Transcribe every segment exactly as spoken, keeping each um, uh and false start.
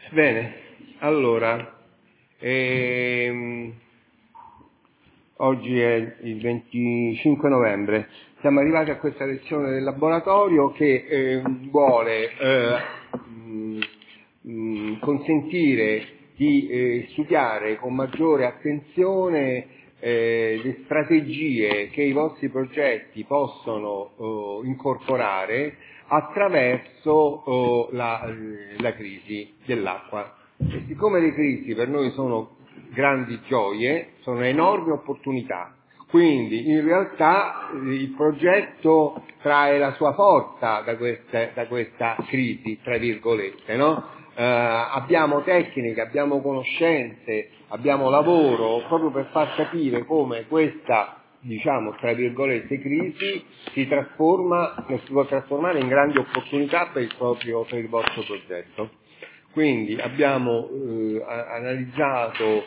Bene, allora, ehm, oggi è il venticinque novembre, siamo arrivati a questa lezione del laboratorio che eh, vuole eh, mh, mh, consentire di eh, studiare con maggiore attenzione eh, le strategie che i vostri progetti possono eh, incorporare attraverso oh, la, la crisi dell'acqua. E siccome le crisi per noi sono grandi gioie, sono enormi opportunità, quindi in realtà il progetto trae la sua forza da questa, da questa crisi, tra virgolette, no? Eh, abbiamo tecniche, abbiamo conoscenze, abbiamo lavoro proprio per far capire come questa, diciamo, tra virgolette, crisi si trasforma, si può trasformare in grandi opportunità per il proprio, per il vostro progetto. Quindi abbiamo eh, analizzato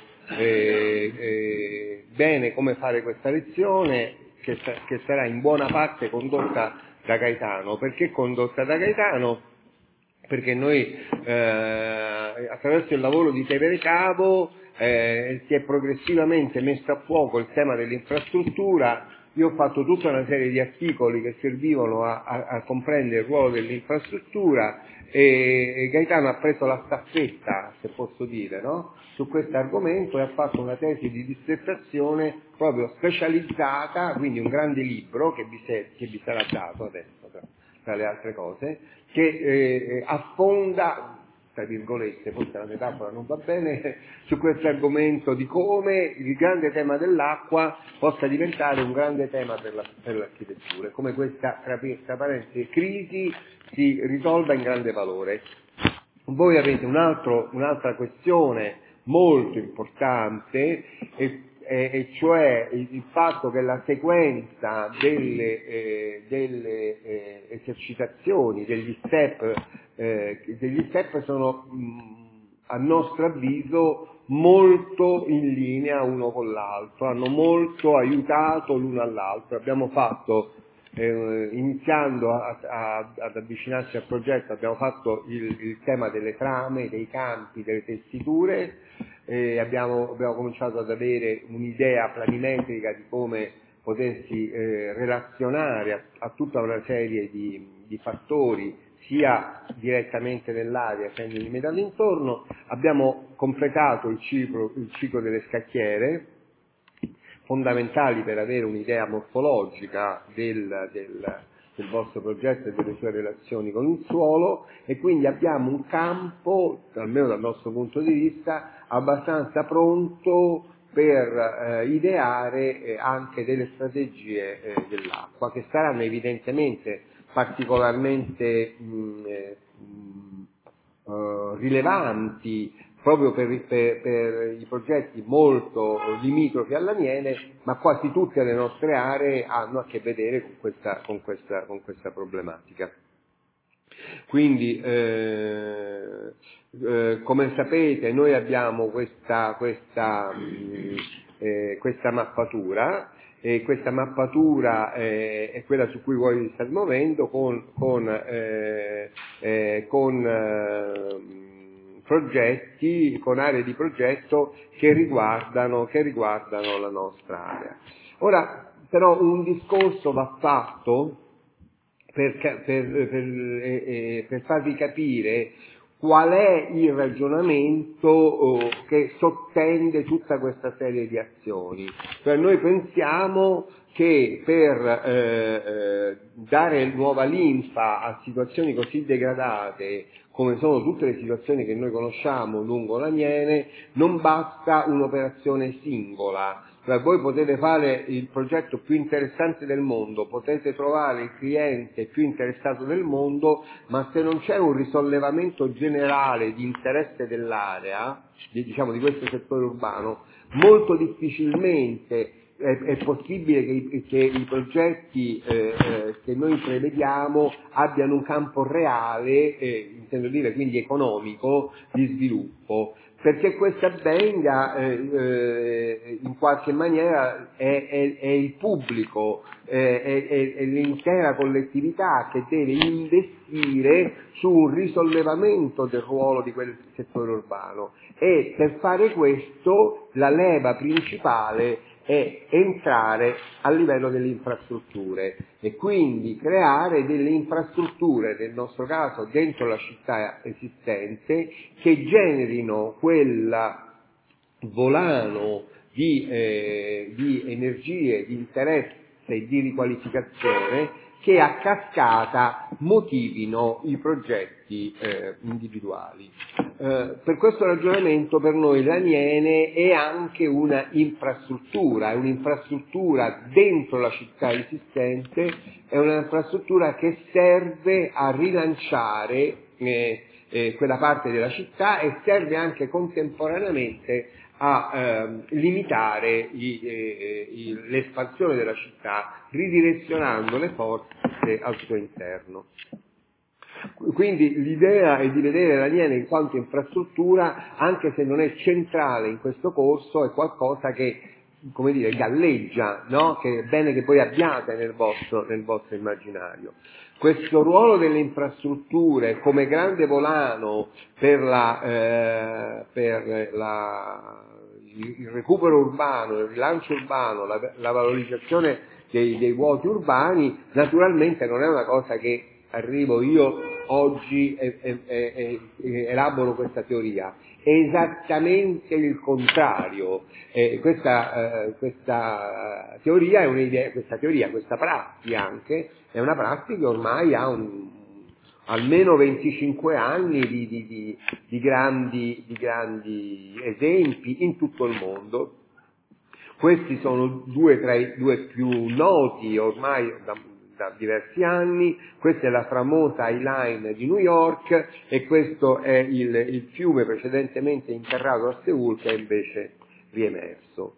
eh, eh, bene come fare questa lezione, che, che sarà in buona parte condotta da Gaetano. Perché condotta da Gaetano? Perché noi eh, attraverso il lavoro di Tevere Cavo eh, si è progressivamente messo a fuoco il tema dell'infrastruttura. Io ho fatto tutta una serie di articoli che servivano a, a, a comprendere il ruolo dell'infrastruttura e, e Gaetano ha preso la staffetta, se posso dire, no? Su questo argomento e ha fatto una tesi di dissertazione proprio specializzata, quindi un grande libro che vi, se, che vi sarà dato adesso, tra, tra le altre cose, che eh, affonda, tra virgolette, forse la metafora non va bene, su questo argomento di come il grande tema dell'acqua possa diventare un grande tema per, la, per l'architettura, e come questa, tra, tra parentesi, crisi si risolva in grande valore. Voi avete un altro, un'altra questione molto importante, e, e, e cioè il, il fatto che la sequenza delle, eh, delle eh, esercitazioni, degli step, eh, degli step sono mh, a nostro avviso molto in linea uno con l'altro, hanno molto aiutato l'uno all'altro. Abbiamo fatto Eh, iniziando a, a, ad avvicinarci al progetto, abbiamo fatto il, il tema delle trame, dei campi, delle tessiture, eh, abbiamo, abbiamo cominciato ad avere un'idea planimetrica di come potersi eh, relazionare a, a tutta una serie di, di fattori, sia direttamente nell'area che nel metallo intorno. Abbiamo completato il ciclo, il ciclo delle scacchiere, fondamentali per avere un'idea morfologica del, del, del vostro progetto e delle sue relazioni con il suolo, e quindi abbiamo un campo, almeno dal nostro punto di vista, abbastanza pronto per eh, ideare eh, anche delle strategie eh, dell'acqua, che saranno evidentemente particolarmente mh, eh, mh, eh, rilevanti proprio per, per, per i progetti molto limitrofi all'Aniene, ma quasi tutte le nostre aree hanno a che vedere con questa, con questa, con questa problematica. Quindi, eh, eh, come sapete, noi abbiamo questa, questa, mh, eh, questa mappatura, e questa mappatura eh, è quella su cui voi vi state muovendo con, con, eh, eh, con eh, progetti, con aree di progetto che riguardano, che riguardano la nostra area. Ora, però, un discorso va fatto per, per, per, eh, per farvi capire qual è il ragionamento oh, che sottende tutta questa serie di azioni. Cioè, noi pensiamo che per eh, eh, dare nuova linfa a situazioni così degradate come sono tutte le situazioni che noi conosciamo lungo l'Aniene, non basta un'operazione singola. Cioè, voi potete fare il progetto più interessante del mondo, potete trovare il cliente più interessato del mondo, ma se non c'è un risollevamento generale di interesse dell'area, di, diciamo di questo settore urbano, molto difficilmente è, è possibile che i, che i progetti eh, eh, che noi prevediamo abbiano un campo reale, eh, intendo dire quindi economico, di sviluppo. Perché questo avvenga eh, eh, in qualche maniera è, è, è il pubblico, eh, è, è, è l'intera collettività che deve investire su un risollevamento del ruolo di quel settore urbano, e per fare questo la leva principale è entrare a livello delle infrastrutture e quindi creare delle infrastrutture, nel nostro caso dentro la città esistente, che generino quel volano di, eh, di energie, di interesse e di riqualificazione che a cascata motivino i progetti eh, individuali. Eh, per questo ragionamento per noi l'Aniene è anche una infrastruttura, è un'infrastruttura dentro la città esistente, è un'infrastruttura che serve a rilanciare eh, eh, quella parte della città e serve anche contemporaneamente a eh, limitare i, eh, i, l'espansione della città, ridirezionando le forze al suo interno. Quindi l'idea è di vedere l'Aniene in quanto infrastruttura, anche se non è centrale in questo corso, è qualcosa che, come dire, galleggia, no? Che è bene che voi abbiate nel vostro, nel vostro immaginario. Questo ruolo delle infrastrutture come grande volano per, la, eh, per la, il recupero urbano, il rilancio urbano, la, la valorizzazione dei, dei vuoti urbani, naturalmente non è una cosa che arrivo io oggi e, e, e, e elaboro questa teoria. È esattamente il contrario. Eh, questa, eh, questa teoria è un'idea, questa teoria, questa prassi anche, è una prassi che ormai ha un, almeno venticinque anni di, di, di, di, grandi, di grandi esempi in tutto il mondo. Questi sono due tra i due più noti ormai da, da diversi anni. Questa è la famosa High Line di New York e questo è il, il fiume precedentemente interrato a Seul che è invece riemerso.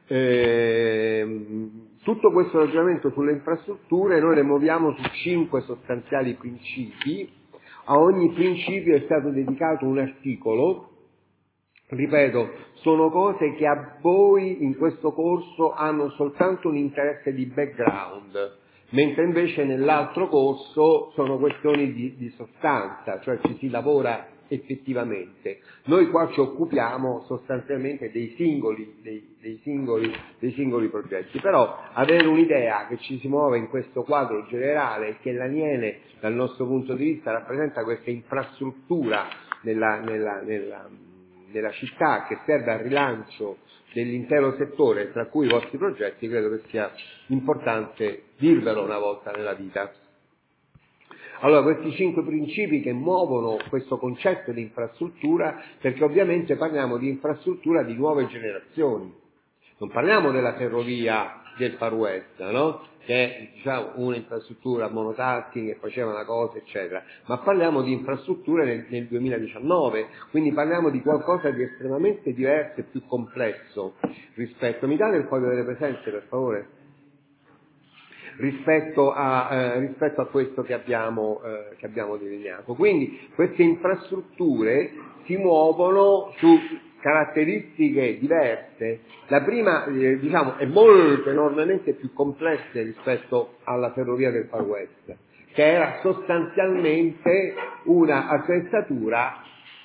Eh, tutto questo ragionamento sulle infrastrutture noi le muoviamo su cinque sostanziali principi. A ogni principio è stato dedicato un articolo. Ripeto, sono cose che a voi in questo corso hanno soltanto un interesse di background, mentre invece nell'altro corso sono questioni di, di sostanza, cioè ci si lavora effettivamente. Noi qua ci occupiamo sostanzialmente dei singoli, dei, dei singoli, dei singoli progetti, però avere un'idea che ci si muove in questo quadro generale e che l'Aniene dal nostro punto di vista rappresenta questa infrastruttura nella, nella, nella della città che serve al rilancio dell'intero settore, tra cui i vostri progetti, credo che sia importante dirvelo una volta nella vita. Allora, questi cinque principi che muovono questo concetto di infrastruttura, perché ovviamente parliamo di infrastruttura di nuove generazioni, non parliamo della ferrovia del Far West, no? Che è diciamo, un'infrastruttura monotasking che faceva una cosa, eccetera, ma parliamo di infrastrutture nel, nel duemiladiciannove, quindi parliamo di qualcosa di estremamente diverso e più complesso rispetto. Mi date il codice delle presenze, per favore? Rispetto a, eh, rispetto a questo che abbiamo, eh, che abbiamo delineato. Quindi queste infrastrutture si muovono su caratteristiche diverse. La prima, eh, diciamo, è molto, enormemente più complessa rispetto alla ferrovia del Far West, che era sostanzialmente una attrezzatura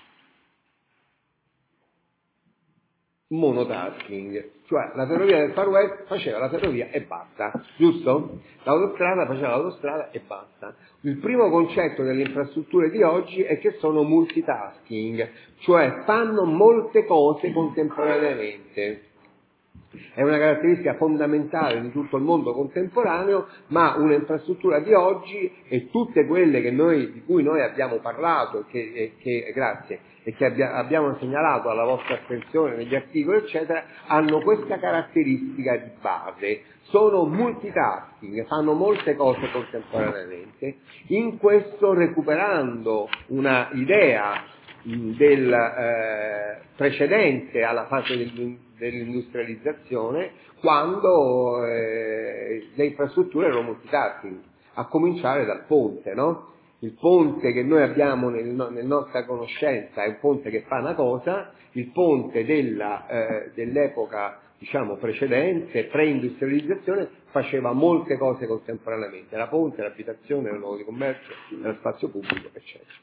monotasking, cioè la ferrovia del Far West faceva la ferrovia e basta, giusto? L'autostrada faceva l'autostrada e basta. Il primo concetto delle infrastrutture di oggi è che sono multitasking, cioè fanno molte cose contemporaneamente. È una caratteristica fondamentale di tutto il mondo contemporaneo, ma un'infrastruttura di oggi e tutte quelle che noi, di cui noi abbiamo parlato e che, e che grazie, e che abbia, abbiamo segnalato alla vostra attenzione negli articoli, eccetera, hanno questa caratteristica di base. Sono multitasking, fanno molte cose contemporaneamente, in questo recuperando una idea del eh, precedente alla fase del, dell'industrializzazione, quando eh, le infrastrutture erano multitasking, a cominciare dal ponte, no? Il ponte che noi abbiamo nel, nella nostra conoscenza è un ponte che fa una cosa, il ponte della, eh, dell'epoca diciamo precedente, pre-industrializzazione, faceva molte cose contemporaneamente, la ponte, l'abitazione, il luogo di commercio, lo spazio pubblico, eccetera.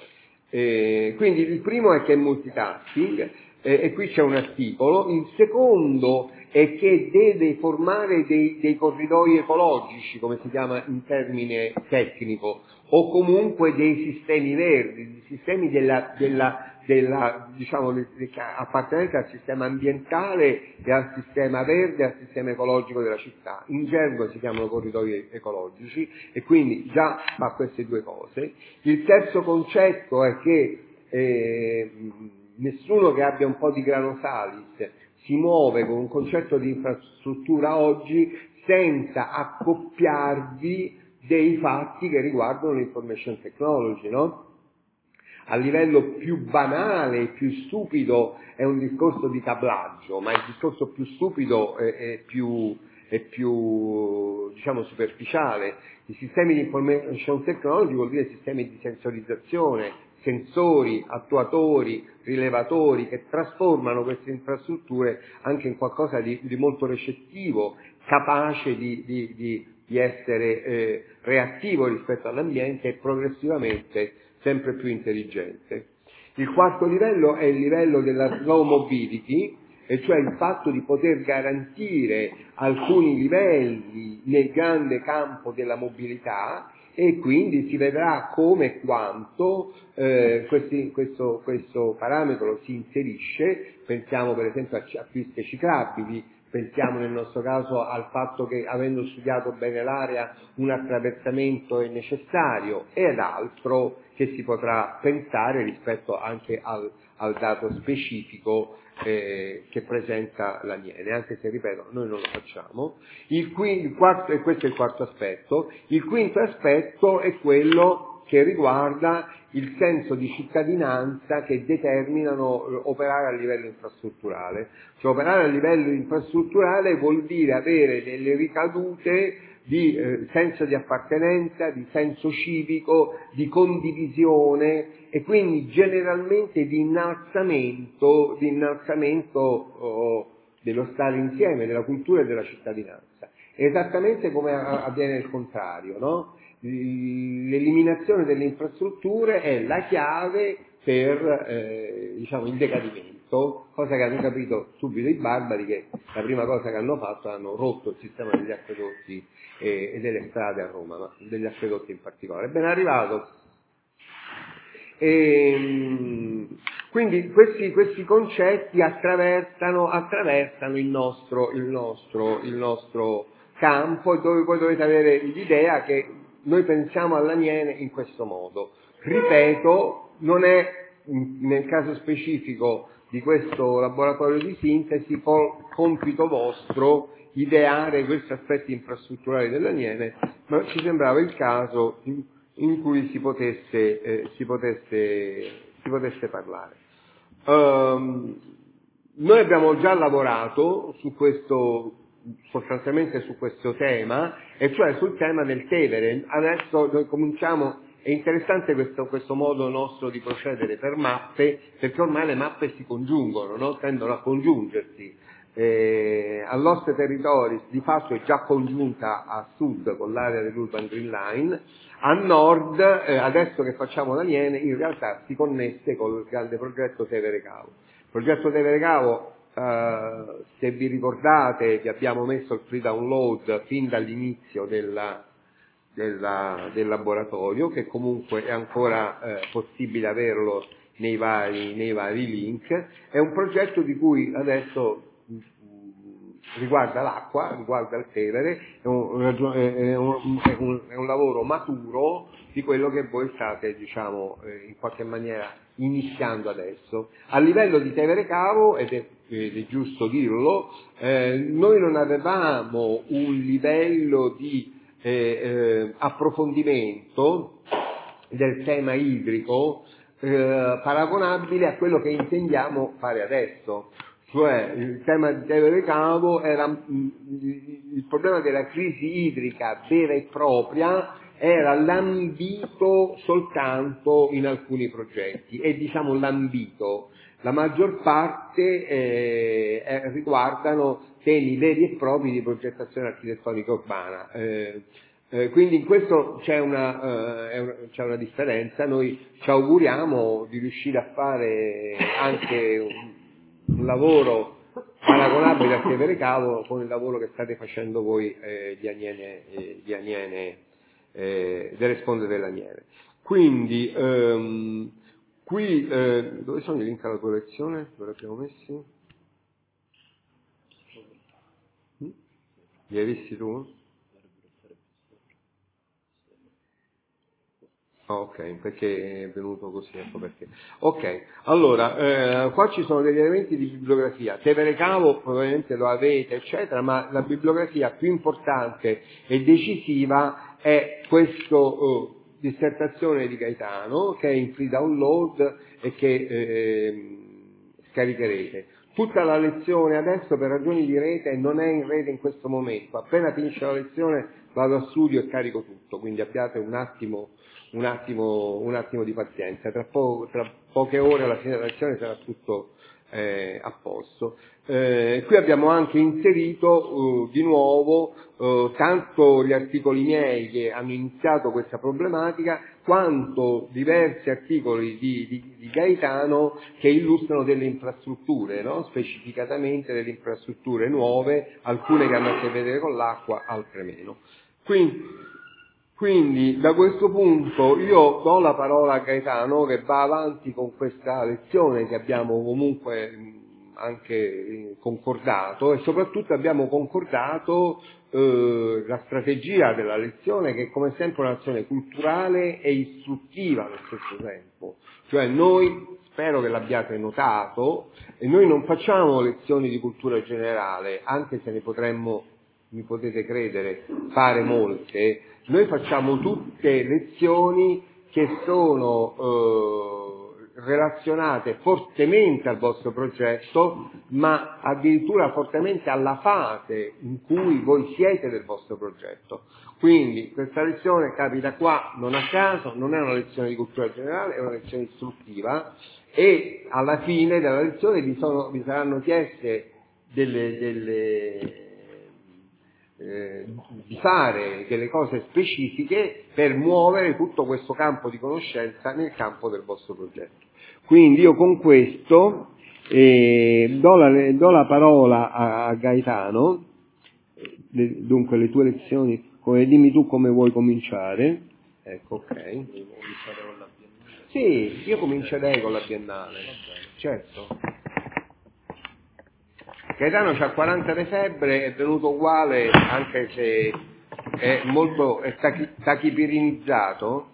Eh, quindi il primo è che è multitasking, eh, e qui c'è un articolo. Il secondo è che deve formare dei, dei corridoi ecologici, come si chiama in termine tecnico, o comunque dei sistemi verdi, dei sistemi della, della, della diciamo, appartenenti al sistema ambientale e al sistema verde e al sistema ecologico della città. In gergo si chiamano corridoi ecologici, e quindi già fa queste due cose. Il terzo concetto è che eh, nessuno che abbia un po' di grano salis si muove con un concetto di infrastruttura oggi senza accoppiarvi dei fatti che riguardano l'information technology, no? A livello più banale e più stupido è un discorso di cablaggio, ma il discorso più stupido è, è più, è più, diciamo, superficiale. I sistemi di information technology vuol dire sistemi di sensorizzazione, sensori, attuatori, rilevatori che trasformano queste infrastrutture anche in qualcosa di, di molto recettivo, capace di, di, di, di essere eh, reattivo rispetto all'ambiente e progressivamente sempre più intelligente. Il quarto livello è il livello della slow mobility, e cioè il fatto di poter garantire alcuni livelli nel grande campo della mobilità, e quindi si vedrà come e quanto eh, questi, questo, questo parametro si inserisce. Pensiamo per esempio a, a piste ciclabili, pensiamo nel nostro caso al fatto che, avendo studiato bene l'area, un attraversamento è necessario, e ad altro che si potrà pensare rispetto anche al, al dato specifico eh, che presenta l'Aniene, anche se, ripeto, noi non lo facciamo. Il, quinto, il quarto, e questo è il quarto aspetto. Il quinto aspetto è quello che riguarda il senso di cittadinanza che determinano operare a livello infrastrutturale. Cioè, operare a livello infrastrutturale vuol dire avere delle ricadute di eh, senso di appartenenza, di senso civico, di condivisione, e quindi generalmente di innalzamento, di innalzamento oh, dello stare insieme, della cultura e della cittadinanza. Esattamente come avviene il contrario, no? L'eliminazione delle infrastrutture è la chiave per eh, diciamo, il decadimento, cosa che hanno capito subito i barbari, che la prima cosa che hanno fatto è hanno rotto il sistema degli acquedotti e, e delle strade a Roma, ma degli acquedotti in particolare. Ben arrivato. E, quindi questi, questi concetti attraversano, attraversano il nostro, il nostro, il nostro campo, e dove voi dovete avere l'idea che noi pensiamo all'Aniene in questo modo. Ripeto, non è nel caso specifico di questo laboratorio di sintesi compito vostro ideare questi aspetti infrastrutturali dell'Aniene, ma ci sembrava il caso in, in cui si potesse, eh, si potesse, si potesse parlare. Um, noi abbiamo già lavorato su questo, sostanzialmente su questo tema, e cioè sul tema del Tevere. Adesso noi cominciamo. È interessante questo, questo modo nostro di procedere per mappe, perché ormai le mappe si congiungono, no? Tendono a congiungersi. Eh, all'Oste Territories di fatto è già congiunta a sud con l'area dell'Urban Green Line, a nord, eh, adesso che facciamo l'Aniene, in realtà si connette con il grande progetto Tevere Cavo. Il progetto Tevere Cavo, eh, se vi ricordate, vi abbiamo messo il free download fin dall'inizio della Della, del laboratorio, che comunque è ancora eh, possibile averlo nei vari, nei vari link. È un progetto di cui adesso mh, riguarda l'acqua, riguarda il Tevere, è un, è, un, è, un, è un lavoro maturo di quello che voi state, diciamo, eh, in qualche maniera iniziando adesso. A livello di Tevere Cavo, ed è, ed è giusto dirlo, eh, noi non avevamo un livello di Eh, eh, approfondimento del tema idrico eh, paragonabile a quello che intendiamo fare adesso. Cioè il tema di Tevere Cavo era mh, il problema della crisi idrica vera e propria era lambito soltanto in alcuni progetti e diciamo lambito. La maggior parte eh, eh, riguardano temi veri e propri di progettazione architettonica urbana. Eh, eh, quindi in questo c'è una, eh, una, c'è una differenza. Noi ci auguriamo di riuscire a fare anche un, un lavoro paragonabile a Tevere Cavo con il lavoro che state facendo voi eh, di Aniene, eh, di Aniene eh, delle sponde dell'Aniene. Quindi ehm, qui eh, dove sono i link alla tua lezione? Dove li abbiamo messi? Mm? Li hai visti tu? Oh, ok, perché è venuto così, ecco perché. Ok, allora, eh, qua ci sono degli elementi di bibliografia. Tevere Cavo probabilmente lo avete, eccetera, ma la bibliografia più importante e decisiva è questo eh, dissertazione di Gaetano, che è in free download e che eh, scaricherete. Tutta la lezione adesso per ragioni di rete non è in rete in questo momento. Appena finisce la lezione vado a studio e carico tutto, quindi abbiate un attimo un attimo, un attimo di pazienza, tra, po- tra poche ore alla fine della lezione sarà tutto eh, a posto. Eh, qui abbiamo anche inserito uh, di nuovo uh, tanto gli articoli miei che hanno iniziato questa problematica, quanto diversi articoli di, di, di Gaetano che illustrano delle infrastrutture, no? Specificatamente delle infrastrutture nuove, alcune che hanno a che vedere con l'acqua, altre meno. Quindi, Quindi da questo punto io do la parola a Gaetano che va avanti con questa lezione che abbiamo comunque anche concordato e soprattutto abbiamo concordato eh, la strategia della lezione che è come sempre un'azione culturale e istruttiva allo stesso tempo. Cioè noi, spero che l'abbiate notato, e noi non facciamo lezioni di cultura generale, anche se ne potremmo, mi potete credere, fare molte. Noi facciamo tutte lezioni che sono eh, relazionate fortemente al vostro progetto, ma addirittura fortemente alla fase in cui voi siete del vostro progetto. Quindi questa lezione capita qua non a caso, non è una lezione di cultura generale, è una lezione istruttiva e alla fine della lezione vi, sono, vi saranno chieste delle, delle Eh, di fare delle cose specifiche per muovere tutto questo campo di conoscenza nel campo del vostro progetto. Quindi io con questo eh, do, la, do la parola a, a Gaetano, le, dunque le tue lezioni, come, dimmi tu come vuoi cominciare. Ecco, ok. Sì, io comincerei con la Biennale, certo. Gaetano c'ha quaranta di febbre, è venuto uguale, anche se è molto è tachi, tachipirinizzato,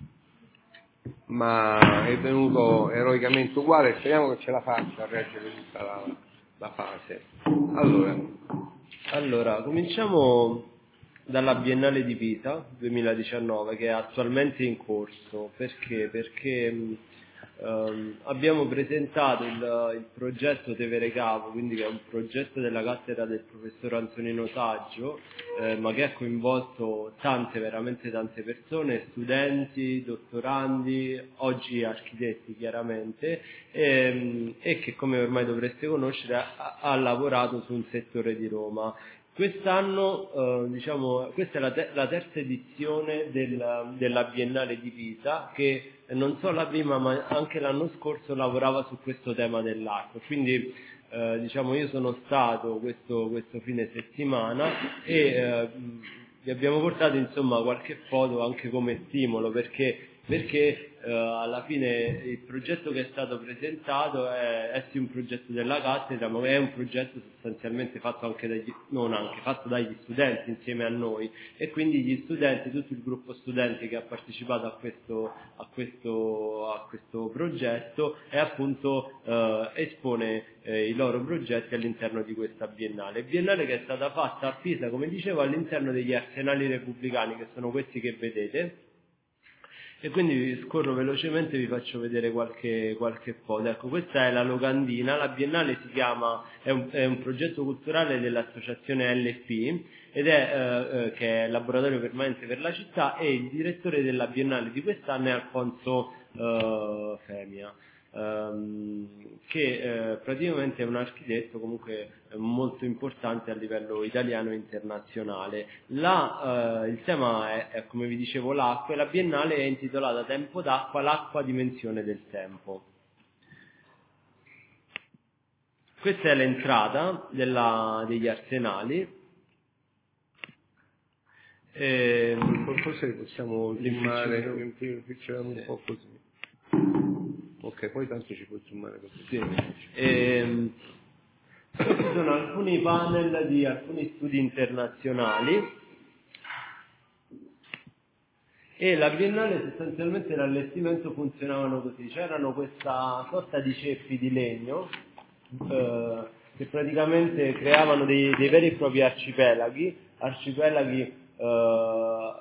ma è venuto eroicamente uguale. Speriamo che ce la faccia a reggere tutta la, la fase. Allora. allora, cominciamo dalla Biennale di Pisa duemiladiciannove, che è attualmente in corso. Perché? Perché Um, abbiamo presentato il, il progetto Tevere Cavo, quindi che è un progetto della cattedra del professor Antonino Saggio, eh, ma che ha coinvolto tante, veramente tante persone, studenti, dottorandi, oggi architetti chiaramente, e, e che, come ormai dovreste conoscere, ha, ha lavorato su un settore di Roma. Quest'anno, eh, diciamo, questa è la, te- la terza edizione del, della Biennale di Pisa, che non solo la prima ma anche l'anno scorso lavorava su questo tema dell'acqua. Quindi eh, diciamo io sono stato questo, questo fine settimana e eh, vi abbiamo portato insomma qualche foto anche come stimolo, perché perché eh, alla fine il progetto che è stato presentato è, è sì un progetto della cattedra, ma è un progetto sostanzialmente fatto anche dagli, non anche, fatto dagli studenti insieme a noi, e quindi gli studenti, tutto il gruppo studenti che ha partecipato a questo, a questo, a questo progetto e appunto eh, espone eh, i loro progetti all'interno di questa biennale. Biennale che è stata fatta a Pisa, come dicevo, all'interno degli arsenali repubblicani, che sono questi che vedete, E quindi scorro velocemente e vi faccio vedere qualche, qualche foto. Ecco, questa è la locandina, la Biennale si chiama, è un, è un progetto culturale dell'associazione L P ed è eh, che è Laboratorio Permanente per la Città, e il direttore della Biennale di quest'anno è Alfonso eh, Femia. Um, che eh, praticamente è un architetto comunque molto importante a livello italiano e internazionale. La, eh, il tema è, è, come vi dicevo, l'acqua, e la Biennale è intitolata Tempo d'acqua, l'acqua dimensione del tempo. Questa è l'entrata della, degli arsenali. E, forse possiamo filmare un po' così. Ok, poi tanto ci puoi zoomare così. Sì. Ehm, questi sono alcuni panel di alcuni studi internazionali, e la Biennale sostanzialmente l'allestimento funzionavano così: c'erano questa sorta di ceppi di legno eh, che praticamente creavano dei, dei veri e propri arcipelaghi, arcipelaghi eh,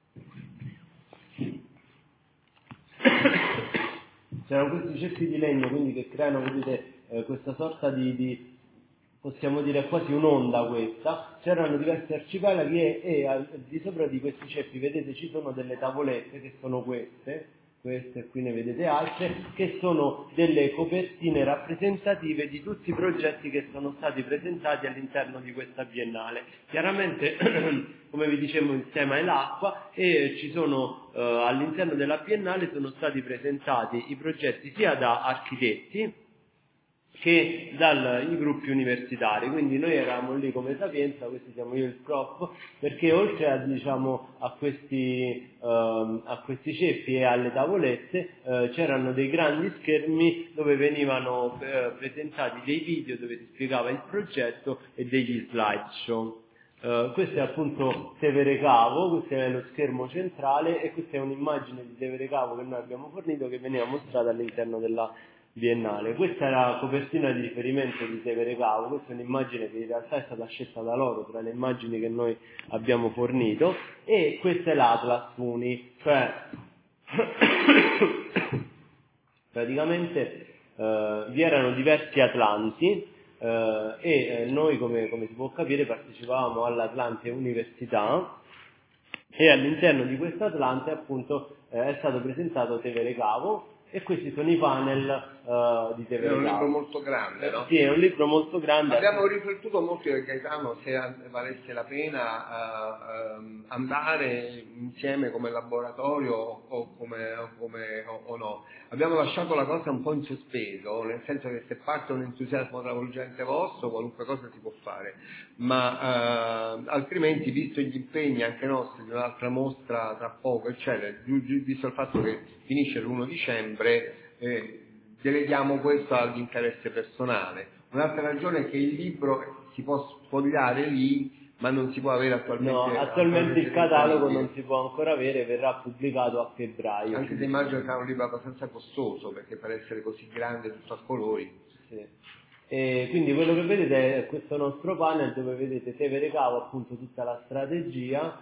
c'erano questi ceppi di legno, quindi, che creano, vedete, eh, questa sorta di, di, possiamo dire quasi un'onda questa. C'erano diversi arcipelaghi e, e al di sopra di questi ceppi, vedete, ci sono delle tavolette che sono queste, queste qui ne vedete altre, che sono delle copertine rappresentative di tutti i progetti che sono stati presentati all'interno di questa Biennale. Chiaramente, come vi dicevo, il tema è l'acqua, e ci sono eh, all'interno della Biennale sono stati presentati i progetti sia da architetti che dai gruppi universitari. Quindi noi eravamo lì come Sapienza, questi siamo io e il prof, perché oltre a, diciamo, a questi ehm, a questi ceppi e alle tavolette eh, c'erano dei grandi schermi dove venivano eh, presentati dei video dove si spiegava il progetto e degli slideshow. Uh, questo è appunto Tevere Cavo, questo è lo schermo centrale, e questa è un'immagine di Tevere Cavo che noi abbiamo fornito, che veniva mostrata all'interno della Biennale. Questa è la copertina di riferimento di Tevere Cavo, questa è un'immagine che in realtà è stata scelta da loro tra le immagini che noi abbiamo fornito, e questa è l'Atlas Uni, cioè praticamente uh, vi erano diversi atlanti. Uh, e eh, noi, come, come si può capire, partecipavamo all'Atlante Università, e all'interno di questo Atlante appunto eh, è stato presentato Tevere Cavo, e questi sono i panel uh, di Tevere Cavo. È un libro molto grande, no? Sì, è un libro molto grande. Abbiamo riflettuto molto io e Gaetano se valesse la pena uh, um, andare insieme come laboratorio o come, o, come o, o no. Abbiamo lasciato la cosa un po' in sospeso, nel senso che se parte un entusiasmo travolgente vostro, qualunque cosa si può fare, ma uh, altrimenti, visto gli impegni anche nostri di un'altra mostra tra poco, eccetera, visto il fatto che finisce l'primo dicembre, eh, deleghiamo questo all'interesse personale. Un'altra ragione è che il libro si può sfogliare lì, ma non si può avere attualmente. No, attualmente, attualmente il catalogo non si può ancora avere, verrà pubblicato a febbraio. Anche se immagino che è un libro abbastanza costoso, perché per essere così grande, tutto a colori. Sì. E quindi quello che vedete è questo nostro panel dove vedete Tevere Cavo, appunto tutta la strategia,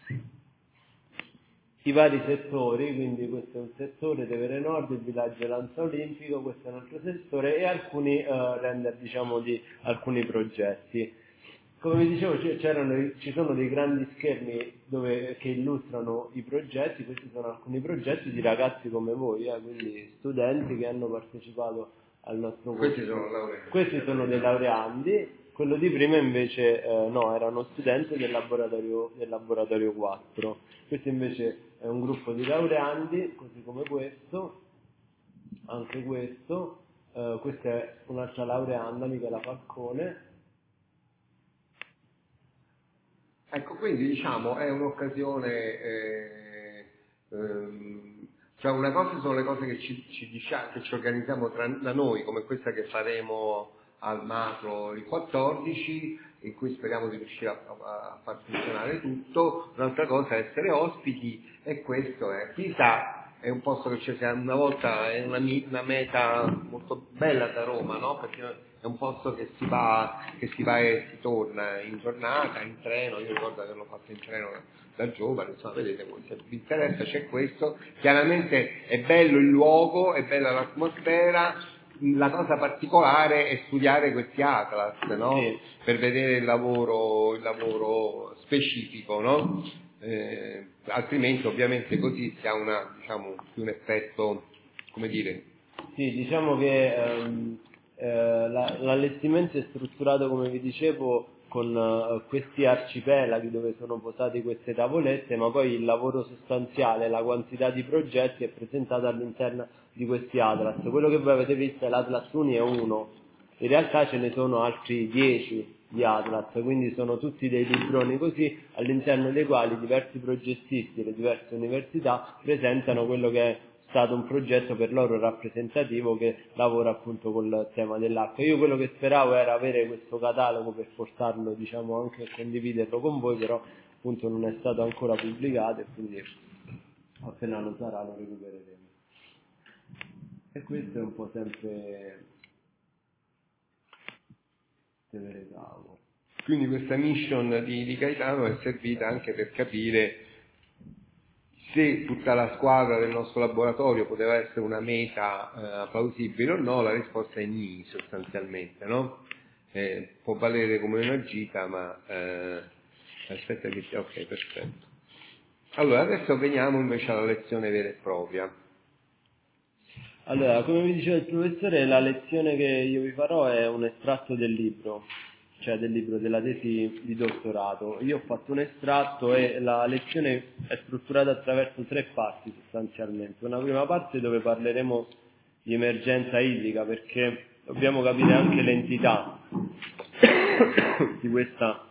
i vari settori, quindi questo è un settore, Tevere Nord, il villaggio Lanza Olimpico, questo è un altro settore, e alcuni uh, render, diciamo, di alcuni progetti. Come vi dicevo, c'erano, ci sono dei grandi schermi dove, che illustrano i progetti. Questi sono alcuni progetti di ragazzi come voi, eh, quindi studenti che hanno partecipato al nostro corso. Questi sono laureandi. Questi sono dei laureandi. Quello di prima invece eh, no, era uno studente del laboratorio, del laboratorio quattro. Questo invece è un gruppo di laureandi, così come questo, anche questo. Uh, questa è un'altra laureanda, Michela Falcone. Ecco, quindi diciamo è un'occasione, eh, ehm, cioè una cosa sono le cose che ci, ci, diciamo, che ci organizziamo tra da noi, come questa che faremo al Macro il quattordici, in cui speriamo di riuscire a, a, a far funzionare tutto. Un'altra cosa è essere ospiti, e questo è, chissà, è un posto che c'è una volta, è una, una meta molto bella da Roma, no? Perché è un posto che si va, che si va e si torna in giornata, in treno, io ricordo che l'ho fatto in treno da giovane, insomma, vedete, se vi interessa c'è questo, chiaramente è bello il luogo, è bella l'atmosfera, la cosa particolare è studiare questi atlas, no? Sì. Per vedere il lavoro, il lavoro specifico, no? Eh, altrimenti ovviamente così si ha una, diciamo, più un effetto, come dire. Sì, diciamo che ehm, eh, la, l'allestimento è strutturato, come vi dicevo, con uh, questi arcipelaghi dove sono posate queste tavolette, ma poi il lavoro sostanziale, la quantità di progetti è presentata all'interno di questi atlas. Quello che voi avete visto è l'Atlas Uni è uno, in realtà ce ne sono altri dieci di atlas, quindi sono tutti dei libroni così, all'interno dei quali diversi progettisti e le diverse università presentano quello che è stato un progetto per loro rappresentativo che lavora appunto col tema dell'acqua. Io quello che speravo era avere questo catalogo per portarlo, diciamo, anche a condividerlo con voi, però appunto non è stato ancora pubblicato e quindi appena lo sarà lo recupereremo. E questo è un po' sempre Teveretavo. Quindi questa mission di, di Gaetano è servita anche per capire se tutta la squadra del nostro laboratorio poteva essere una meta eh, plausibile o no. La risposta è ni, sostanzialmente, no? Eh, può valere come una gita, ma eh, aspetta che sia ok, perfetto. Allora, adesso veniamo invece alla lezione vera e propria. Allora, come vi diceva il professore, la lezione che io vi farò è un estratto del libro, cioè del libro della tesi di dottorato. Io ho fatto un estratto e la lezione è strutturata attraverso tre parti sostanzialmente. Una prima parte dove parleremo di emergenza idrica, perché dobbiamo capire anche l'entità di questa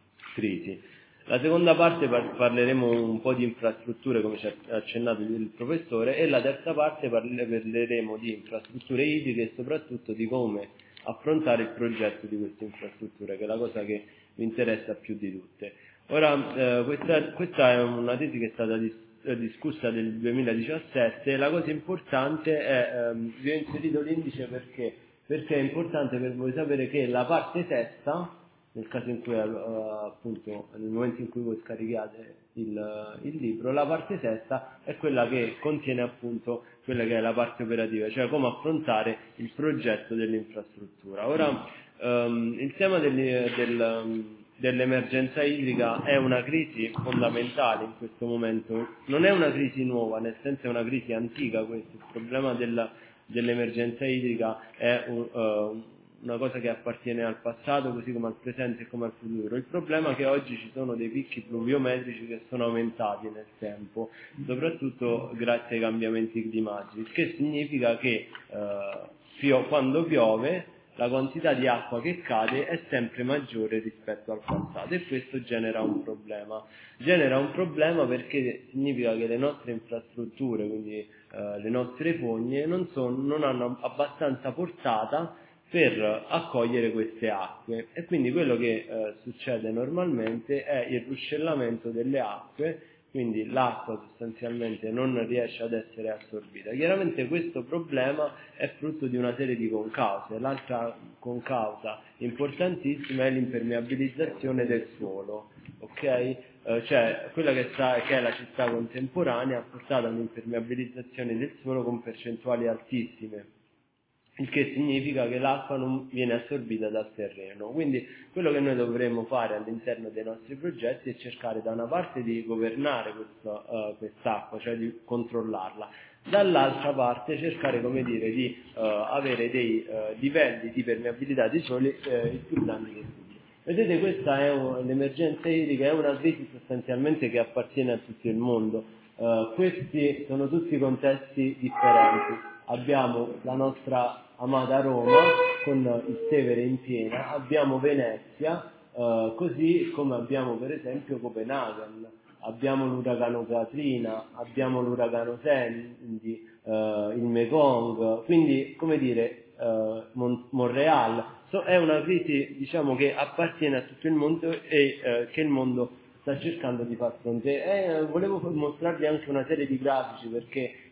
crisi. La seconda parte par- parleremo un po' di infrastrutture, come ci ha accennato il professore, e la terza parte parle- parleremo di infrastrutture idriche e soprattutto di come affrontare il progetto di queste infrastrutture, che è la cosa che mi interessa più di tutte. Ora, eh, questa, questa è una tesi che è stata dis- discussa nel duemiladiciassette, e la cosa importante è, ehm, vi ho inserito l'indice perché, perché è importante per voi sapere che la parte sesta, nel caso in cui uh, appunto nel momento in cui voi scaricate il, il libro, la parte sesta è quella che contiene appunto quella che è la parte operativa, cioè come affrontare il progetto dell'infrastruttura. Ora um, il tema del, del, um, dell'emergenza idrica è una crisi fondamentale in questo momento, non è una crisi nuova, nel senso è una crisi antica questo, il problema della, dell'emergenza idrica è un, uh, una cosa che appartiene al passato così come al presente e come al futuro. Il problema è che oggi ci sono dei picchi pluviometrici che sono aumentati nel tempo, soprattutto grazie ai cambiamenti climatici, il che significa che eh, pio- quando piove la quantità di acqua che cade è sempre maggiore rispetto al passato e questo genera un problema. Genera un problema perché significa che le nostre infrastrutture, quindi eh, le nostre fogne, non, sono, non hanno abbastanza portata per accogliere queste acque e quindi quello che eh, succede normalmente è il ruscellamento delle acque, quindi l'acqua sostanzialmente non riesce ad essere assorbita. Chiaramente questo problema è frutto di una serie di concause. L'altra concausa importantissima è l'impermeabilizzazione del suolo, ok? Eh, cioè quella che, sta, che è la città contemporanea ha portato a un'impermeabilizzazione del suolo con percentuali altissime, il che significa che l'acqua non viene assorbita dal terreno. Quindi quello che noi dovremmo fare all'interno dei nostri progetti è cercare da una parte di governare questo, uh, quest'acqua, cioè di controllarla, dall'altra parte cercare, come dire, di uh, avere dei uh, livelli di permeabilità di suoli uh, il più grandi possibile. Vedete, questa è un, l'emergenza idrica, è una crisi sostanzialmente che appartiene a tutto il mondo. Uh, questi sono tutti contesti differenti. Abbiamo la nostra amata Roma con il Tevere in piena, abbiamo Venezia, eh, così come abbiamo per esempio Copenaghen, abbiamo l'uragano Katrina, abbiamo l'uragano Sandy, eh, il Mekong, quindi come dire eh, Mon- Montreal. So, è una crisi, diciamo, che appartiene a tutto il mondo e eh, che il mondo sta cercando di far fronte. Eh, volevo mostrarvi anche una serie di grafici perché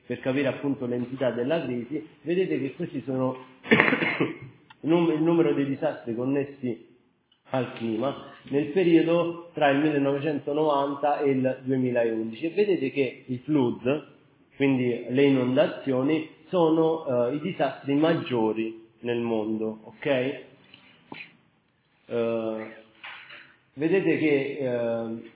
per capire appunto l'entità della crisi, vedete che questi sono il numero dei disastri connessi al clima nel periodo tra il millenovecentonovanta e il duemilaundici, e vedete che i flood, quindi le inondazioni, sono eh, i disastri maggiori nel mondo, ok? Uh, vedete che uh,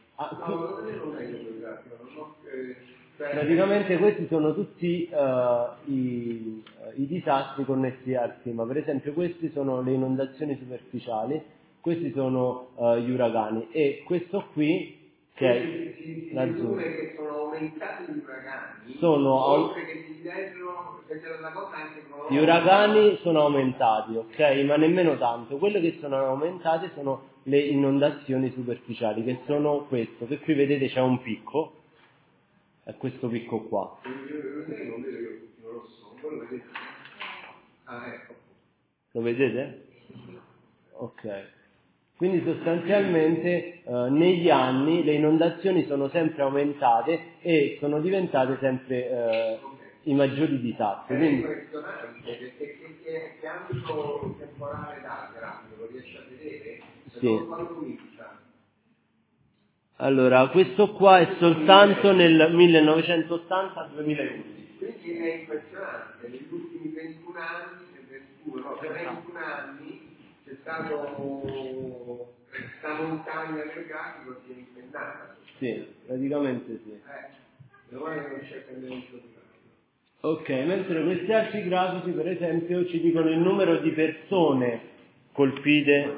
praticamente questi sono tutti uh, i, i disastri connessi al clima. Per esempio questi sono le inondazioni superficiali, questi sono uh, gli uragani, e questo qui che è l'azzurro, che sono aumentati gli uragani, sono oltre che l'inverno, la cosa anche gli uragani sono aumentati, ok? Ma nemmeno tanto. Quello che sono aumentate sono le inondazioni superficiali, che sono questo, che qui vedete c'è un picco, è questo picco qua. Lo vedete? Ok. Quindi sostanzialmente eh, negli anni le inondazioni sono sempre aumentate e sono diventate sempre eh, i maggiori disastri. È impressionante perché che, che ambito temporale dà il grafico, lo riesci a vedere? Sì. Quando comincia? Allora, questo qua è soltanto nel millenovecentottanta duemilaundici. Quindi è impressionante, negli ultimi ventuno anni, ventuno, no, per ventuno anni c'è stato questa montagna del grafico si è impennata. Sì, praticamente sì. Eh, domani non c'è cambiamento di grafico. Ok, mentre questi altri grafici, per esempio, ci dicono il numero di persone colpite,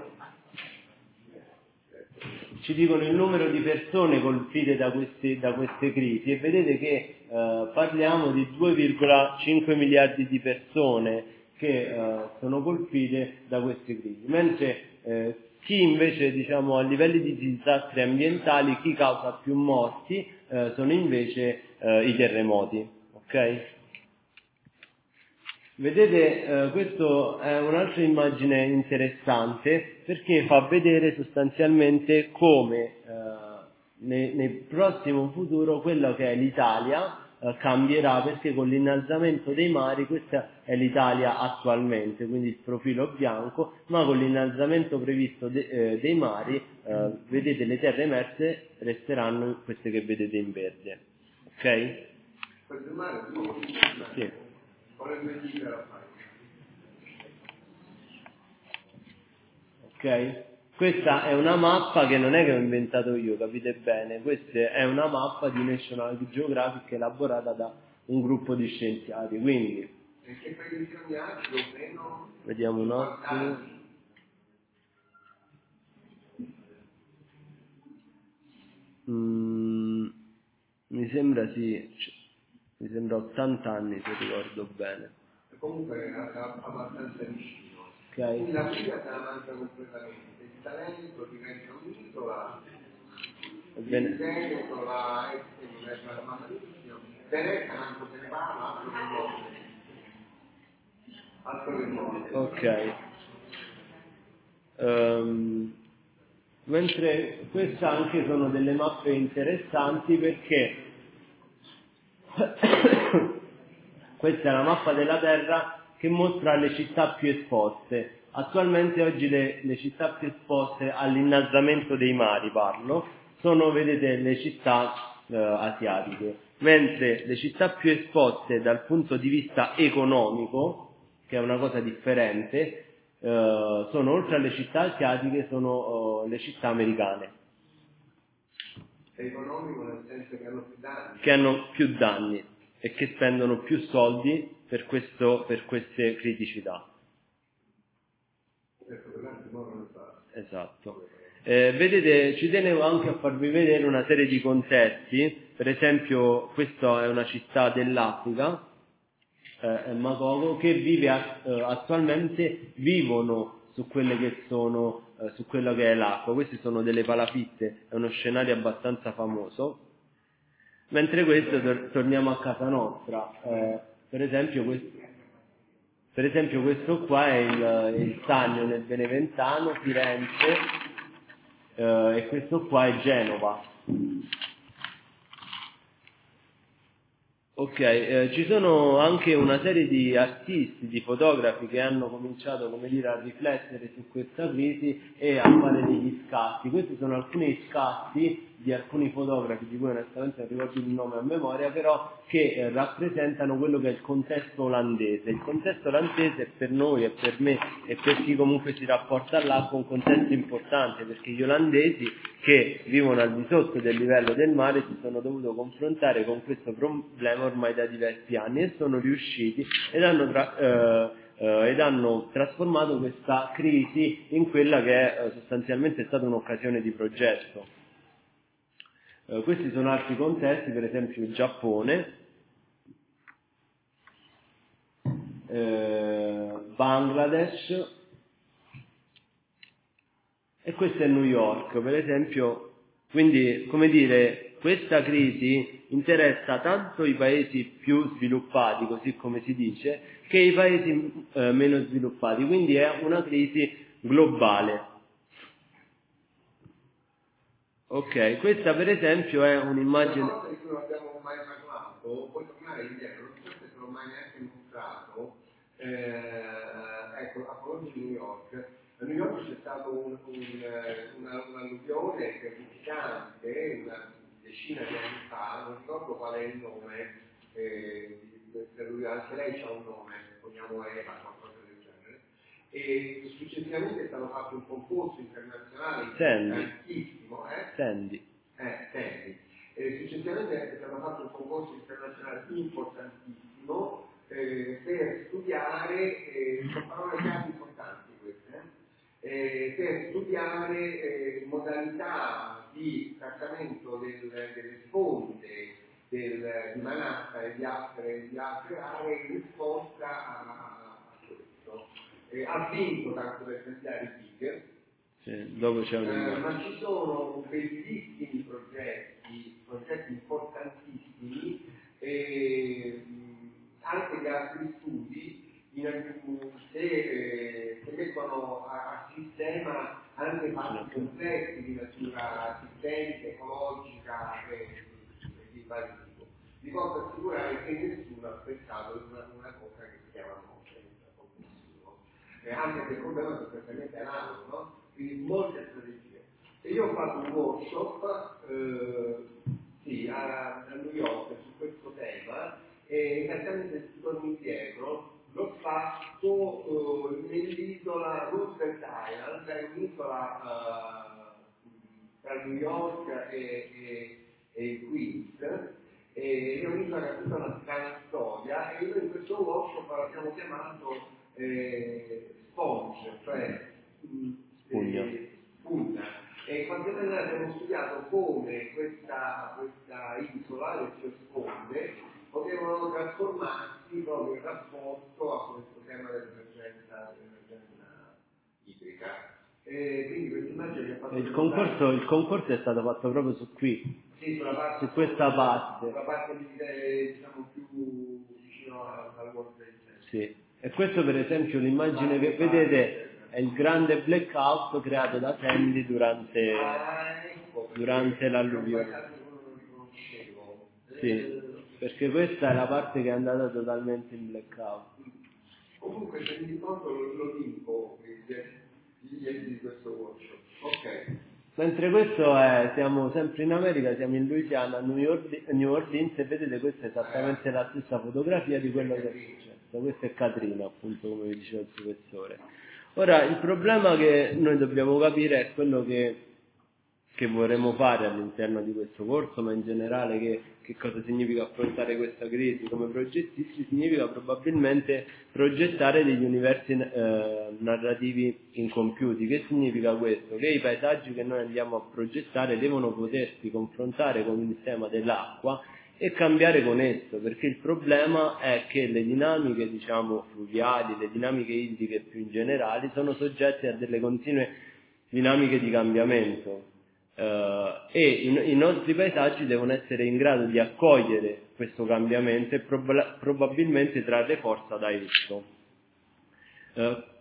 ci dicono il numero di persone colpite da queste, da queste crisi, e vedete che eh, parliamo di due virgola cinque miliardi di persone che eh, sono colpite da queste crisi, mentre eh, chi invece, diciamo, a livelli di disastri ambientali, chi causa più morti eh, sono invece eh, i terremoti, ok? Vedete, eh, questa è un'altra immagine interessante perché fa vedere sostanzialmente come eh, ne, nel prossimo futuro quello che è l'Italia eh, cambierà, perché con l'innalzamento dei mari, questa è l'Italia attualmente, quindi il profilo bianco, ma con l'innalzamento previsto de, eh, dei mari, eh, vedete, le terre emerse resteranno queste che vedete in verde, ok? Sì. Ok? Questa è una mappa che non è che ho inventato io, capite bene? Questa è una mappa di National Geographic elaborata da un gruppo di scienziati, quindi vediamo un attimo. Mm, mi sembra sì, mi sembra ottanta anni se ricordo bene. Comunque è abbastanza vicino. Okay. Quindi la Puglia se la mangia completamente, il Salento diventa un'isola, il Veneto la Este diventa malissimo, Venezia manco se ne parla, altro che morte. Altro che morte. Ok. Um, mentre queste anche sono delle mappe interessanti perché questa è la mappa della Terra che mostra le città più esposte. Attualmente oggi le, le città più esposte all'innalzamento dei mari, parlo, sono, vedete, le città eh, asiatiche, mentre le città più esposte dal punto di vista economico, che è una cosa differente, eh, sono, oltre alle città asiatiche, sono eh, le città americane. Economico nel senso che hanno più danni. Che hanno più danni e che spendono più soldi per, questo, per queste criticità. Esatto. Eh, vedete, ci tenevo anche a farvi vedere una serie di contesti. Per esempio, questa è una città dell'Africa, eh, Makoko, che vive eh, attualmente vivono su quelle che sono eh, su quello che è l'acqua. Queste sono delle palafitte, è uno scenario abbastanza famoso. Mentre questo, tor- torniamo a casa nostra, eh, per esempio questo, per esempio questo qua è il, il Sannio nel Beneventano, Firenze, eh, e questo qua è Genova. Ok, eh, ci sono anche una serie di artisti, di fotografi che hanno cominciato, come dire, a riflettere su questa crisi e a fare degli scatti. Questi sono alcuni scatti di alcuni fotografi, di cui onestamente non ricordo il nome a memoria, però che eh, rappresentano quello che è il contesto olandese. Il contesto olandese per noi e per me e per chi comunque si rapporta all'acqua è un contesto importante, perché gli olandesi che vivono al di sotto del livello del mare si sono dovuti confrontare con questo problema ormai da diversi anni e sono riusciti ed hanno, tra, eh, eh, ed hanno trasformato questa crisi in quella che è eh, sostanzialmente stata un'occasione di progetto. Eh, questi sono altri contesti, per esempio il Giappone, eh, Bangladesh, e questo è New York, per esempio. Quindi, come dire, questa crisi interessa tanto i paesi più sviluppati, così come si dice, che i paesi eh, meno sviluppati, quindi è una crisi globale. Ok, questa per esempio è un'immagine... Una cosa di cui non abbiamo mai parlato, puoi tornare indietro, non so se te l'ho mai neanche mostrato, eh, ecco, a proposito di New York, a New York c'è stato un, un, una, un'alluvione terrificante una decina di anni fa, non ricordo qual è il nome, eh, di questa alluvione, anche lei ha un nome, poniamo Eva, qualcosa del genere, e successivamente è stato fatto un concorso internazionale importantissimo, eh? Sandy. Eh, Sandy. E successivamente è stato fatto un concorso internazionale importantissimo eh, per studiare, eh, sono parole chiave importanti queste, eh, per studiare eh, modalità di trattamento del, delle sponde del, di Manhattan e di altre, di altre aree in risposta a, a questo. Eh, ha vinto tanto per pensare Big, sì, dopo c'è un eh, ma ci sono bellissimi progetti, progetti importantissimi, eh, anche di altri studi in alcuni, che, eh, che mettono a, a sistema anche fatti complessi di natura sistemica, ecologica e, e di vari tipo. Vi posso assicurare che nessuno ha pensato una, una cosa che si chiama morte, eh, anche se il problema è perfettamente analogo, no? Quindi molte strategie. E io ho fatto un workshop eh, sì, a, a New York su questo tema e esattamente se torno indietro l'ho fatto eh, nell'isola Roosevelt Island, è un'isola eh, tra New York e, e, e Queens, e è un'isola che ha tutta una strana storia e io in questo workshop l'abbiamo chiamato eh, sponge, cioè spugna. Eh, spugna. E quando noi abbiamo studiato come questa, questa isola, le sue sponde, potevano trasformarsi proprio in rapporto a questo tema dell'emergenza, dell'emergenza idrica. E quindi questa immagine ha fatto il concorso, il concorso è stato fatto proprio su qui, sì, sulla parte, su questa parte. sulla parte di, diciamo più vicino al World Trade Center. Sì. E questo per esempio l'immagine che vedete è il grande blackout creato da Sandy durante, durante l'alluvione. Sì, perché questa è la parte che è andata totalmente in blackout. Comunque se mi conto lo, lo dico gli enti di questo workshop. Ok. Mentre questo è, siamo sempre in America, siamo in Louisiana, a New Orleans, New Orleans, e vedete questa è esattamente la stessa fotografia di quello che è successo. Questa è Katrina, appunto, come vi diceva il professore. Ora, il problema che noi dobbiamo capire è quello che, che vorremmo fare all'interno di questo corso, ma in generale che, che cosa significa affrontare questa crisi come progettisti. Significa probabilmente progettare degli universi eh, narrativi incompiuti. Che significa questo? Che i paesaggi che noi andiamo a progettare devono potersi confrontare con il tema dell'acqua e cambiare con esso, perché il problema è che le dinamiche, diciamo, fluviali, le dinamiche idriche più in generale, sono soggette a delle continue dinamiche di cambiamento. Uh, e i, i nostri paesaggi devono essere in grado di accogliere questo cambiamento e prob- probabilmente trarre forza da esso. Uh,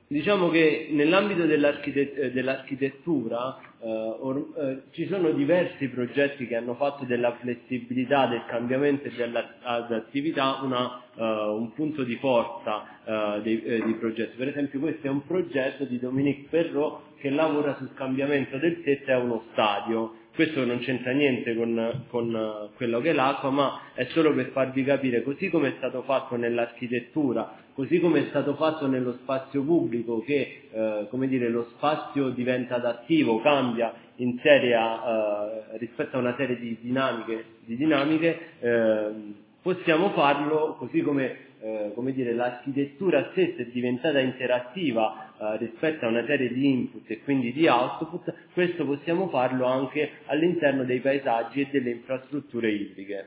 diciamo che nell'ambito dell'architet- dell'architettura eh, or- eh, ci sono diversi progetti che hanno fatto della flessibilità, del cambiamento e dell'adattività una, uh, un punto di forza uh, dei, eh, di progetti. Per esempio questo è un progetto di Dominique Perrault che lavora sul cambiamento del tetto a uno stadio. Questo non c'entra niente con, con quello che è l'acqua, ma è solo per farvi capire, così come è stato fatto nell'architettura, così come è stato fatto nello spazio pubblico, che eh, come dire, lo spazio diventa adattivo, cambia in serie eh, rispetto a una serie di dinamiche, di dinamiche eh, possiamo farlo così come Eh, come dire, l'architettura stessa è diventata interattiva eh, rispetto a una serie di input e quindi di output. Questo possiamo farlo anche all'interno dei paesaggi e delle infrastrutture idriche.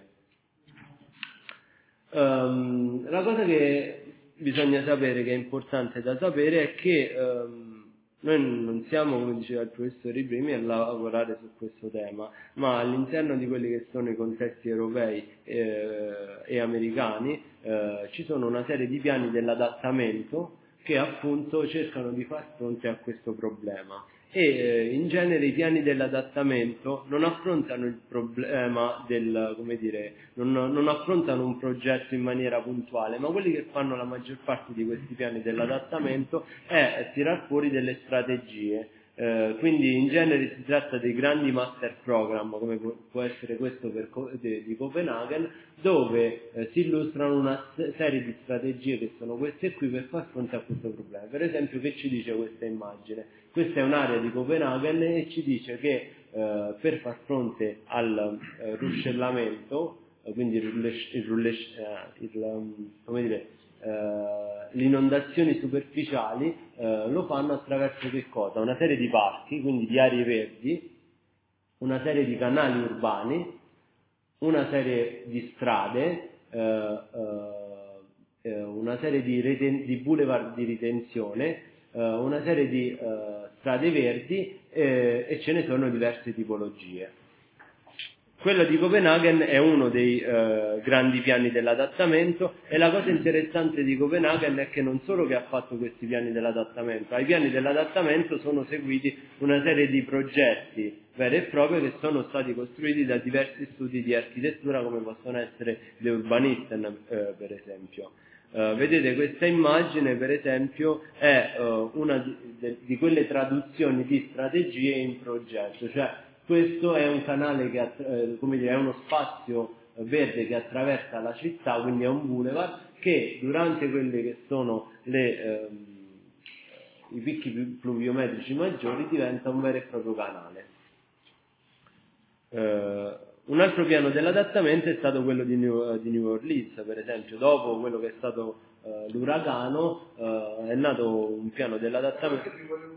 Um, la cosa che bisogna sapere, che è importante da sapere, è che um, noi non siamo, come diceva il professore prima, a lavorare su questo tema, ma all'interno di quelli che sono i contesti europei eh, e americani eh, ci sono una serie di piani dell'adattamento che appunto cercano di far fronte a questo problema. E eh, in genere i piani dell'adattamento non affrontano il problema del, come dire, non, non affrontano un progetto in maniera puntuale, ma quelli che fanno la maggior parte di questi piani dell'adattamento è tirar fuori delle strategie. Eh, quindi in genere si tratta dei grandi master program, come può, può essere questo per, de, di Copenaghen, dove eh, si illustrano una serie di strategie che sono queste qui per far fronte a questo problema. Per esempio, che ci dice questa immagine? Questa è un'area di Copenaghen e ci dice che eh, per far fronte al eh, ruscellamento, eh, quindi il, rulle- il, rulle- eh, il, um, come dire, Uh, le inondazioni superficiali uh, lo fanno attraverso che cosa? Una serie di parchi, quindi di aree verdi, una serie di canali urbani, una serie di strade, uh, uh, uh, una serie di, reten- di boulevard di ritenzione, uh, una serie di uh, strade verdi eh, e ce ne sono diverse tipologie. Quello di Copenaghen è uno dei eh, grandi piani dell'adattamento e la cosa interessante di Copenaghen è che non solo che ha fatto questi piani dell'adattamento, ai piani dell'adattamento sono seguiti una serie di progetti veri e propri che sono stati costruiti da diversi studi di architettura come possono essere le Urbanisten eh, per esempio. Uh, vedete questa immagine per esempio è uh, una di, de, di quelle traduzioni di strategie in progetto, cioè questo è un canale che eh, come dire, è uno spazio verde che attraversa la città, quindi è un boulevard che durante quelle che sono le, ehm, i picchi pluviometrici maggiori diventa un vero e proprio canale. Eh, un altro piano dell'adattamento è stato quello di New, di New Orleans, per esempio, dopo quello che è stato eh, l'uragano eh, è nato un piano dell'adattamento.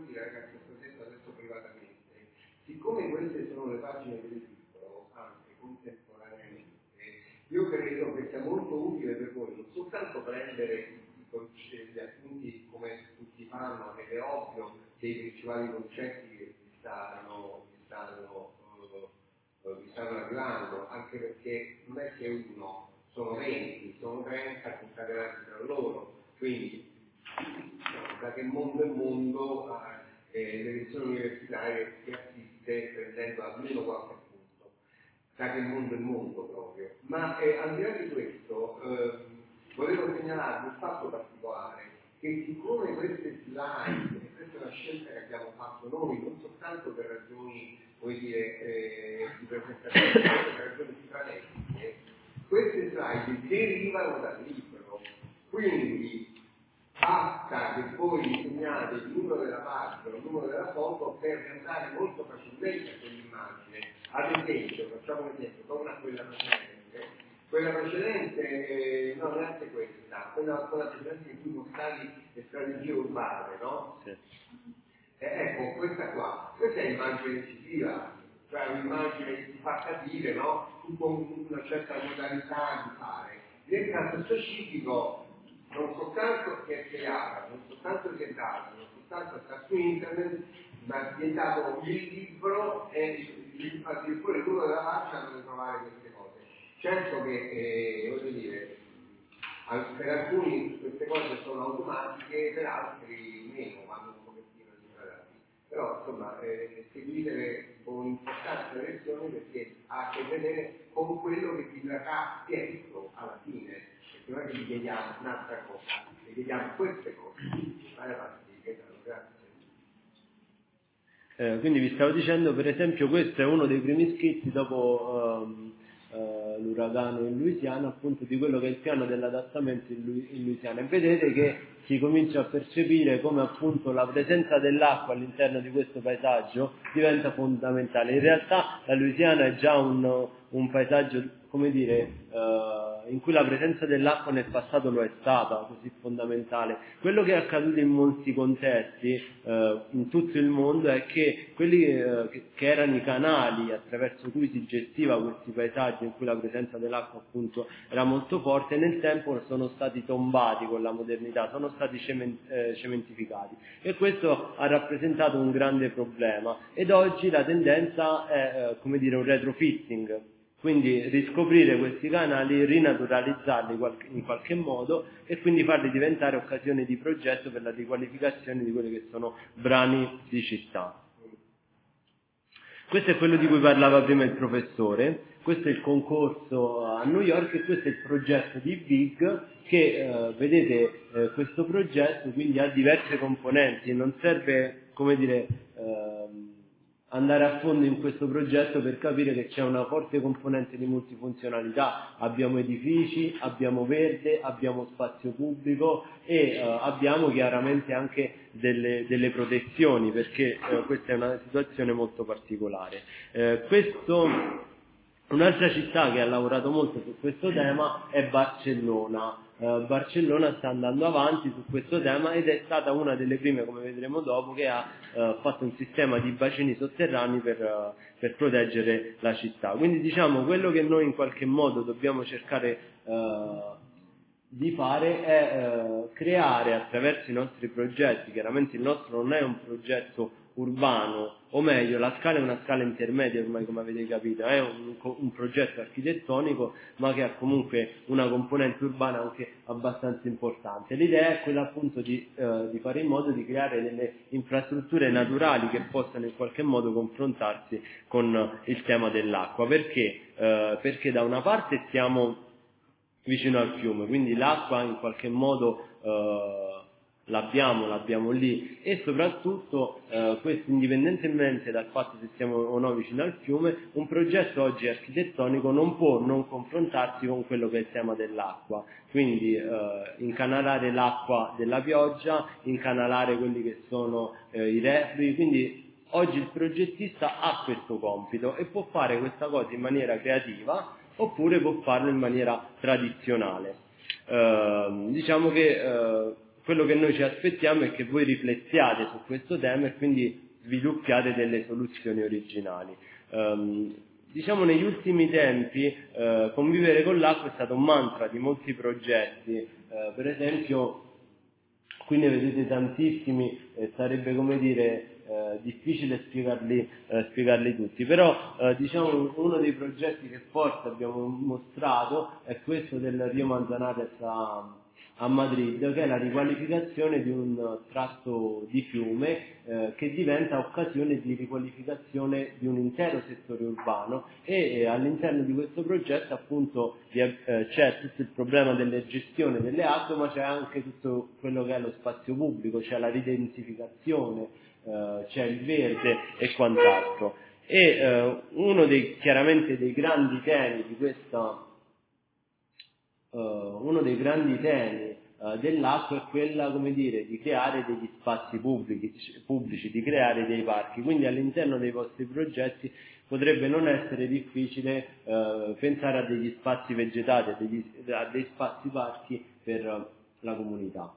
Siccome queste sono le pagine del libro, anche contemporaneamente, io credo che sia molto utile per voi non soltanto prendere gli appunti come tutti fanno, ed è ovvio, dei principali concetti che vi stanno, vi stanno, uh, vi stanno arrivando, anche perché non è che uno, sono venti, sono trenta concatenati tra loro, quindi da che mondo è mondo eh, le lezioni universitarie si assiste prendendo almeno qualche punto, da che mondo è mondo proprio. Ma eh, al di là di questo eh, volevo segnalarvi un fatto particolare, che siccome queste slide, e questa è una scelta che abbiamo fatto noi, non soltanto per ragioni, come dire, eh, di presentazione, ma per ragioni strategiche, queste slide derivano dal libro, quindi basta che voi segnate il numero della pagina, il numero della foto per andare molto facilmente a quell'immagine. Ad esempio, facciamo un esempio, torna a quella precedente, quella precedente, eh, no, neanche questa, quella, quella precedente in cui mostravi le strategie urbane, no? Sì. Eh, ecco, questa qua, questa è l'immagine decisiva, cioè un'immagine che ti fa capire, no? Tu con una certa modalità di fare. Nel caso specifico, non soltanto che è creata, non soltanto che è data, non soltanto sta su internet, ma è diventato il libro e addirittura il numero della faccia dove trovare queste cose. Certo che, eh, voglio dire, Per alcuni queste cose sono automatiche, per altri meno, vanno un pochettino migliorati. Però insomma eh, seguite con importanza le lezioni perché ha a che vedere con quello che vi verrà chiesto alla fine, perché non è che vi chiediamo un'altra cosa, vi chiediamo queste cose. Vai avanti, grazie. Eh, quindi vi stavo dicendo, per esempio, questo è uno dei primi scritti dopo um, uh, l'uragano in Louisiana, appunto di quello che è il piano dell'adattamento in, Lu- in Louisiana, e vedete che si comincia a percepire come appunto la presenza dell'acqua all'interno di questo paesaggio diventa fondamentale. In realtà la Louisiana è già un, un paesaggio, come dire, uh, in cui la presenza dell'acqua nel passato lo è stata così fondamentale. Quello che è accaduto in molti contesti uh, in tutto il mondo è che quelli uh, che, che erano i canali attraverso cui si gestiva questi paesaggi in cui la presenza dell'acqua appunto era molto forte, nel tempo sono stati tombati con la modernità, sono stati cement, eh, cementificati, e questo ha rappresentato un grande problema, ed oggi la tendenza è eh, come dire un retrofitting, quindi riscoprire questi canali, rinaturalizzarli in qualche modo e quindi farli diventare occasioni di progetto per la riqualificazione di quelli che sono brani di città. Questo è quello di cui parlava prima il professore, questo è il concorso a New York e questo è il progetto di V I G che, eh, vedete, eh, questo progetto quindi ha diverse componenti, non serve, come dire, ehm, andare a fondo in questo progetto per capire che c'è una forte componente di multifunzionalità. Abbiamo edifici, abbiamo verde, abbiamo spazio pubblico e uh, abbiamo chiaramente anche delle, delle protezioni, perché uh, questa è una situazione molto particolare. Uh, questo, un'altra città che ha lavorato molto su questo tema è Barcellona. Uh, Barcellona sta andando avanti su questo tema ed è stata una delle prime, come vedremo dopo, che ha uh, fatto un sistema di bacini sotterranei per, uh, per proteggere la città. Quindi diciamo quello che noi in qualche modo dobbiamo cercare uh, di fare è uh, creare attraverso i nostri progetti, chiaramente il nostro non è un progetto urbano, o meglio la scala è una scala intermedia ormai, come avete capito, è un, un progetto architettonico ma che ha comunque una componente urbana anche abbastanza importante. L'idea è quella appunto di, eh, di fare in modo di creare delle infrastrutture naturali che possano in qualche modo confrontarsi con il tema dell'acqua. Perché? Eh, perché da una parte siamo vicino al fiume, quindi l'acqua in qualche modo eh, l'abbiamo, l'abbiamo lì, e soprattutto eh, questo indipendentemente dal fatto se siamo o no vicino al fiume, un progetto oggi architettonico non può non confrontarsi con quello che è il tema dell'acqua, quindi eh, incanalare l'acqua della pioggia, incanalare quelli che sono eh, i reflui, quindi oggi il progettista ha questo compito e può fare questa cosa in maniera creativa oppure può farlo in maniera tradizionale. Eh, diciamo che eh, quello che noi ci aspettiamo è che voi riflettiate su questo tema e quindi sviluppiate delle soluzioni originali. Eh, diciamo negli ultimi tempi eh, convivere con l'acqua è stato un mantra di molti progetti, eh, per esempio qui ne vedete tantissimi, eh, sarebbe come dire eh, difficile spiegarli, eh, spiegarli tutti, però eh, diciamo uno dei progetti che forse abbiamo mostrato è questo del Rio Manzanares a, a Madrid, che è la riqualificazione di un tratto di fiume eh, che diventa occasione di riqualificazione di un intero settore urbano e eh, all'interno di questo progetto appunto eh, c'è tutto il problema della gestione delle acque, ma c'è anche tutto quello che è lo spazio pubblico, c'è la ridensificazione, eh, c'è il verde e quant'altro. E eh, uno dei chiaramente dei grandi temi di questa Uh, uno dei grandi temi uh, dell'acqua è quella, come dire, di creare degli spazi pubblici, pubblici, di creare dei parchi, quindi all'interno dei vostri progetti potrebbe non essere difficile uh, pensare a degli spazi vegetati, a, degli, a dei spazi parchi per uh, la comunità.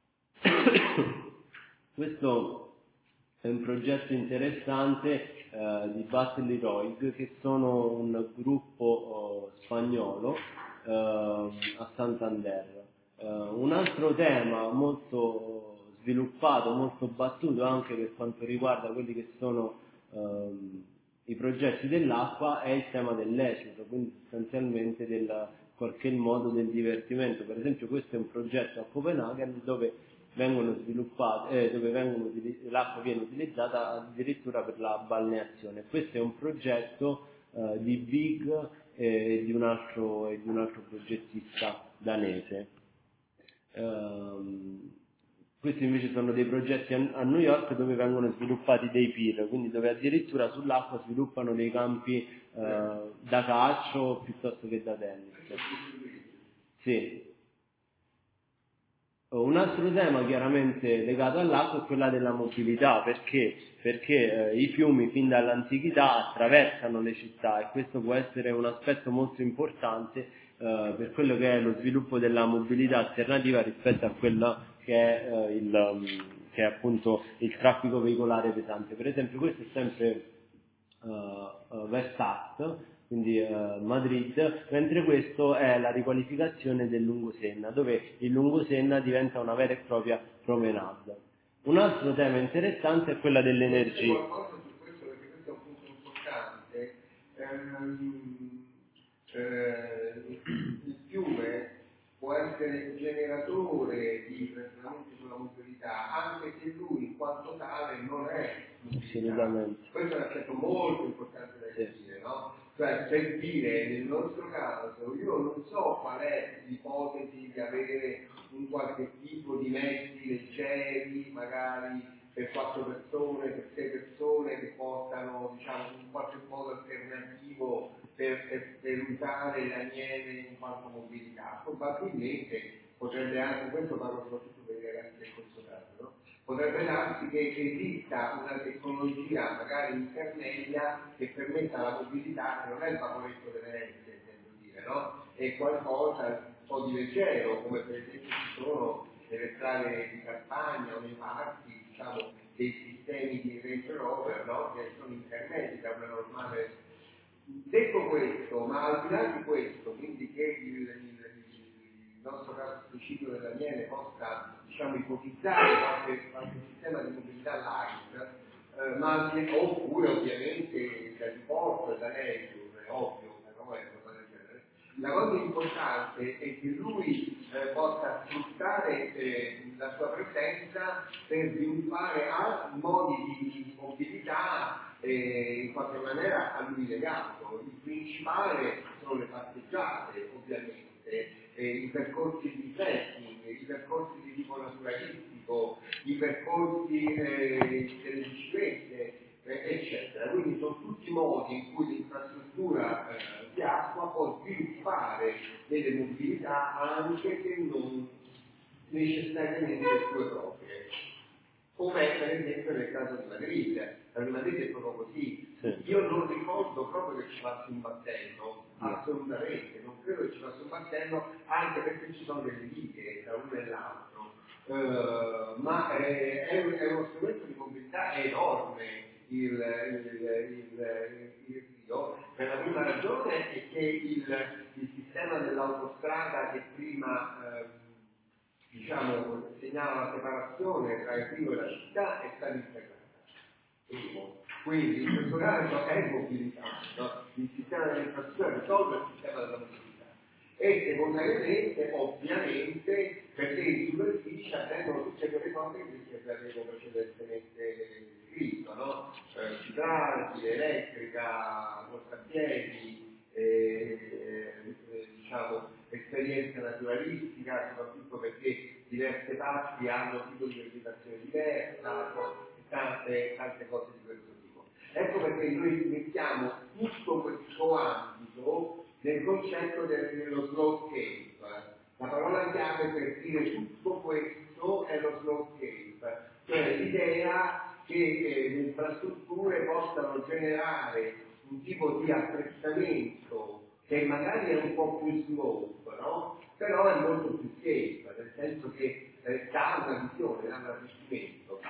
Questo è un progetto interessante uh, di Battle Heroic, che sono un gruppo uh, spagnolo Uh, a Santander. Uh, un altro tema molto sviluppato, molto battuto anche per quanto riguarda quelli che sono uh, i progetti dell'acqua è il tema dell'esodo, quindi sostanzialmente del qualche modo del divertimento. Per esempio questo è un progetto a Copenaghen dove vengono sviluppate, eh, dove vengono, l'acqua viene utilizzata addirittura per la balneazione. Questo è un progetto eh, di Big e di un altro, e di un altro progettista danese. Um, questi invece sono dei progetti a, a New York dove vengono sviluppati dei pier, quindi dove addirittura sull'acqua sviluppano dei campi uh, da calcio piuttosto che da tennis. Sì. Un altro tema chiaramente legato all'acqua è quella della mobilità, perché? Perché eh, i fiumi fin dall'antichità attraversano le città e questo può essere un aspetto molto importante eh, per quello che è lo sviluppo della mobilità alternativa rispetto a quello che è, eh, il, um, che è appunto il traffico veicolare pesante. Per esempio questo è sempre uh, uh, Versat, quindi uh, Madrid, mentre questo è la riqualificazione del Lungosenna, dove il Lungosenna diventa una vera e propria promenade. Un altro tema interessante è quella dell'energia. Qualcosa su questo, perché questo è un punto importante. Ehm, eh, il fiume può essere generatore di ragionamenti sulla mobilità, anche se lui in quanto tale non è mobilità. Questo è un aspetto molto importante da dire, sì. No? Cioè, per dire, nel nostro caso, io non so qual è l'ipotesi di avere un qualche tipo di mezzi leggeri, magari per quattro persone, per sei persone, che possano, diciamo, in qualche modo alternativo per, per, per usare l'aniene in quanto mobilità. Probabilmente potrebbe anche, questo parlo soprattutto per i ragazzi del corso caso, no? Potrebbe darsi che esista una tecnologia magari intermedia che permetta la mobilità, che non è il favoretto delle rette, intendo dire, no? È qualcosa un po' di leggero, come per esempio ci sono nelle strade di campagna o nei parchi, diciamo, dei sistemi di Range Rover, no? Che sono intermedi da una normale. Detto questo, ma al di là di questo, quindi che il, il, il nostro caso specifico dell'aniene possa, diciamo, ipotizzare qualche, qualche sistema di mobilità light, eh, ma oppure ovviamente da diporto, da nature, è ovvio, no? È cosa del genere. La cosa importante è che lui eh, possa sfruttare eh, la sua presenza per sviluppare altri modi di, di mobilità eh, in qualche maniera a lui legato. Il principale sono le passeggiate, ovviamente, eh, i percorsi di trekking, i percorsi di tipo naturalistico, i percorsi eh, delle biciclette, eh, eccetera. Quindi sono tutti modi in cui l'infrastruttura eh, di acqua può sviluppare delle mobilità anche se non necessariamente sue proprie. Come per esempio nel caso di Madrid. La Madrid è proprio così. Sì. Io non ricordo proprio che ci passi un battello, sì. Assolutamente, non credo che ci passi un battello, anche perché ci sono delle righe tra uno e l'altro. Uh, ma è, è, è uno strumento di mobilità enorme il, il, il, il, il Rio, per la prima ragione è che il, il sistema dell'autostrada che prima eh, diciamo segnala la separazione tra il Rio e la città è stato integrato. Quindi in questo caso è mobilità, no? Il sistema dell'infrastruttura risolve il sistema della mobilità e secondariamente ovviamente perché in superficie avvengono tutte quelle cose che vi avevo precedentemente descritto, no? Eh, città, elettrica, portapiedi, eh, eh, diciamo esperienza naturalistica, soprattutto perché diverse parti hanno tipo di vegetazione diversa, tante, tante cose di questo tipo. Ecco perché noi mettiamo tutto questo ambito nel concetto del, dello slowscape. La parola chiave per dire tutto questo è lo slowscape, cioè l'idea che eh, le infrastrutture possano generare un tipo di apprezzamento che magari è un po' più slope, no? Però è molto più scape, nel senso che eh, dà una visione, dà un arricchimento.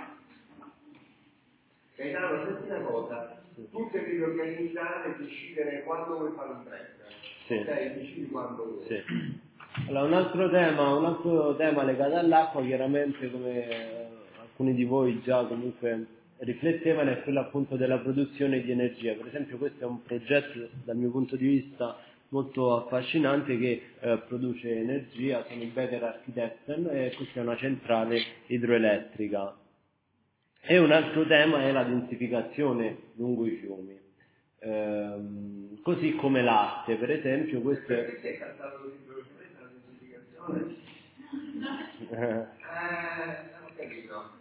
Gaetano, senti una cosa, tu ti devi organizzare e decidere quando vuoi fare un trek. Sì. Ok, decidi quando vuoi. Sì. Allora, un altro tema, un altro tema legato all'acqua, chiaramente come eh, alcuni di voi già comunque riflettevano, è quello appunto della produzione di energia. Per esempio questo è un progetto dal mio punto di vista molto affascinante che eh, produce energia, sono i Becker Architecten, e questa è una centrale idroelettrica. E un altro tema è la densificazione lungo i fiumi. Ehm, così come l'arte, per esempio, questo è... Perché hai cantato la densificazione? Eh, non ho capito.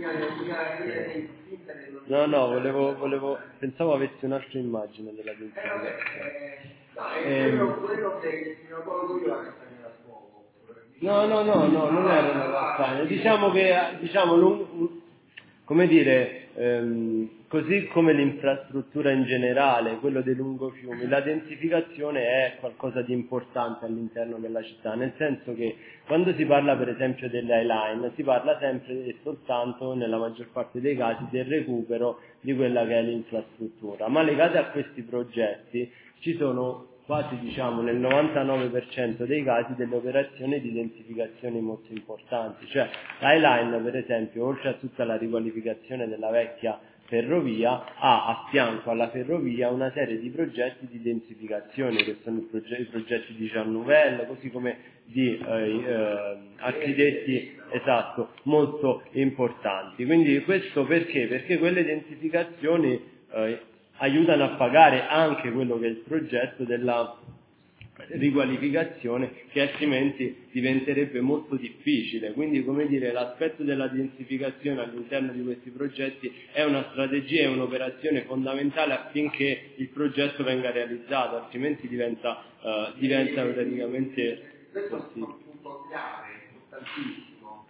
No, no, volevo, volevo, pensavo avessi un'altra immagine della densificazione. No, è quello, quello che mi ho tolto io la castagna da fuoco. No, no, no, no, non era una castagna. Diciamo che, diciamo, non, come dire, ehm, così come l'infrastruttura in generale, quello dei lungofiumi, la densificazione è qualcosa di importante all'interno della città, nel senso che quando si parla per esempio delle highline si parla sempre e soltanto, nella maggior parte dei casi, del recupero di quella che è l'infrastruttura, ma legate a questi progetti ci sono quasi, diciamo, nel novantanove per cento dei casi delle operazioni di densificazione molto importanti, cioè l'Highline per esempio, oltre a tutta la riqualificazione della vecchia ferrovia, ha a fianco alla ferrovia una serie di progetti di densificazione che sono i, proge- i progetti di Jean Nouvel, così come di eh, eh, architetti, esatto, molto importanti. Quindi questo perché? Perché quelle densificazioni eh, aiutano a pagare anche quello che è il progetto della riqualificazione, che altrimenti diventerebbe molto difficile. Quindi, come dire, l'aspetto della densificazione all'interno di questi progetti è una strategia, è un'operazione fondamentale affinché il progetto venga realizzato, altrimenti diventa, uh, diventa praticamente questo è un punto chiave, importantissimo.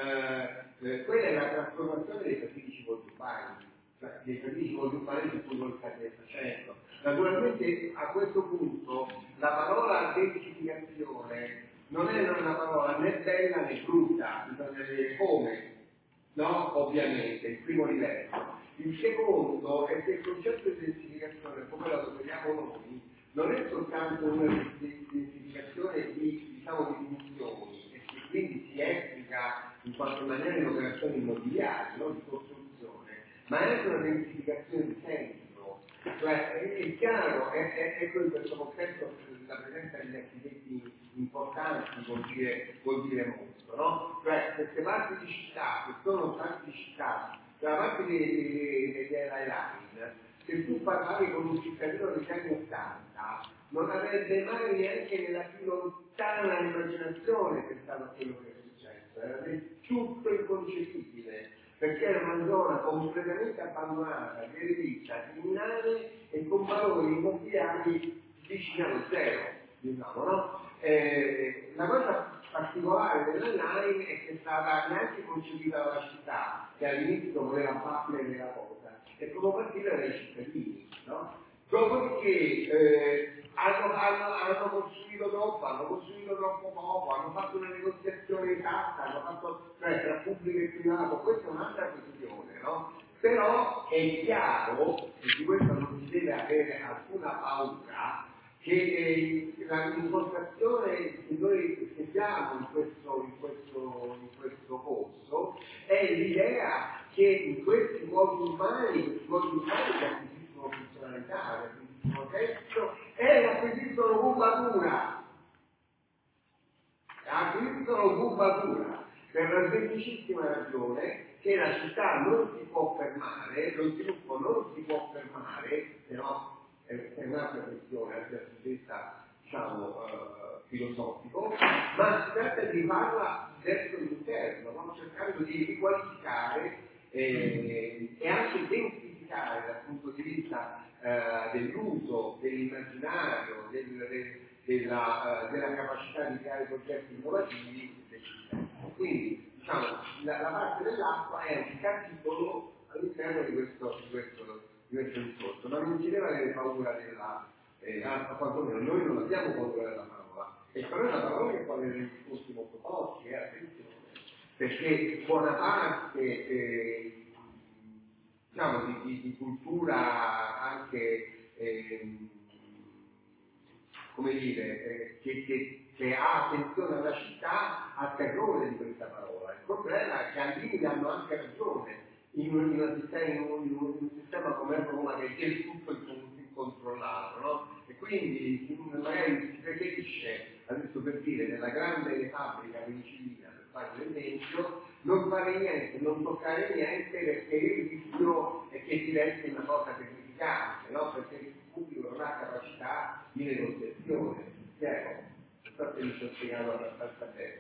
Eh, eh, quella è la trasformazione dei strategici urbani, cioè dei strategici urbani su cui voi state facendo. Naturalmente a questo punto la parola densificazione non è una parola né bella né brutta, bisogna vedere come, no? Ovviamente, il primo livello. Il secondo è che il concetto di densificazione, come lo definiamo noi, non è soltanto una densificazione di, diciamo, di funzioni, e che quindi si esplica in qualche maniera in operazioni immobiliari, no? Di costruzione, ma è anche una densificazione di senso. Cioè, è, è chiaro, è, è, ecco in questo contesto la presenza degli architetti importanti vuol dire, vuol dire molto, no? Cioè, queste parti di città, che sono parti di città, da parte degli airline, se tu parlavi con un cittadino degli anni ottanta, non avrebbe mai neanche nella più lontana immaginazione pensato a quello che è successo, era del tutto inconcepibile, perché era una zona completamente abbandonata, derelitta, criminale e con valori immobiliari vicini allo zero, diciamo, no? Eh, la cosa particolare della line è che è stata neanche concepita dalla città, che all'inizio voleva battere la cosa, è proprio partita dai cittadini, no? Dopodiché eh, hanno, hanno, hanno costruito troppo, hanno costruito troppo poco, hanno fatto una negoziazione esatta, hanno fatto, cioè tra pubblico e privato, questa è un'altra questione, no? Però è chiaro, e di questo non si deve avere alcuna paura, che eh, l'impostazione che noi sentiamo in questo, in questo, in questo corso è l'idea che in questi luoghi umani, questi luoghi umani che acquisiscono funzionalità, che acquisiscono testo, e acquisiscono curvatura. Acquisiscono curvatura per la semplicissima ragione che la città non si può fermare, lo sviluppo non si può fermare, se no è un'altra questione, anche dal punto di vista, diciamo, eh, filosofico, ma si tratta di farla verso l'interno, no? Cercando di riqualificare eh, e anche densificare dal punto di vista eh, dell'uso, dell'immaginario, del, del, della, uh, della capacità di creare progetti innovativi del sistema. Quindi, diciamo, la, la parte dell'acqua è un capitolo all'interno di questo, di questo, di questo discorso, ma non si deve avere paura della, eh, a quantomeno noi non abbiamo paura della parola, e però è una parola che può avere discorsi molto forti, eh, attenzione, perché buona parte eh, diciamo, di, di, di cultura anche eh, come dire, eh, che, che, che ha attenzione alla città, ha terrore di questa parola. Il problema è che al limite hanno anche ragione in un, in un, sistema, in un, in un sistema come Roma che è del tutto incontrollato, no? E quindi magari grande fabbrica penicillina, per fare l'esempio, non fare niente, non toccare niente, perché il rischio è che diventi una cosa terrificante, no? Perché il pubblico non ha capacità di negoziazione. Chiaro? Non so se mi sto spiegando abbastanza bene.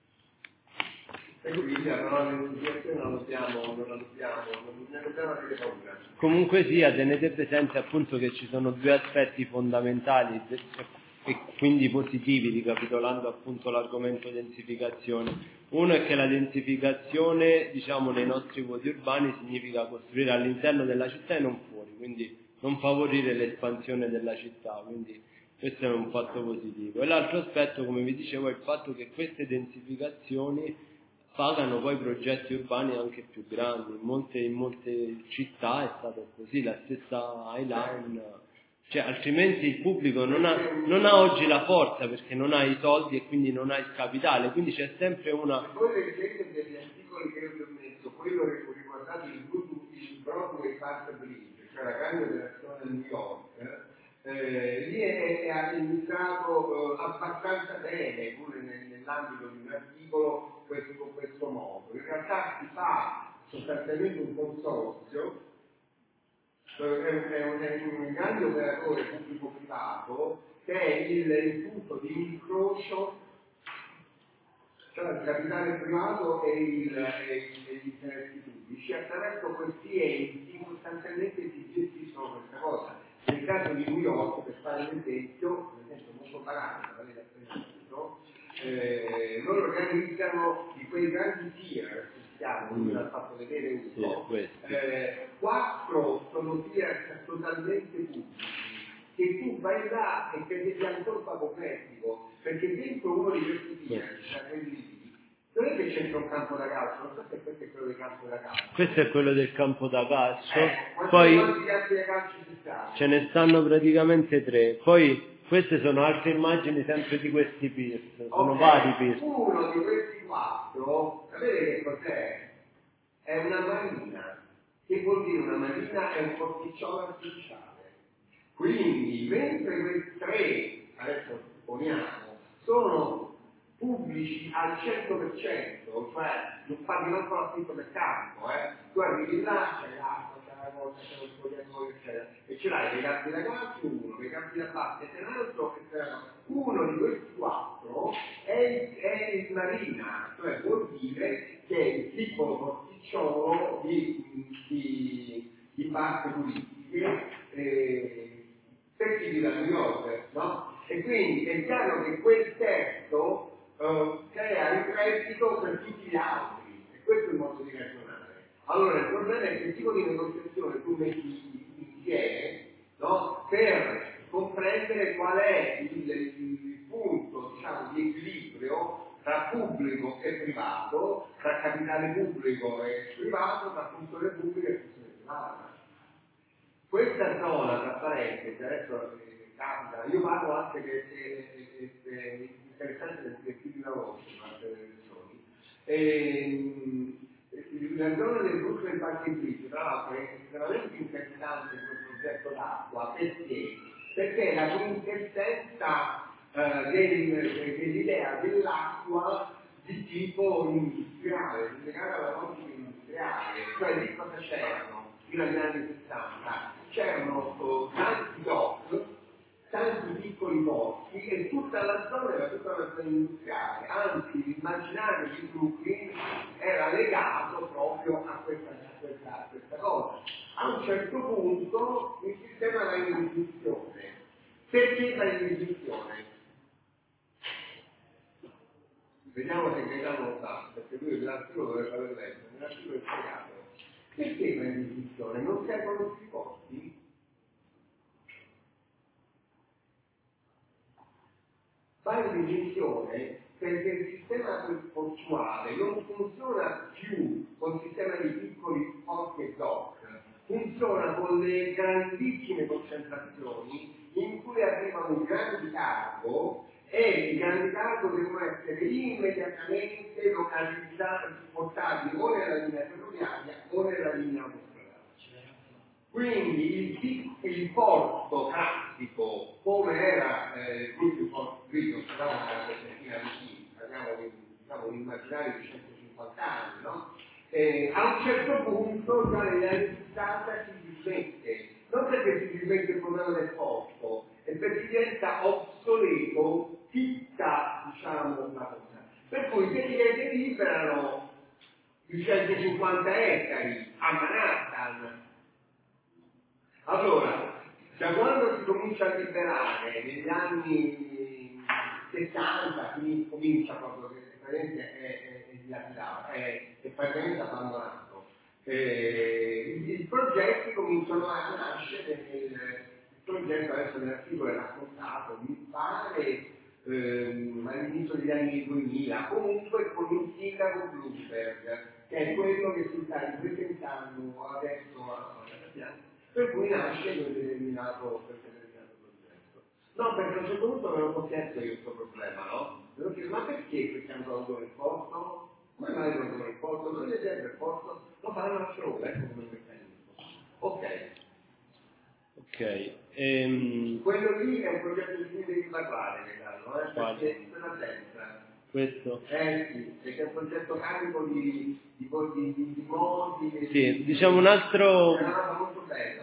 E quindi la parola negoziazione non dobbiamo, non la dobbiamo, non ne dobbiamo avere paura. Comunque sia, tenete presente appunto che ci sono due aspetti fondamentali e quindi positivi, ricapitolando appunto l'argomento densificazione. Uno è che la densificazione, diciamo, nei nostri vuoti urbani significa costruire all'interno della città e non fuori, quindi non favorire l'espansione della città, quindi questo è un fatto positivo. E l'altro aspetto, come vi dicevo, è il fatto che queste densificazioni pagano poi progetti urbani anche più grandi. In molte, in molte città è stato così, la stessa Highline. Cioè, altrimenti il pubblico non ha, non ha oggi la forza, perché non ha i soldi e quindi non ha il capitale, quindi c'è sempre una... Se voi leggete degli articoli che io vi ho messo, quello riguardato il Broadway Park Bridge, cioè la grande operazione a New York, eh, lì è, è illustrato eh, abbastanza bene, pure nel, nell'ambito di un articolo, questo, con questo modo. In realtà si fa sostanzialmente un consorzio, è un, è un, è un grande operatore pubblico-privato che è il, il punto di incrocio tra il capitale privato e, il, e, e gli interessi pubblici. Attraverso questi enti sostanzialmente si gestiscono questa cosa. Nel caso di New York, per fare un esempio, un esempio molto banale, l'avete appena detto, eh, loro organizzano di quei grandi tier, siamo, mm. l'ha fatto vedere uno, sì, eh, quattro sono tier totalmente pubblici, che tu vai là e che devi ancora poco pratico, perché dentro uno di questi tier, cioè quelli lì, non è che c'è un campo da calcio, non so se questo è quello del campo da calcio. Questo è quello del campo da calcio, eh, poi quanti campi da calcio ci stanno? Ce ne stanno praticamente tre, poi queste sono altre immagini sempre di questi pier, sono okay. vari pier. Uno di questi quattro, sapete che cos'è? È una marina. Che vuol dire una marina? È un porticciolo artificiale. Quindi, mentre questi tre, adesso supponiamo, sono pubblici al cento per cento, cioè non paghi manco l'affitto del campo, eh? Tu arrivi là, c'è l'acqua, c'è la cosa, c'è lo spogliatoio, eccetera, e ce l'hai dei campi da calcio uno, dei campi da basket e un altro, e uno di questi quattro è, è il marina, cioè vuol dire che è il piccolo porticciolo di, di, di parti turistiche eh, serviti da New York, no? E quindi è chiaro che quel testo Uh, crea il reddito per tutti gli altri, e questo è il modo di ragionare. Allora il problema è che tipo di negoziazione tu metti insieme, no? Per comprendere qual è il, il punto, diciamo, di equilibrio tra pubblico e privato, tra capitale pubblico e privato, tra funzione pubblica e funzione privata. Questa zona, tra parentesi, adesso eh, capita, io parlo anche che è, è, è interessante perché più di una volta in parte delle regioni. E, la zona del Brooklyn Park Bridge, tra l'altro, è estremamente interessante come progetto d'acqua, perché? Perché la quintessenza eh, del, dell'idea dell'acqua di tipo industriale, legata alla logica industriale, cioè lì cosa c'erano fino agli anni sessanta? C'erano oh, tanti dock, tanti piccoli porti e tutta la zona era tutta una zona industriale, anzi l'immaginario di Brooklyn era legato proprio a questa, a questa, a questa cosa. A un certo punto il sistema va in dismissione. Perché va in dismissione? Vediamo se Gaetano lo sa, perché lui l'articolo dovrebbe aver letto, nell'articolo è spiegato. Perché va in dismissione? Non servono più i porti? Va in dismissione perché il sistema portuale non funziona più con il sistema di piccoli porti e dock, funziona con le grandissime concentrazioni in cui arrivano i grandi cargo e i grandi cargo devono essere immediatamente localizzati, portati o nella linea ferroviaria o nella linea autostradale. Quindi il, il porto classico, come era eh, il porto grigio, parliamo della settantina di parliamo di diciamo, un immaginario di centocinquanta anni, no? Eh, a un certo punto già negli anni sessanta si dismette, non perché si dismette il problema del porto, è perché diventa obsoleto tutta, diciamo, la cosa. Per cui quelli che deliberano i centocinquanta ettari a Manhattan. Allora, da quando si comincia a liberare, negli anni settanta, quindi comincia proprio, che praticamente è, è, è dilapidato, è, è praticamente abbandonato. Eh, I progetti cominciano a nascere, nel, il progetto adesso nell'articolo è raccontato, mi pare ehm, all'inizio degli anni duemila, comunque con il sindaco Bloomberg, che è quello che si sta ripresentando adesso a piazza. Per cui nasce un determinato, per determinato progetto. No, perché a un certo punto me lo ho chiesto io questo problema, no? Me lo chiesto, ma perché questiamo tolto il porto? Come mai tolto il porto? Non gli serve il porto? Lo faranno a show, ecco come meccanismo. Ok. Ok. Ehm... Quello lì è un progetto di cui devi parlare, Carlo, eh? Perché per la destra. Questo? Eh sì, perché è un progetto carico di, di, di, di, di modi. Sì, di, diciamo un altro. È una cosa molto bella.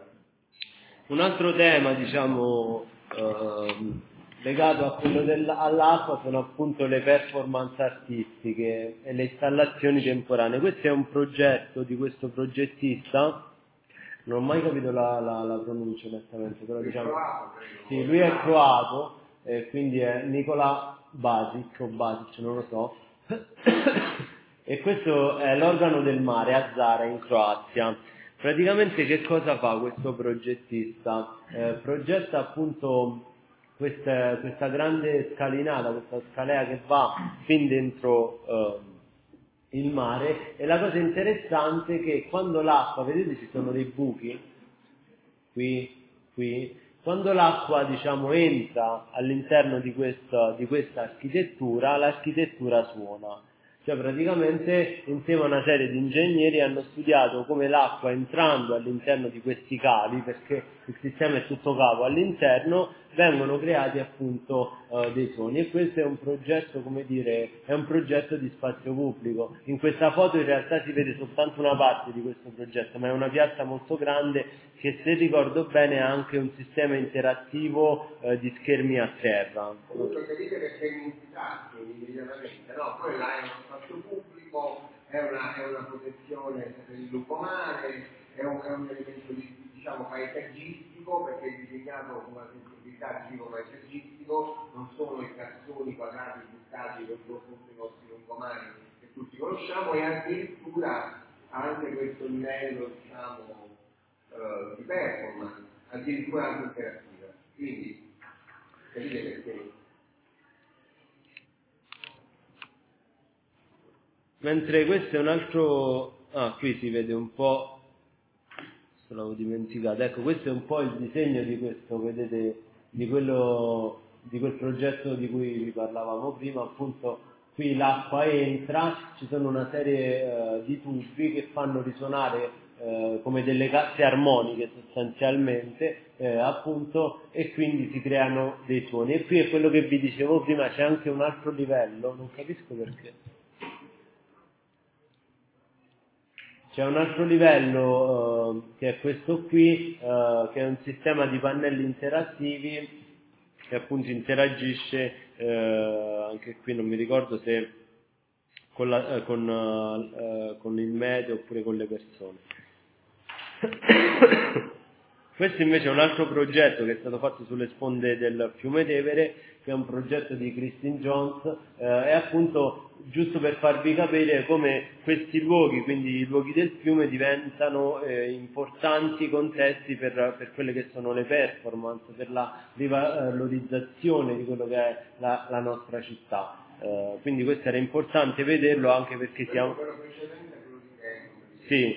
Un altro tema, diciamo, eh, legato a quello all'acqua sono appunto le performance artistiche e le installazioni temporanee. Questo è un progetto di questo progettista, non ho mai capito la, la, la pronuncia onestamente, però diciamo, sì, lui è croato, eh, quindi è Nikola Basic o Basic, non lo so, e questo è l'organo del mare a Zara in Croazia. Praticamente che cosa fa questo progettista? Eh, progetta appunto questa, questa grande scalinata, questa scalea che va fin dentro eh, il mare, e la cosa interessante è che quando l'acqua, vedete ci sono dei buchi, qui, qui, quando l'acqua diciamo entra all'interno di questa, di questa architettura, l'architettura suona. Cioè praticamente insieme a una serie di ingegneri hanno studiato come l'acqua entrando all'interno di questi cavi, perché il sistema è tutto cavo all'interno, vengono creati appunto uh, dei suoni, e questo è un progetto, come dire, è un progetto di spazio pubblico. In questa foto in realtà si vede soltanto una parte di questo progetto, ma è una piazza molto grande che, se ricordo bene, ha anche un sistema interattivo uh, di schermi a terra. Comunque capite perché mi infiltrati immediatamente, no? Quella è uno spazio pubblico, è una, è una protezione per il lungomare, è un, è un elemento di, diciamo, paesaggistico, perché è disegnato con una sensibilità di tipo paesaggistico, non sono i cassoni quadrati buttati per tutti i nostri lungomari che tutti conosciamo, e addirittura anche questo livello, diciamo, uh, di performance, addirittura anche interattiva. Quindi, capite perché? Mentre questo è un altro, ah, qui si vede un po', se l'avevo dimenticato, ecco, questo è un po' il disegno di questo, vedete, di quello, di quel progetto di cui vi parlavamo prima. Appunto qui l'acqua entra, ci sono una serie uh, di tubi che fanno risuonare uh, come delle casse armoniche sostanzialmente, eh, appunto, e quindi si creano dei suoni. E qui è quello che vi dicevo prima, c'è anche un altro livello, non capisco perché. C'è un altro livello uh, che è questo qui, uh, che è un sistema di pannelli interattivi che appunto interagisce, uh, anche qui non mi ricordo se con, la, uh, con, uh, uh, con il meteo oppure con le persone. Questo invece è un altro progetto che è stato fatto sulle sponde del fiume Tevere, che è un progetto di Christine Jones, eh, è appunto giusto per farvi capire come questi luoghi, quindi i luoghi del fiume, diventano eh, importanti contesti per, per quelle che sono le performance, per la rivalorizzazione di quello che è la, la nostra città. Eh, quindi questo era importante vederlo, anche perché siamo... Sì.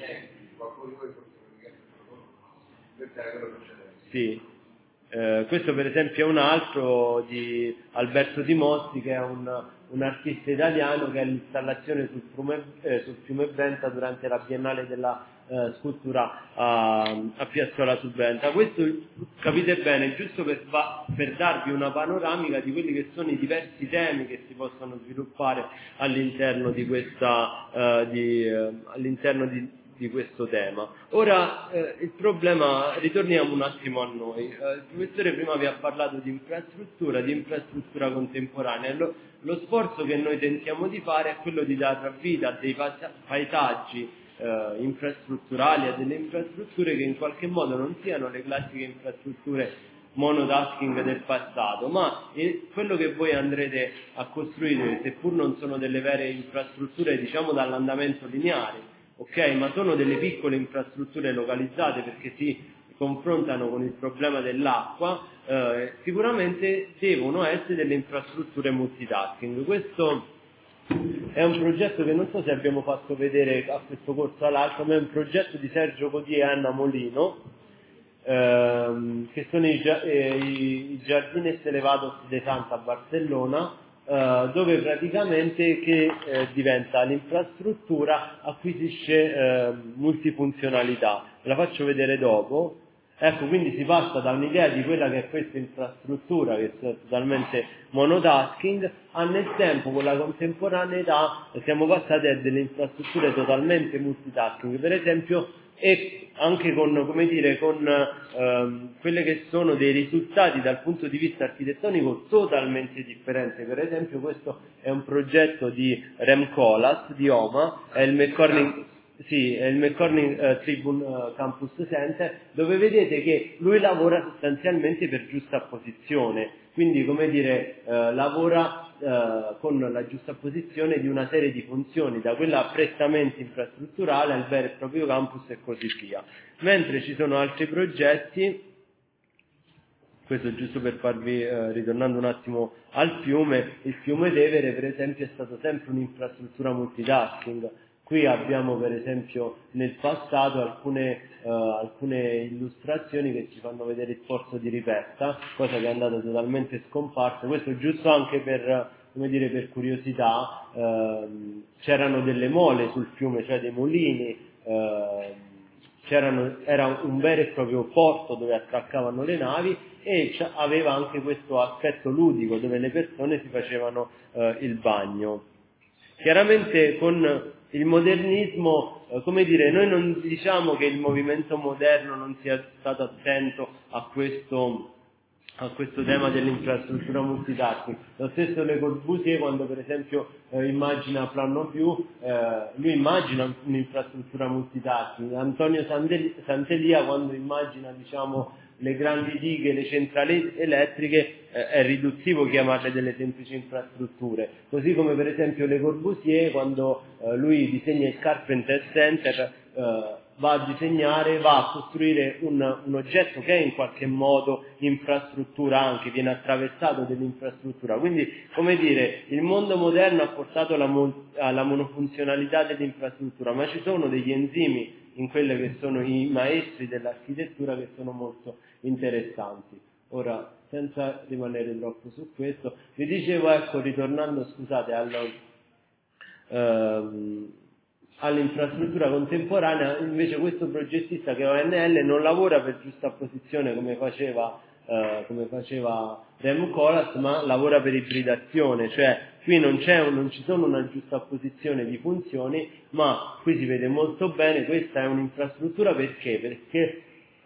Sì, eh, questo per esempio è un altro di Alberto Di Mossi, che è un, un artista italiano, che è l'installazione sul fiume, eh, sul fiume Brenta durante la Biennale della eh, scultura a, a Piazzola sul Brenta. Questo, capite bene, giusto per, per darvi una panoramica di quelli che sono i diversi temi che si possono sviluppare all'interno di questa eh, di, eh, all'interno di di questo tema. Ora eh, il problema, ritorniamo un attimo a noi. Eh, il professore prima vi ha parlato di infrastruttura, di infrastruttura contemporanea. Lo, lo sforzo che noi tentiamo di fare è quello di dare vita a dei paesaggi eh, infrastrutturali, a delle infrastrutture che in qualche modo non siano le classiche infrastrutture monotasking del passato, ma quello che voi andrete a costruire, seppur non sono delle vere infrastrutture, diciamo, dall'andamento lineare, ok, ma sono delle piccole infrastrutture localizzate perché si confrontano con il problema dell'acqua, eh, sicuramente devono essere delle infrastrutture multitasking. Questo è un progetto che non so se abbiamo fatto vedere a questo corso all'altro, ma è un progetto di Sergio Codì e Anna Molino, ehm, che sono i, eh, i Jardines Elevados de Santa a Barcellona, Uh, dove praticamente che eh, diventa l'infrastruttura acquisisce eh, multifunzionalità. Ve la faccio vedere dopo. Ecco, quindi si passa da un'idea di quella che è questa infrastruttura, che è totalmente monotasking, a nel tempo, con la contemporaneità, siamo passati a delle infrastrutture totalmente multitasking. Per esempio, e anche con, come dire, con ehm, quelle che sono dei risultati dal punto di vista architettonico totalmente differenti. Per esempio, questo è un progetto di Rem Koolhaas di Oma, è il McCormick, sì, è il McCormick eh, Tribune eh, Campus Center, dove vedete che lui lavora sostanzialmente per giustapposizione, quindi, come dire, eh, lavora Uh, con la giustapposizione di una serie di funzioni, da quella prettamente infrastrutturale al vero e proprio campus e così via. Mentre ci sono altri progetti, questo giusto per farvi, uh, ritornando un attimo al fiume, il fiume Tevere per esempio è stato sempre un'infrastruttura multitasking. Qui abbiamo per esempio nel passato alcune, uh, alcune illustrazioni che ci fanno vedere il pozzo di Ripetta, cosa che è andata totalmente scomparsa. Questo giusto anche per, come dire, per curiosità. Uh, c'erano delle mole sul fiume, cioè dei mulini, uh, c'erano, era un vero e proprio porto dove attraccavano le navi e aveva anche questo aspetto ludico dove le persone si facevano uh, il bagno. Chiaramente con il modernismo, eh, come dire, noi non diciamo che il movimento moderno non sia stato attento a questo, a questo tema dell'infrastruttura multitasking. Lo stesso Le Corbusier, quando per esempio eh, immagina Plan No Più, eh, lui immagina un'infrastruttura multitasking. Antonio Santelia, quando immagina, diciamo, le grandi dighe, le centrali elettriche, eh, è riduttivo chiamarle delle semplici infrastrutture. Così come per esempio Le Corbusier, quando eh, lui disegna il Carpenter Center, eh, va a disegnare, va a costruire un, un oggetto che è in qualche modo infrastruttura anche, viene attraversato dell'infrastruttura. Quindi, come dire, il mondo moderno ha portato alla, mon- alla monofunzionalità dell'infrastruttura, ma ci sono degli enzimi in quelle che sono i maestri dell'architettura che sono molto interessanti. Ora, senza rimanere troppo su questo, vi dicevo, ecco, ritornando, scusate, allo, ehm, all'infrastruttura contemporanea, invece questo progettista che è O N L non lavora per giustapposizione come faceva, eh, come faceva Rem Koolhaas, ma lavora per ibridazione, cioè qui non, c'è un, non ci sono una giustapposizione di funzioni, ma qui si vede molto bene, questa è un'infrastruttura perché? Perché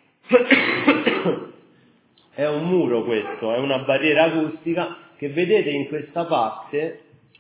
è un muro questo, è una barriera acustica che vedete in questa parte.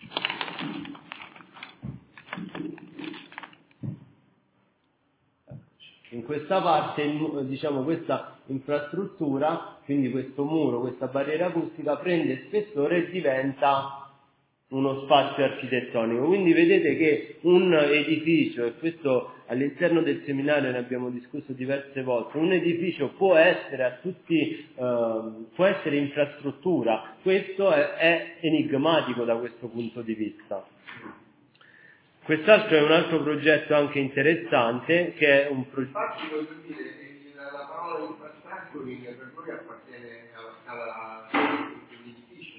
In questa parte, diciamo, questa infrastruttura, quindi questo muro, questa barriera acustica, prende spessore e diventa uno spazio architettonico. Quindi vedete che un edificio, e questo all'interno del seminario ne abbiamo discusso diverse volte, un edificio può essere a tutti, eh, può essere infrastruttura. Questo è, è enigmatico da questo punto di vista. Quest'altro è un altro progetto anche interessante, che è un progetto... Infatti, voglio dire, la parola infrastructuring per noi appartiene alla, alla, agli edifici,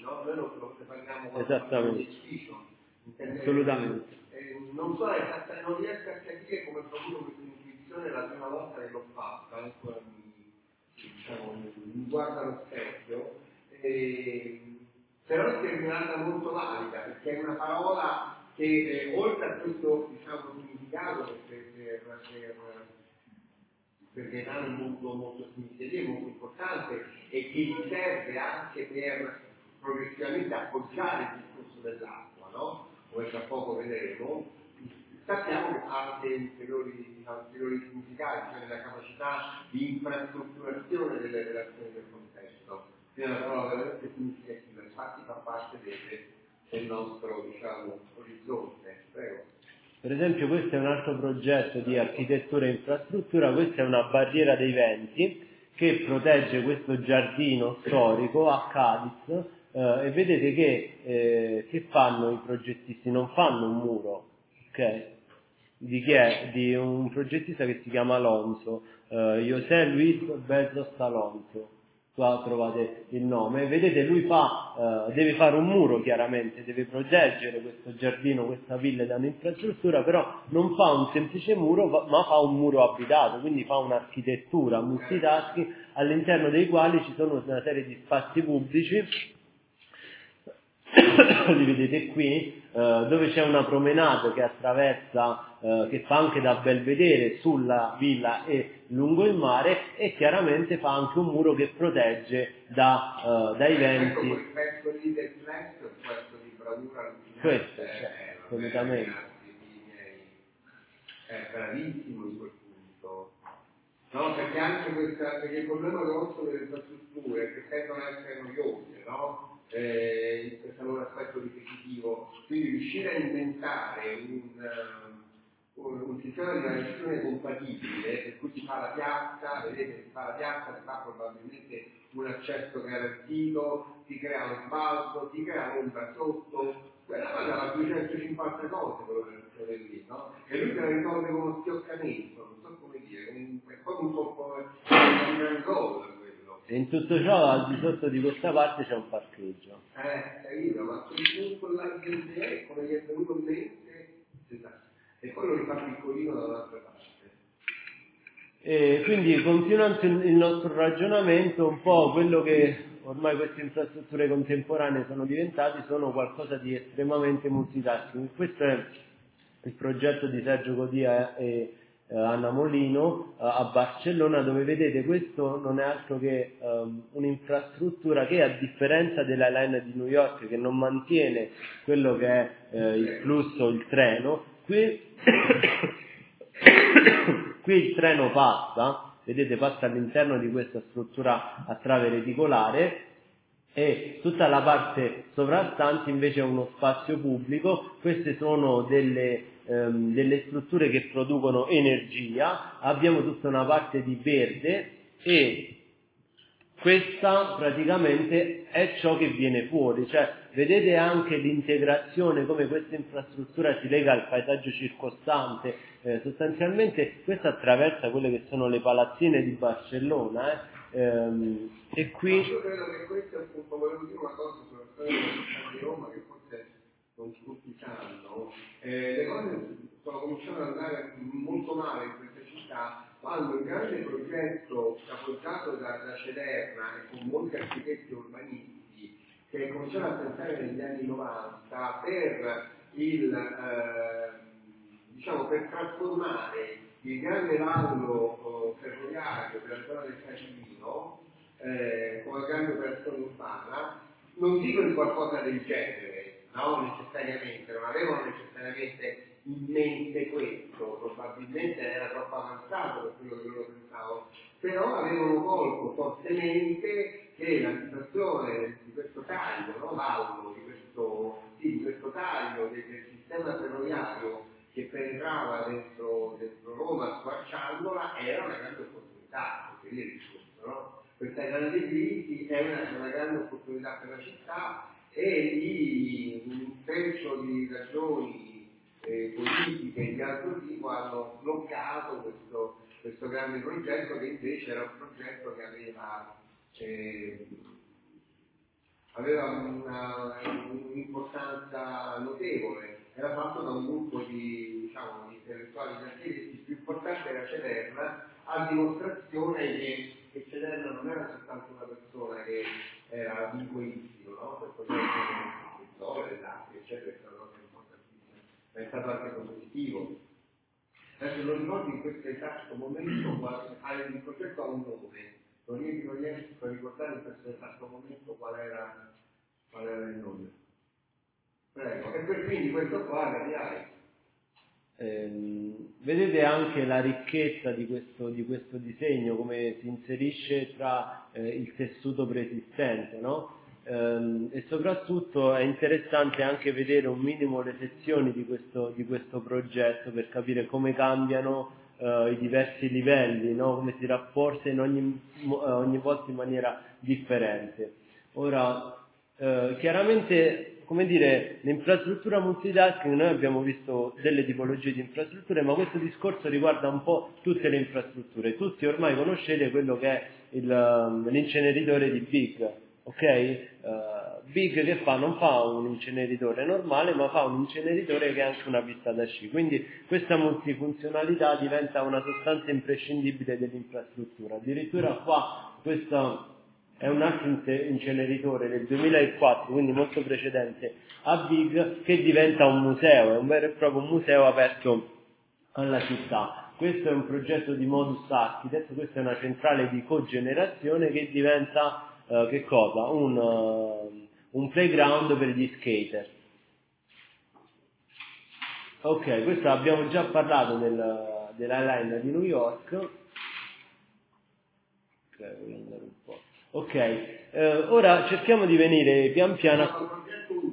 no? Noi non lo parliamo con esattamente. Assolutamente. Eh, non so esattamente, non riesco a capire come ho avuto questa intuizione la prima volta che l'ho fatta, ancora mi, diciamo, mi guarda allo specchio, eh, però è terminata molto valida, perché è una parola che eh, oltre a questo, diciamo, significato per, per, per, per Gaetano è molto, molto significativo, molto importante, e che gli serve anche per progressivamente appoggiare il discorso dell'acqua, no? Come tra poco vedremo, sappiamo che ha anche ulteriori, ulteriori significati, cioè la capacità di infrastrutturazione delle relazioni del contesto. È una parola veramente significativa, infatti fa parte del, del nostro, diciamo, orizzonte. Prego. Per esempio questo è un altro progetto di architettura e infrastruttura, questa è una barriera dei venti che protegge questo giardino storico a Cadiz, eh, e vedete che, eh, che fanno i progettisti? Non fanno un muro, ok? Di chi è? Di un progettista che si chiama Alonso, eh, José Luis Bezos Alonso. Qua trovate il nome, vedete lui fa, eh, deve fare un muro chiaramente, deve proteggere questo giardino, questa villa da un'infrastruttura, però non fa un semplice muro ma fa un muro abitato, quindi fa un'architettura multitasking all'interno dei quali ci sono una serie di spazi pubblici, li vedete qui, eh, dove c'è una promenade che attraversa, eh, che fa anche da belvedere sulla villa e lungo il mare, e chiaramente fa anche un muro che protegge da, eh, dai venti. Ecco, quel pezzo lì del flash, quel pezzo di bravura questo, cioè, assolutamente. È bravissimo in quel punto. No, perché anche questa, perché il problema grosso delle infrastrutture è che tendono a essere noiose, no? Eh, questo è un aspetto ripetitivo, quindi riuscire a inventare un, un, un sistema di navigazione compatibile, per cui si fa la piazza, vedete, si fa la piazza, si fa probabilmente un accesso garantito, si crea lo sbalzo, si crea l'ombra sotto, quella cosa va duecentocinquanta cose quello del lì, no? E lui te la risolve con uno schioccamento, non so come dire, un, è proprio un po' un gol. E in tutto ciò, al di sotto di questa parte c'è un parcheggio. Eh, capito, ma quel punto là di è come gli è venuto in mente, e poi lo rifà piccolino dall'altra parte. E quindi, continuando il nostro ragionamento, un po' quello che ormai queste infrastrutture contemporanee sono diventate, sono qualcosa di estremamente multitasking. Questo è il progetto di Sergio Godia e Uh, Anna Molino uh, a Barcellona, dove vedete questo non è altro che um, un'infrastruttura che, a differenza della line di New York, che non mantiene quello che è uh, il flusso, il treno, qui, qui il treno passa, vedete, passa all'interno di questa struttura a trave reticolare, e tutta la parte sovrastante invece è uno spazio pubblico. Queste sono delle Ehm, delle strutture che producono energia, abbiamo tutta una parte di verde, e questa praticamente è ciò che viene fuori, cioè vedete anche l'integrazione, come questa infrastruttura si lega al paesaggio circostante, eh, sostanzialmente questa attraversa quelle che sono le palazzine di Barcellona, eh, ehm, e qui... Ma io credo che questo è un punto, volevo dire una cosa sulla storia della città di Roma che forse non tutti sanno, eh, le cose sono cominciate ad andare molto male in questa città quando il grande progetto appoggiato da, da Cederna e con molti architetti urbanisti che cominciarono a pensare negli anni novanta per il eh, diciamo per trasformare il grande vallo eh, ferroviario della zona del Casilino eh, come grande operazione urbana, non dico di qualcosa del genere, no, necessariamente, non avevano necessariamente in mente questo, probabilmente era troppo avanzato per quello che loro pensavano, però avevano colto fortemente che la situazione di questo taglio, no, vallo, di questo, sì, di questo taglio del, del sistema ferroviario che penetrava dentro, dentro Roma squarciandola era una grande opportunità, così è il discorso, no? Questa grande crisi è una, una grande opportunità per la città, e lì un intreccio di ragioni eh, politiche di altro tipo hanno bloccato questo, questo grande progetto, che invece era un progetto che aveva eh, aveva una, un'importanza notevole, era fatto da un gruppo di, diciamo, di intellettuali di architetti. Il più importante era Cederna, a dimostrazione che, che Cederna non era soltanto una persona che era egoistico, no? Per poter essere il sole, dell'acqua, eccetera, è una cosa importantissima, ma è stato anche positivo. Adesso non ricordo in questo esatto momento quale, il progetto ha un nome, non riesco a ricordare in questo esatto momento qual era, qual era il nome. Prego, e per quindi questo qua capirai. Eh, vedete anche la ricchezza di questo, di questo disegno, come si inserisce tra eh, il tessuto preesistente, no? Eh, e soprattutto è interessante anche vedere un minimo le sezioni di questo, di questo progetto per capire come cambiano eh, i diversi livelli, no? Come si rapporta in ogni, ogni volta in maniera differente. Ora, eh, chiaramente, come dire, l'infrastruttura multitasking, noi abbiamo visto delle tipologie di infrastrutture, ma questo discorso riguarda un po' tutte le infrastrutture. Tutti ormai conoscete quello che è il, l'inceneritore di Big, ok? Uh, Big che fa? Non fa un inceneritore normale, ma fa un inceneritore che ha anche una pista da sci. Quindi questa multifunzionalità diventa una sostanza imprescindibile dell'infrastruttura. Addirittura qua questa è un altro inceneritore del duemilaquattro, quindi molto precedente a Big, che diventa un museo, è un vero e proprio museo aperto alla città. Questo è un progetto di Modus Architect, questa è una centrale di cogenerazione che diventa uh, che cosa? Un, uh, un playground per gli skater. Ok, questo abbiamo già parlato del, dell'Highline di New York. Ok, voglio andare un po'. Ok, eh, ora cerchiamo di venire pian piano a...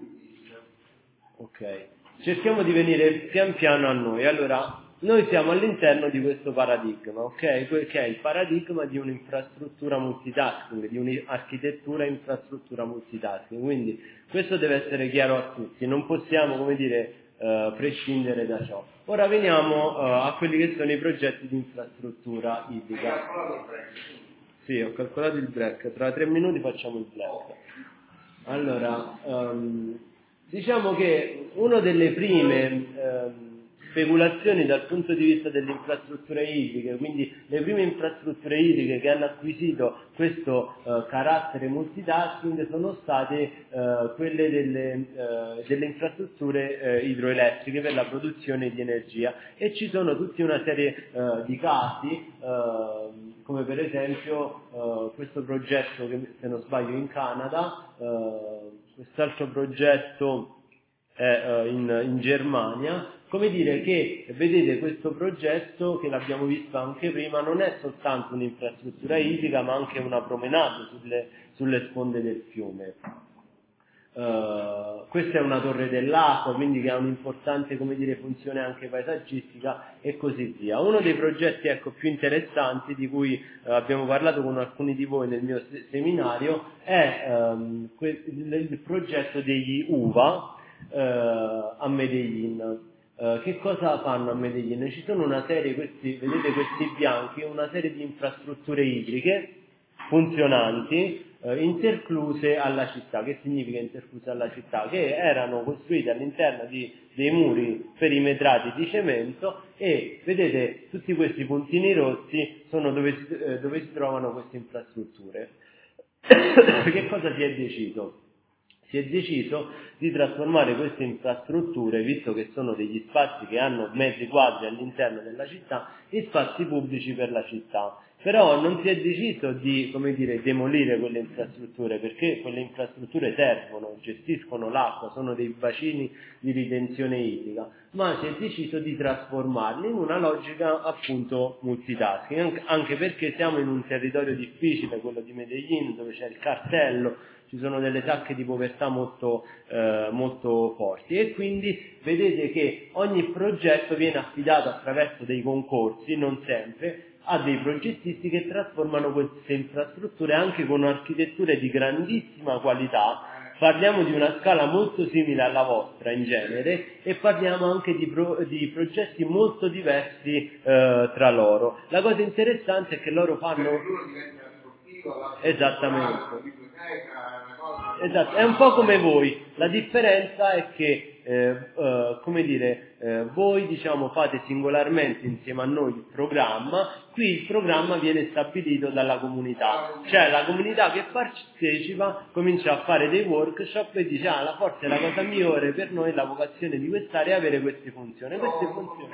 Ok, cerchiamo di venire pian piano a noi. Allora, noi siamo all'interno di questo paradigma, ok? Che è il paradigma di un'infrastruttura multitasking, di un'architettura infrastruttura multitasking. Quindi questo deve essere chiaro a tutti, non possiamo, come dire, eh, prescindere da ciò. Ora veniamo eh, a quelli che sono i progetti di infrastruttura idrica. Sì, ho calcolato il break, tra tre minuti facciamo il break. Allora, um, diciamo che una delle prime um, speculazioni dal punto di vista delle infrastrutture idriche, quindi le prime infrastrutture idriche che hanno acquisito questo uh, carattere multitasking sono state uh, quelle delle, uh, delle infrastrutture uh, idroelettriche per la produzione di energia, e ci sono tutta una serie uh, di casi, uh, come per esempio uh, questo progetto che, se non sbaglio, in Canada, uh, quest'altro progetto è uh, in, in Germania. Come dire che, vedete, questo progetto, che l'abbiamo visto anche prima, non è soltanto un'infrastruttura idrica, ma anche una promenade sulle, sulle sponde del fiume. Uh, questa è una torre dell'acqua, quindi che ha un'importante, come dire, funzione anche paesaggistica e così via. Uno dei progetti, ecco, più interessanti di cui uh, abbiamo parlato con alcuni di voi nel mio se- seminario è um, que- il, il progetto degli U V A uh, a Medellin. Uh, che cosa fanno a Medellin? Ci sono una serie, questi, vedete questi bianchi, una serie di infrastrutture idriche funzionanti, eh, intercluse alla città. Che significa intercluse alla città? Che erano costruite all'interno di dei muri perimetrati di cemento, e vedete tutti questi puntini rossi sono dove si, eh, dove si trovano queste infrastrutture. Che cosa si è deciso? Si è deciso di trasformare queste infrastrutture, visto che sono degli spazi che hanno metri quadri all'interno della città, in spazi pubblici per la città. Però non si è deciso di, come dire, demolire quelle infrastrutture, perché quelle infrastrutture servono, gestiscono l'acqua, sono dei bacini di ritenzione idrica, ma si è deciso di trasformarli in una logica appunto multitasking, anche perché siamo in un territorio difficile, quello di Medellin, dove c'è il cartello, ci sono delle sacche di povertà molto, eh, molto forti, e quindi vedete che ogni progetto viene affidato attraverso dei concorsi, non sempre, a dei progettisti che trasformano queste infrastrutture anche con architetture di grandissima qualità. Parliamo di una scala molto simile alla vostra in genere, e parliamo anche di, pro, di progetti molto diversi eh, tra loro. La cosa interessante è che loro fanno... Esattamente. Esatto, è un po' come voi, la differenza è che, eh, eh, come dire, eh, voi diciamo fate singolarmente insieme a noi il programma, qui il programma viene stabilito dalla comunità, cioè la comunità che partecipa comincia a fare dei workshop e dice ah, la forza è la cosa migliore per noi, la vocazione di quest'area è avere queste funzioni, queste funzioni.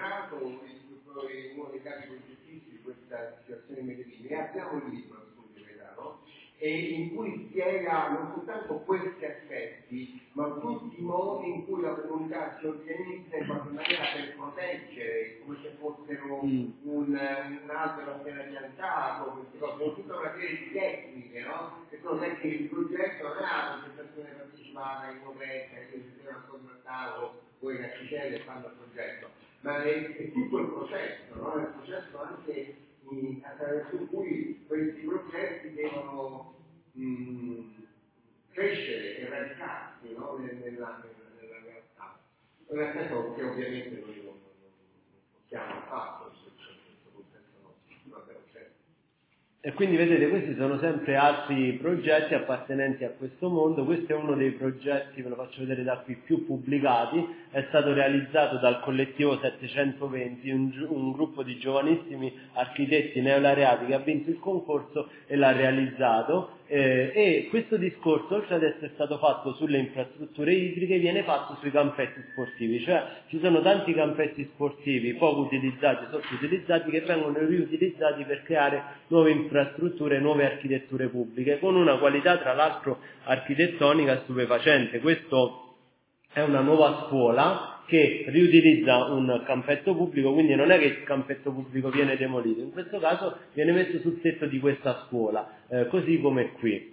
Uno dei casi progettisti di questa situazione medesima, abbiamo un libro no? E in cui spiega non soltanto questi aspetti, ma tutti i modi in cui la comunità si organizza in qualche maniera per proteggere, come se fossero mm. un, un albero appena piantato, queste cose, sono tutta una serie di tecniche, no? Che sono tecniche di progetto, non è la presentazione partecipata in corretta, che si sistema contrattato, poi che accede e fanno il progetto. Ma è, è tutto il processo, no? È il processo anche in, attraverso cui questi progetti devono mh, crescere e radicarsi no? nella, nella, nella realtà. Un aspetto che ovviamente noi non, non, non possiamo fare, in questo contesto no, vabbè, certo. E quindi vedete, questi sono sempre altri progetti appartenenti a questo mondo. Questo è uno dei progetti, ve lo faccio vedere da qui, più pubblicati. È stato realizzato dal collettivo settecentoventi, un, un gruppo di giovanissimi architetti neolaureati che ha vinto il concorso e l'ha realizzato. Eh, e questo discorso, oltre ad essere stato fatto sulle infrastrutture idriche, viene fatto sui campetti sportivi, cioè ci sono tanti campetti sportivi poco utilizzati, sottoutilizzati, che vengono riutilizzati per creare nuove infrastrutture, nuove architetture pubbliche, con una qualità tra l'altro architettonica stupefacente. Questo è una nuova scuola che riutilizza un campetto pubblico, quindi non è che il campetto pubblico viene demolito, in questo caso viene messo sul tetto di questa scuola, eh, così come qui.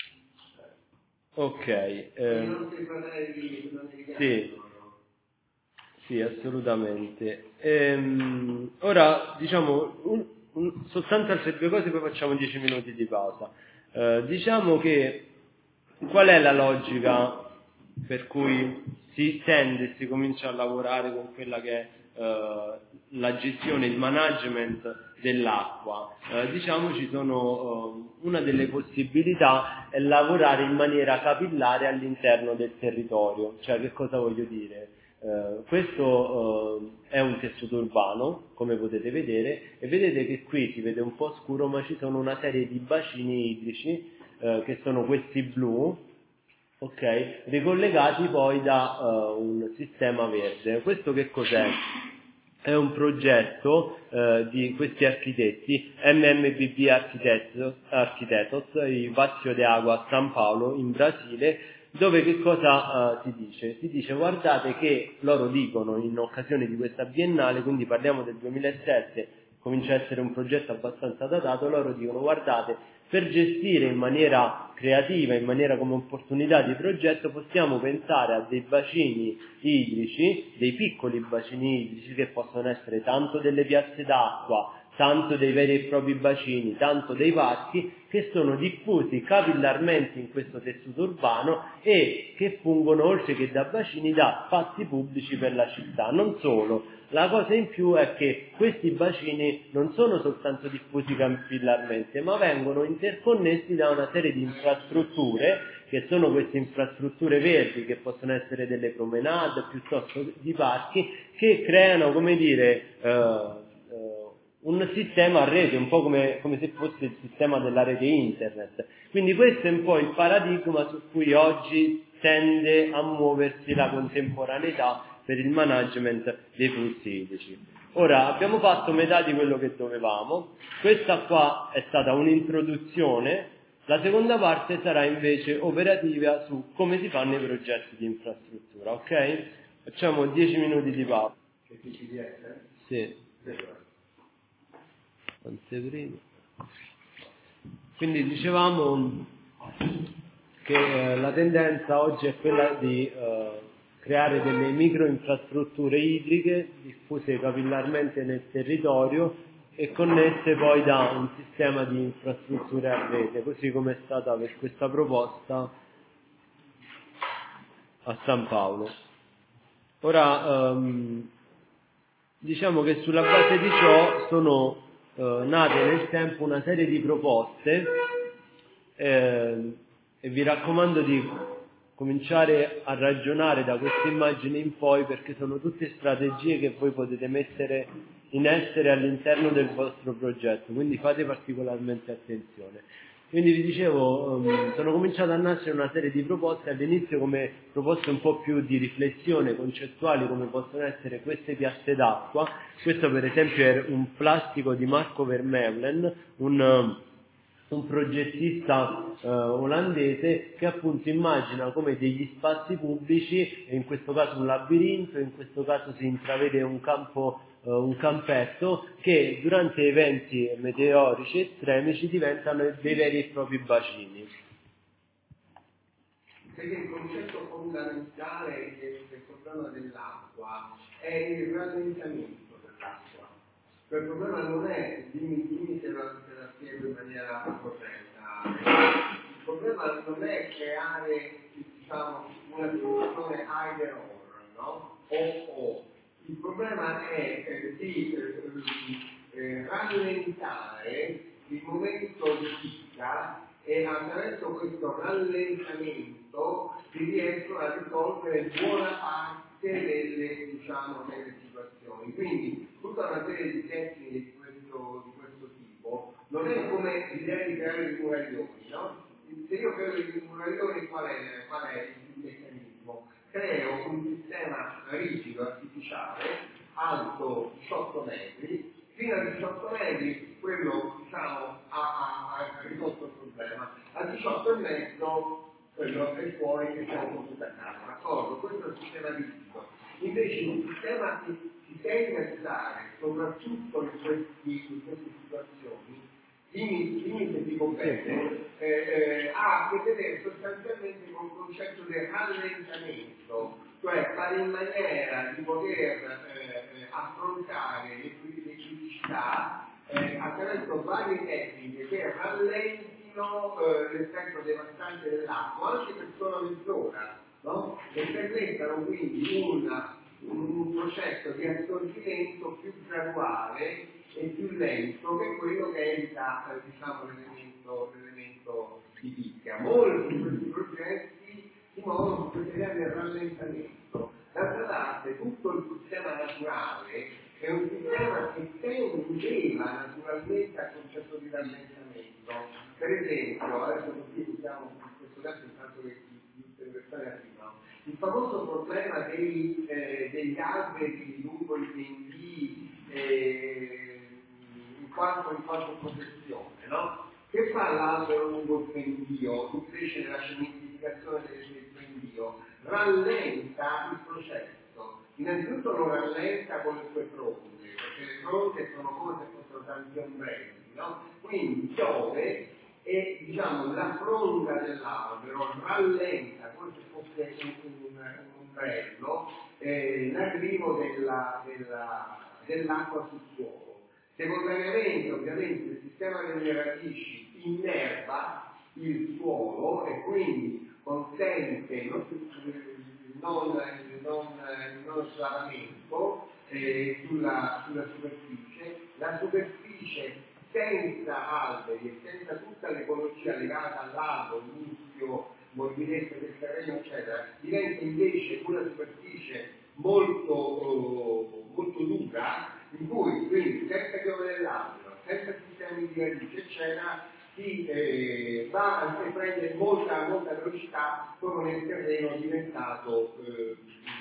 Ok. Eh, sì, sì, assolutamente. Ehm, ora, diciamo, un, un, soltanto altre due cose, poi facciamo dieci minuti di pausa. Eh, diciamo che, qual è la logica per cui si tende e si comincia a lavorare con quella che è eh, la gestione, il management dell'acqua? Eh, diciamo ci sono eh, una delle possibilità è lavorare in maniera capillare all'interno del territorio. Cioè, che cosa voglio dire? Eh, questo eh, è un tessuto urbano, come potete vedere, e vedete che qui si vede un po' scuro, ma ci sono una serie di bacini idrici eh, che sono questi blu, ok, ricollegati poi da uh, un sistema verde. Questo che cos'è? È un progetto uh, di questi architetti, M M B B Arquitetos, Arquitetos, il Vazio de Agua a San Paolo in Brasile, dove che cosa uh, si dice? Si dice, guardate che loro dicono in occasione di questa biennale, quindi parliamo del duemilasette, comincia a essere un progetto abbastanza datato, loro dicono guardate, per gestire in maniera creativa, in maniera come opportunità di progetto, possiamo pensare a dei bacini idrici, dei piccoli bacini idrici che possono essere tanto delle piazze d'acqua, tanto dei veri e propri bacini, tanto dei parchi, che sono diffusi capillarmente in questo tessuto urbano e che fungono, oltre che da bacini, da spazi pubblici per la città. Non solo, la cosa in più è che questi bacini non sono soltanto diffusi capillarmente, ma vengono interconnessi da una serie di infrastrutture, che sono queste infrastrutture verdi, che possono essere delle promenade piuttosto di parchi, che creano, come dire, eh, eh, un sistema a rete, un po' come, come se fosse il sistema della rete internet. Quindi questo è un po' il paradigma su cui oggi tende a muoversi la contemporaneità per il management dei flussi idrici. Ora, abbiamo fatto metà di quello che dovevamo, questa qua è stata un'introduzione, la seconda parte sarà invece operativa su come si fanno i progetti di infrastruttura, ok? Facciamo dieci minuti di pausa. Sì. Quindi dicevamo che eh, la tendenza oggi è quella di eh, creare delle microinfrastrutture idriche diffuse capillarmente nel territorio e connesse poi da un sistema di infrastrutture a rete, così come è stata per questa proposta a San Paolo. Ora, ehm, diciamo che sulla base di ciò sono eh, nate nel tempo una serie di proposte eh, e vi raccomando di cominciare a ragionare da questa immagine in poi, perché sono tutte strategie che voi potete mettere in essere all'interno del vostro progetto, quindi fate particolarmente attenzione. Quindi vi dicevo, um, sono cominciato a nascere una serie di proposte, all'inizio come proposte un po' più di riflessione, concettuali, come possono essere queste piatte d'acqua. Questo per esempio è un plastico di Marco Vermeulen, un, un progettista uh, olandese, che appunto immagina come degli spazi pubblici, in questo caso un labirinto, in questo caso si intravede un campo, uh, un campetto, che durante eventi meteorici estremi ci diventano dei veri e propri bacini. Perché il concetto fondamentale del, del problema dell'acqua è il rallentamento dell'acqua. Cioè, il problema non è, dimmi, dimmi se la, se la spiego in maniera corretta, il problema non è creare, diciamo, una soluzione either or, no? O o. Il problema è eh, di eh, eh, rallentare il momento di picca, e attraverso questo rallentamento si riescono a risolvere buona parte delle, diciamo, delle situazioni. Quindi tutta una serie di tecniche di questo, di questo tipo non è come l'idea di creare i muraglioni, no? Se io creo i muraglioni, qual è, qual è il meccanismo? Creo un sistema rigido, artificiale, alto diciotto metri, fino a diciotto metri quello, diciamo, ha, ha, ha risolto il problema, a diciotto e mezzo quello è fuori che siamo tutti a casa, d'accordo? Questo è il sistema rigido. Invece un sistema che si tende a usare soprattutto in, questi, in queste situazioni, dimmi, dimmi se dico bene, eh, eh, ha a che vedere sostanzialmente con il concetto del rallentamento, cioè fare in maniera di poter eh, affrontare le criticità eh, attraverso varie tecniche che rallentino eh, l'effetto devastante dell'acqua, anche per solo mezz'ora, no? E permettano quindi una, un, un processo di assorbimento più graduale e più lento che quello che evita eh, diciamo, l'elemento, l'elemento di picca. Molti di questi progetti si muovono su questa idea del rallentamento. D'altra parte tutto il sistema naturale è un sistema che tendeva naturalmente al concetto di rallentamento. Per esempio, adesso così usiamo questo caso intanto che gli universitari arrivano, il famoso problema dei, eh, degli alberi lungo il pendii eh, in quanto in quanto protezione, no? Che fa l'albero lungo il pendio, invece della cementificazione del pendio? Rallenta il processo. Innanzitutto lo rallenta con le sue fronde, perché le fronde sono come se fossero tanti ombrelli, no? Quindi piove e, diciamo, la fronda dell'albero rallenta come se fosse un, un, un ombrello eh, l'arrivo della, della, dell'acqua sul suolo. Secondariamente, ovviamente, il sistema delle radici innerva il suolo e quindi consente non, non, non, non slavamento eh, sulla, sulla superficie. La superficie senza alberi e senza tutta l'ecologia legata all'albero, muschio, morbidezza del terreno, eccetera, diventa invece una superficie molto, oh, molto dura, in cui quindi senza chiave dell'albero, senza sistemi di radice, eccetera, si eh, va a prendere molta, molta velocità proprio nel terreno diventato eh,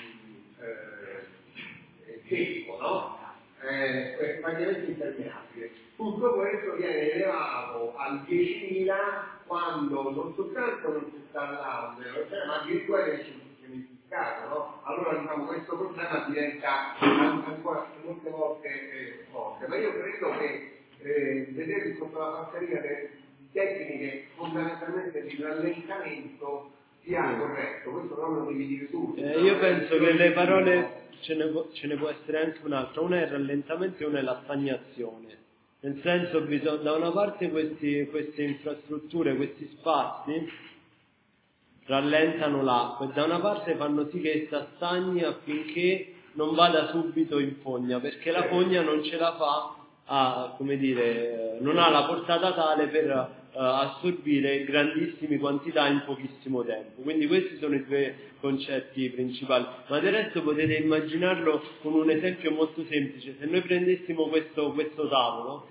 eh, secco, no? Eh, praticamente impermeabile. Tutto questo viene elevato al diecimila quando non soltanto non si sta all'albero, cioè, ma addirittura viene cementificato, no? Allora diciamo questo problema diventa ancora molte volte eh, forte, ma io credo che eh, vedere sotto la mascherina delle tecniche fondamentalmente di rallentamento sia corretto, questo non lo devi dire tu. Eh, io penso che le parole ce ne, può, ce ne può essere anche un'altra, una è il rallentamento e una è la stagnazione. Nel senso, bisogna, da una parte questi, queste infrastrutture, questi spazi rallentano l'acqua e da una parte fanno sì che essa stagni affinché non vada subito in fogna, perché la fogna non ce la fa ha, come dire, non ha la portata tale per Uh, assorbire grandissime quantità in pochissimo tempo. Quindi questi sono i due concetti principali, ma del resto potete immaginarlo con un esempio molto semplice. Se noi prendessimo questo, questo tavolo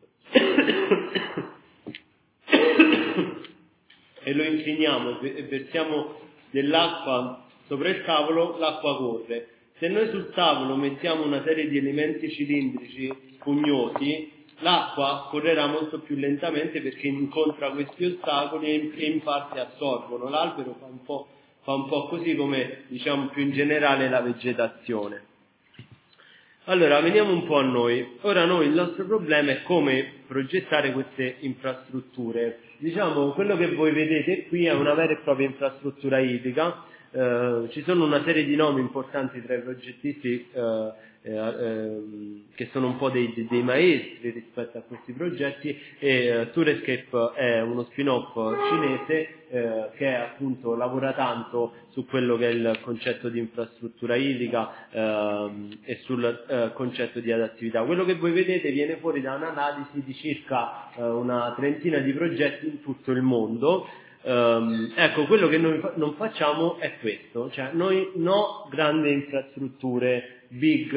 e lo incliniamo e versiamo dell'acqua sopra il tavolo, l'acqua corre. Se noi sul tavolo mettiamo una serie di elementi cilindrici spugnosi, l'acqua correrà molto più lentamente perché incontra questi ostacoli e in parte assorbono. L'albero fa un po', fa un po' così come, diciamo, più in generale la vegetazione. Allora, veniamo un po' a noi. Ora noi il nostro problema è come progettare queste infrastrutture. Diciamo, quello che voi vedete qui è una vera e propria infrastruttura idrica. Eh, ci sono una serie di nomi importanti tra i progettisti eh, Eh, ehm, che sono un po' dei, dei maestri rispetto a questi progetti, e eh, Tourescape è uno spin-off cinese eh, che appunto lavora tanto su quello che è il concetto di infrastruttura idrica ehm, e sul eh, concetto di adattività. Quello che voi vedete viene fuori da un'analisi di circa eh, una trentina di progetti in tutto il mondo. Um, ecco, quello che noi fa- non facciamo è questo, cioè noi no grandi infrastrutture, big,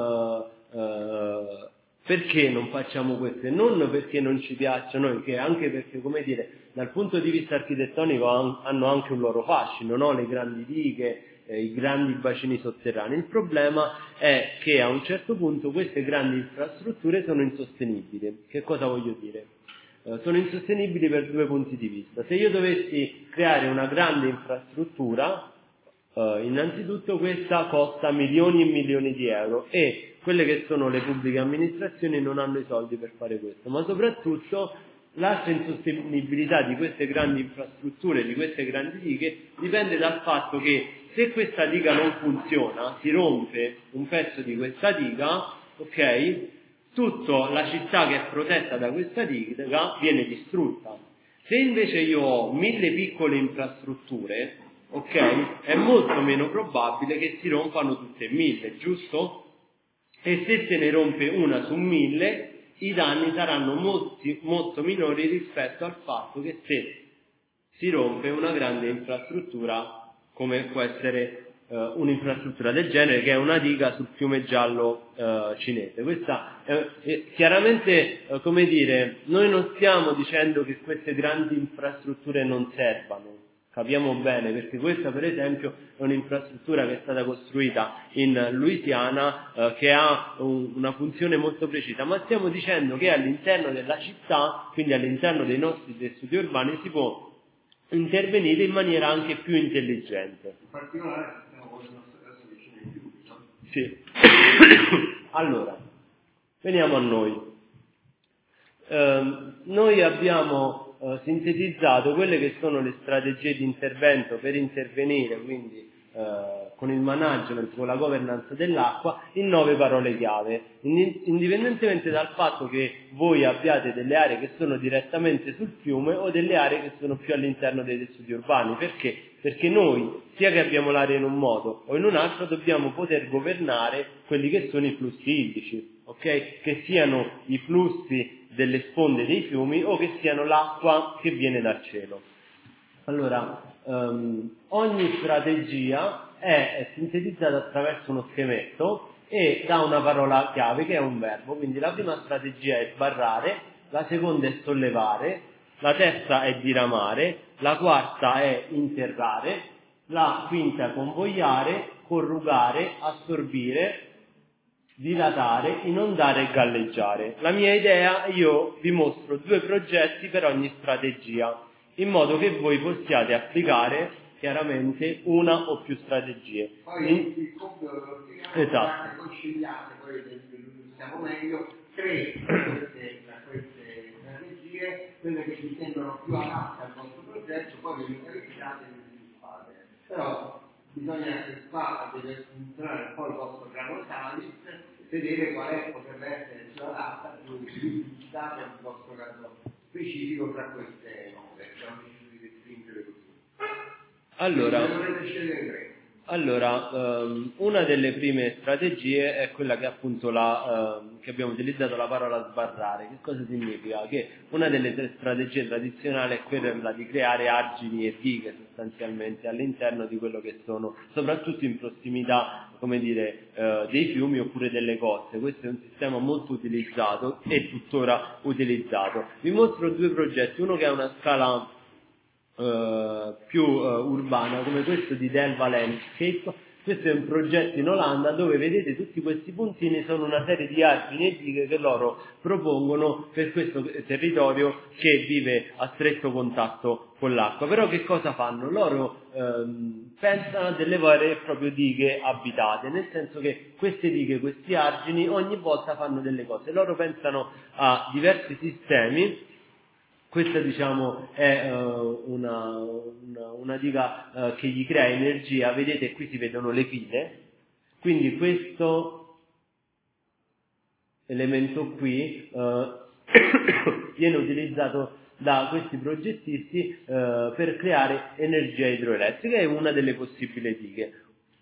uh, uh, perché non facciamo queste? Non perché non ci piacciono, che anche perché, come dire, dal punto di vista architettonico han- hanno anche un loro fascino, no? Le grandi dighe, eh, i grandi bacini sotterranei. Il problema è che a un certo punto queste grandi infrastrutture sono insostenibili. Che cosa voglio dire? Uh, sono insostenibili per due punti di vista. Se io dovessi creare una grande infrastruttura, uh, innanzitutto questa costa milioni e milioni di euro e quelle che sono le pubbliche amministrazioni non hanno i soldi per fare questo, ma soprattutto l'altra insostenibilità di queste grandi infrastrutture, di queste grandi dighe, dipende dal fatto che se questa diga non funziona, si rompe un pezzo di questa diga, ok? Tutta la città che è protetta da questa diga viene distrutta. Se invece io ho mille piccole infrastrutture, ok, è molto meno probabile che si rompano tutte e mille, giusto? E se se ne rompe una su mille, i danni saranno molti, molto minori rispetto al fatto che se si rompe una grande infrastruttura come può essere Uh, un'infrastruttura del genere, che è una diga sul fiume giallo uh, cinese. Questa è, è, chiaramente, uh, come dire, noi non stiamo dicendo che queste grandi infrastrutture non servano, capiamo bene, perché questa per esempio è un'infrastruttura che è stata costruita in Louisiana uh, che ha un, una funzione molto precisa, ma stiamo dicendo che all'interno della città, quindi all'interno dei nostri tessuti urbani, si può intervenire in maniera anche più intelligente. In particolare Sì. Allora, veniamo a noi. Eh, noi abbiamo eh, sintetizzato quelle che sono le strategie di intervento per intervenire, quindi eh, con il management, con la governance dell'acqua, in nove parole chiave, indipendentemente dal fatto che voi abbiate delle aree che sono direttamente sul fiume o delle aree che sono più all'interno dei tessuti urbani. Perché? Perché noi, sia che abbiamo l'area in un modo o in un altro, dobbiamo poter governare quelli che sono i flussi idrici, ok? Che siano i flussi delle sponde dei fiumi o che siano l'acqua che viene dal cielo. Allora, um, ogni strategia è, è sintetizzata attraverso uno schemetto e dà una parola chiave che è un verbo. Quindi la prima strategia è sbarrare, la seconda è sollevare, la terza è diramare, la quarta è interrare, la quinta è convogliare, corrugare, assorbire, dilatare, inondare e galleggiare. La mia idea, io vi mostro due progetti per ogni strategia, in modo che voi possiate applicare chiaramente una o più strategie. Poi in... il compito esatto. conciliate, poi siamo meglio, tre queste, tra queste strategie, quelle che vi sembrano più adatte al vostro progetto, poi vi localizzate e vi sviluppate. Però bisogna che qua deve funzionare un po' il vostro grano salis, vedere qual è potrebbe essere più adatta, più utilizzata nel vostro caso specifico tra queste nove. Abbiamo deciso di restringere così. Allora, dovrete scegliere tre. Allora, ehm, una delle prime strategie è quella che appunto la, ehm, che abbiamo utilizzato la parola sbarrare. Che cosa significa? Che una delle tre strategie tradizionali è quella di creare argini e dighe sostanzialmente all'interno di quello che sono, soprattutto in prossimità, come dire, eh, dei fiumi oppure delle coste. Questo è un sistema molto utilizzato e tuttora utilizzato. Vi mostro due progetti, uno che ha una scala Uh, più uh, urbana, come questo di Delva Landscape. Questo è un progetto in Olanda dove vedete tutti questi puntini sono una serie di argini e dighe che loro propongono per questo territorio che vive a stretto contatto con l'acqua. Però che cosa fanno? Loro ehm, pensano a delle vere e proprie dighe abitate, nel senso che queste dighe, questi argini ogni volta fanno delle cose. Loro pensano a diversi sistemi. Questa diciamo è uh, una, una, una diga uh, che gli crea energia, vedete qui si vedono le pile, quindi questo elemento qui uh, viene utilizzato da questi progettisti uh, per creare energia idroelettrica, è una delle possibili dighe.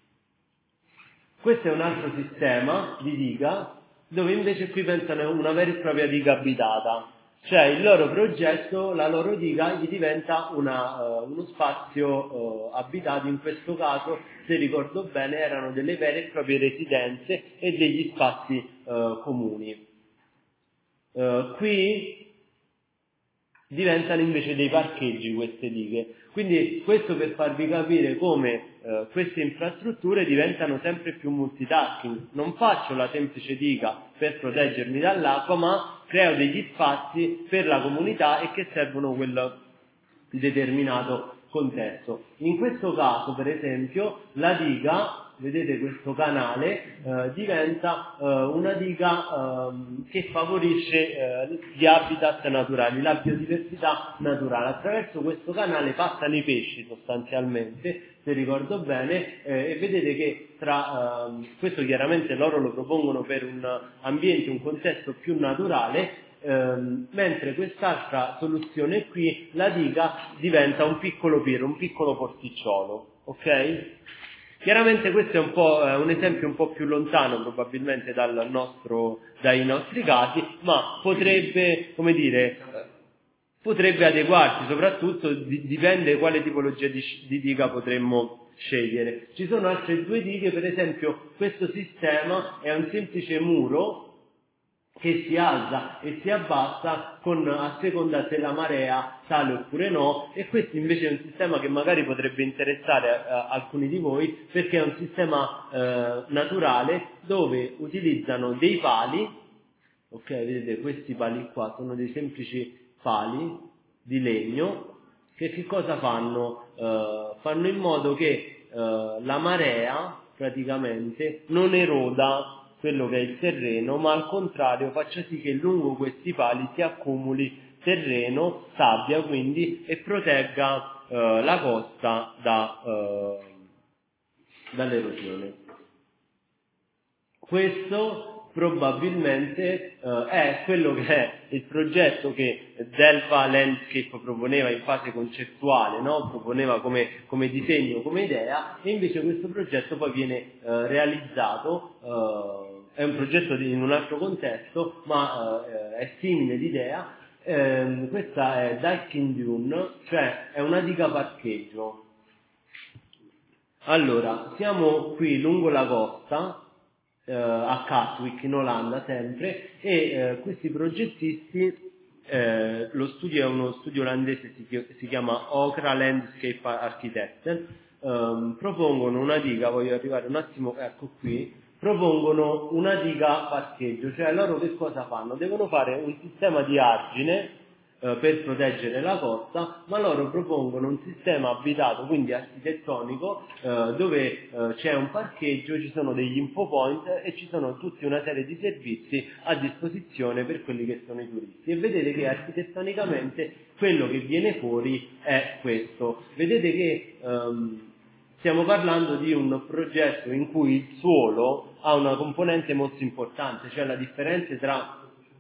Questo è un altro sistema di diga dove invece qui pensano a una vera e propria diga abitata. Cioè il loro progetto, la loro diga gli diventa una, uh, uno spazio uh, abitato, in questo caso, se ricordo bene, erano delle vere e proprie residenze e degli spazi uh, comuni. Uh, qui diventano invece dei parcheggi queste dighe. Quindi questo per farvi capire come eh, queste infrastrutture diventano sempre più multitasking. Non faccio la semplice diga per proteggermi dall'acqua, ma creo degli spazi per la comunità e che servono quel determinato contesto. In questo caso, per esempio, la diga, vedete questo canale, eh, diventa eh, una diga eh, che favorisce eh, gli habitat naturali, la biodiversità naturale. Attraverso questo canale passano i pesci sostanzialmente, se ricordo bene, eh, e vedete che tra eh, questo chiaramente loro lo propongono per un ambiente, un contesto più naturale, ehm, mentre quest'altra soluzione qui, la diga diventa un piccolo pier, un piccolo porticciolo, ok? Chiaramente questo è un po' eh, un esempio un po' più lontano probabilmente dal nostro, dai nostri casi, ma potrebbe, come dire, potrebbe adeguarsi, soprattutto di, dipende quale tipologia di, di diga potremmo scegliere. Ci sono altre due dighe, per esempio questo sistema è un semplice muro che si alza e si abbassa con, a seconda se la marea sale oppure no, e questo invece è un sistema che magari potrebbe interessare a, a alcuni di voi, perché è un sistema eh, naturale dove utilizzano dei pali, ok, vedete questi pali qua sono dei semplici pali di legno che che cosa fanno? Eh, fanno in modo che eh, la marea praticamente non eroda quello che è il terreno, ma al contrario faccia sì che lungo questi pali si accumuli terreno, sabbia quindi, e protegga eh, la costa da, eh, dall'erosione. Questo probabilmente eh, è quello che è il progetto che Delva Landscape proponeva in fase concettuale, no? Proponeva come, come disegno, come idea, e invece questo progetto poi viene eh, realizzato, eh, è un progetto di, in un altro contesto, ma eh, è simile d'idea. Eh, questa è Dyking Dune, cioè è una diga parcheggio. Allora, siamo qui lungo la costa, Uh, a Katwijk in Olanda sempre, e uh, questi progettisti, uh, lo studio è uno studio olandese, si, si chiama Okra Landscape Architecture, um, propongono una diga, voglio arrivare un attimo, ecco qui, propongono una diga parcheggio, cioè loro che cosa fanno? Devono fare un sistema di argine Uh, per proteggere la costa, ma loro propongono un sistema abitato, quindi architettonico, uh, dove uh, c'è un parcheggio, ci sono degli info point e ci sono tutta una serie di servizi a disposizione per quelli che sono i turisti. E vedete che architettonicamente quello che viene fuori è questo. Vedete che um, stiamo parlando di un progetto in cui il suolo ha una componente molto importante, cioè la differenza tra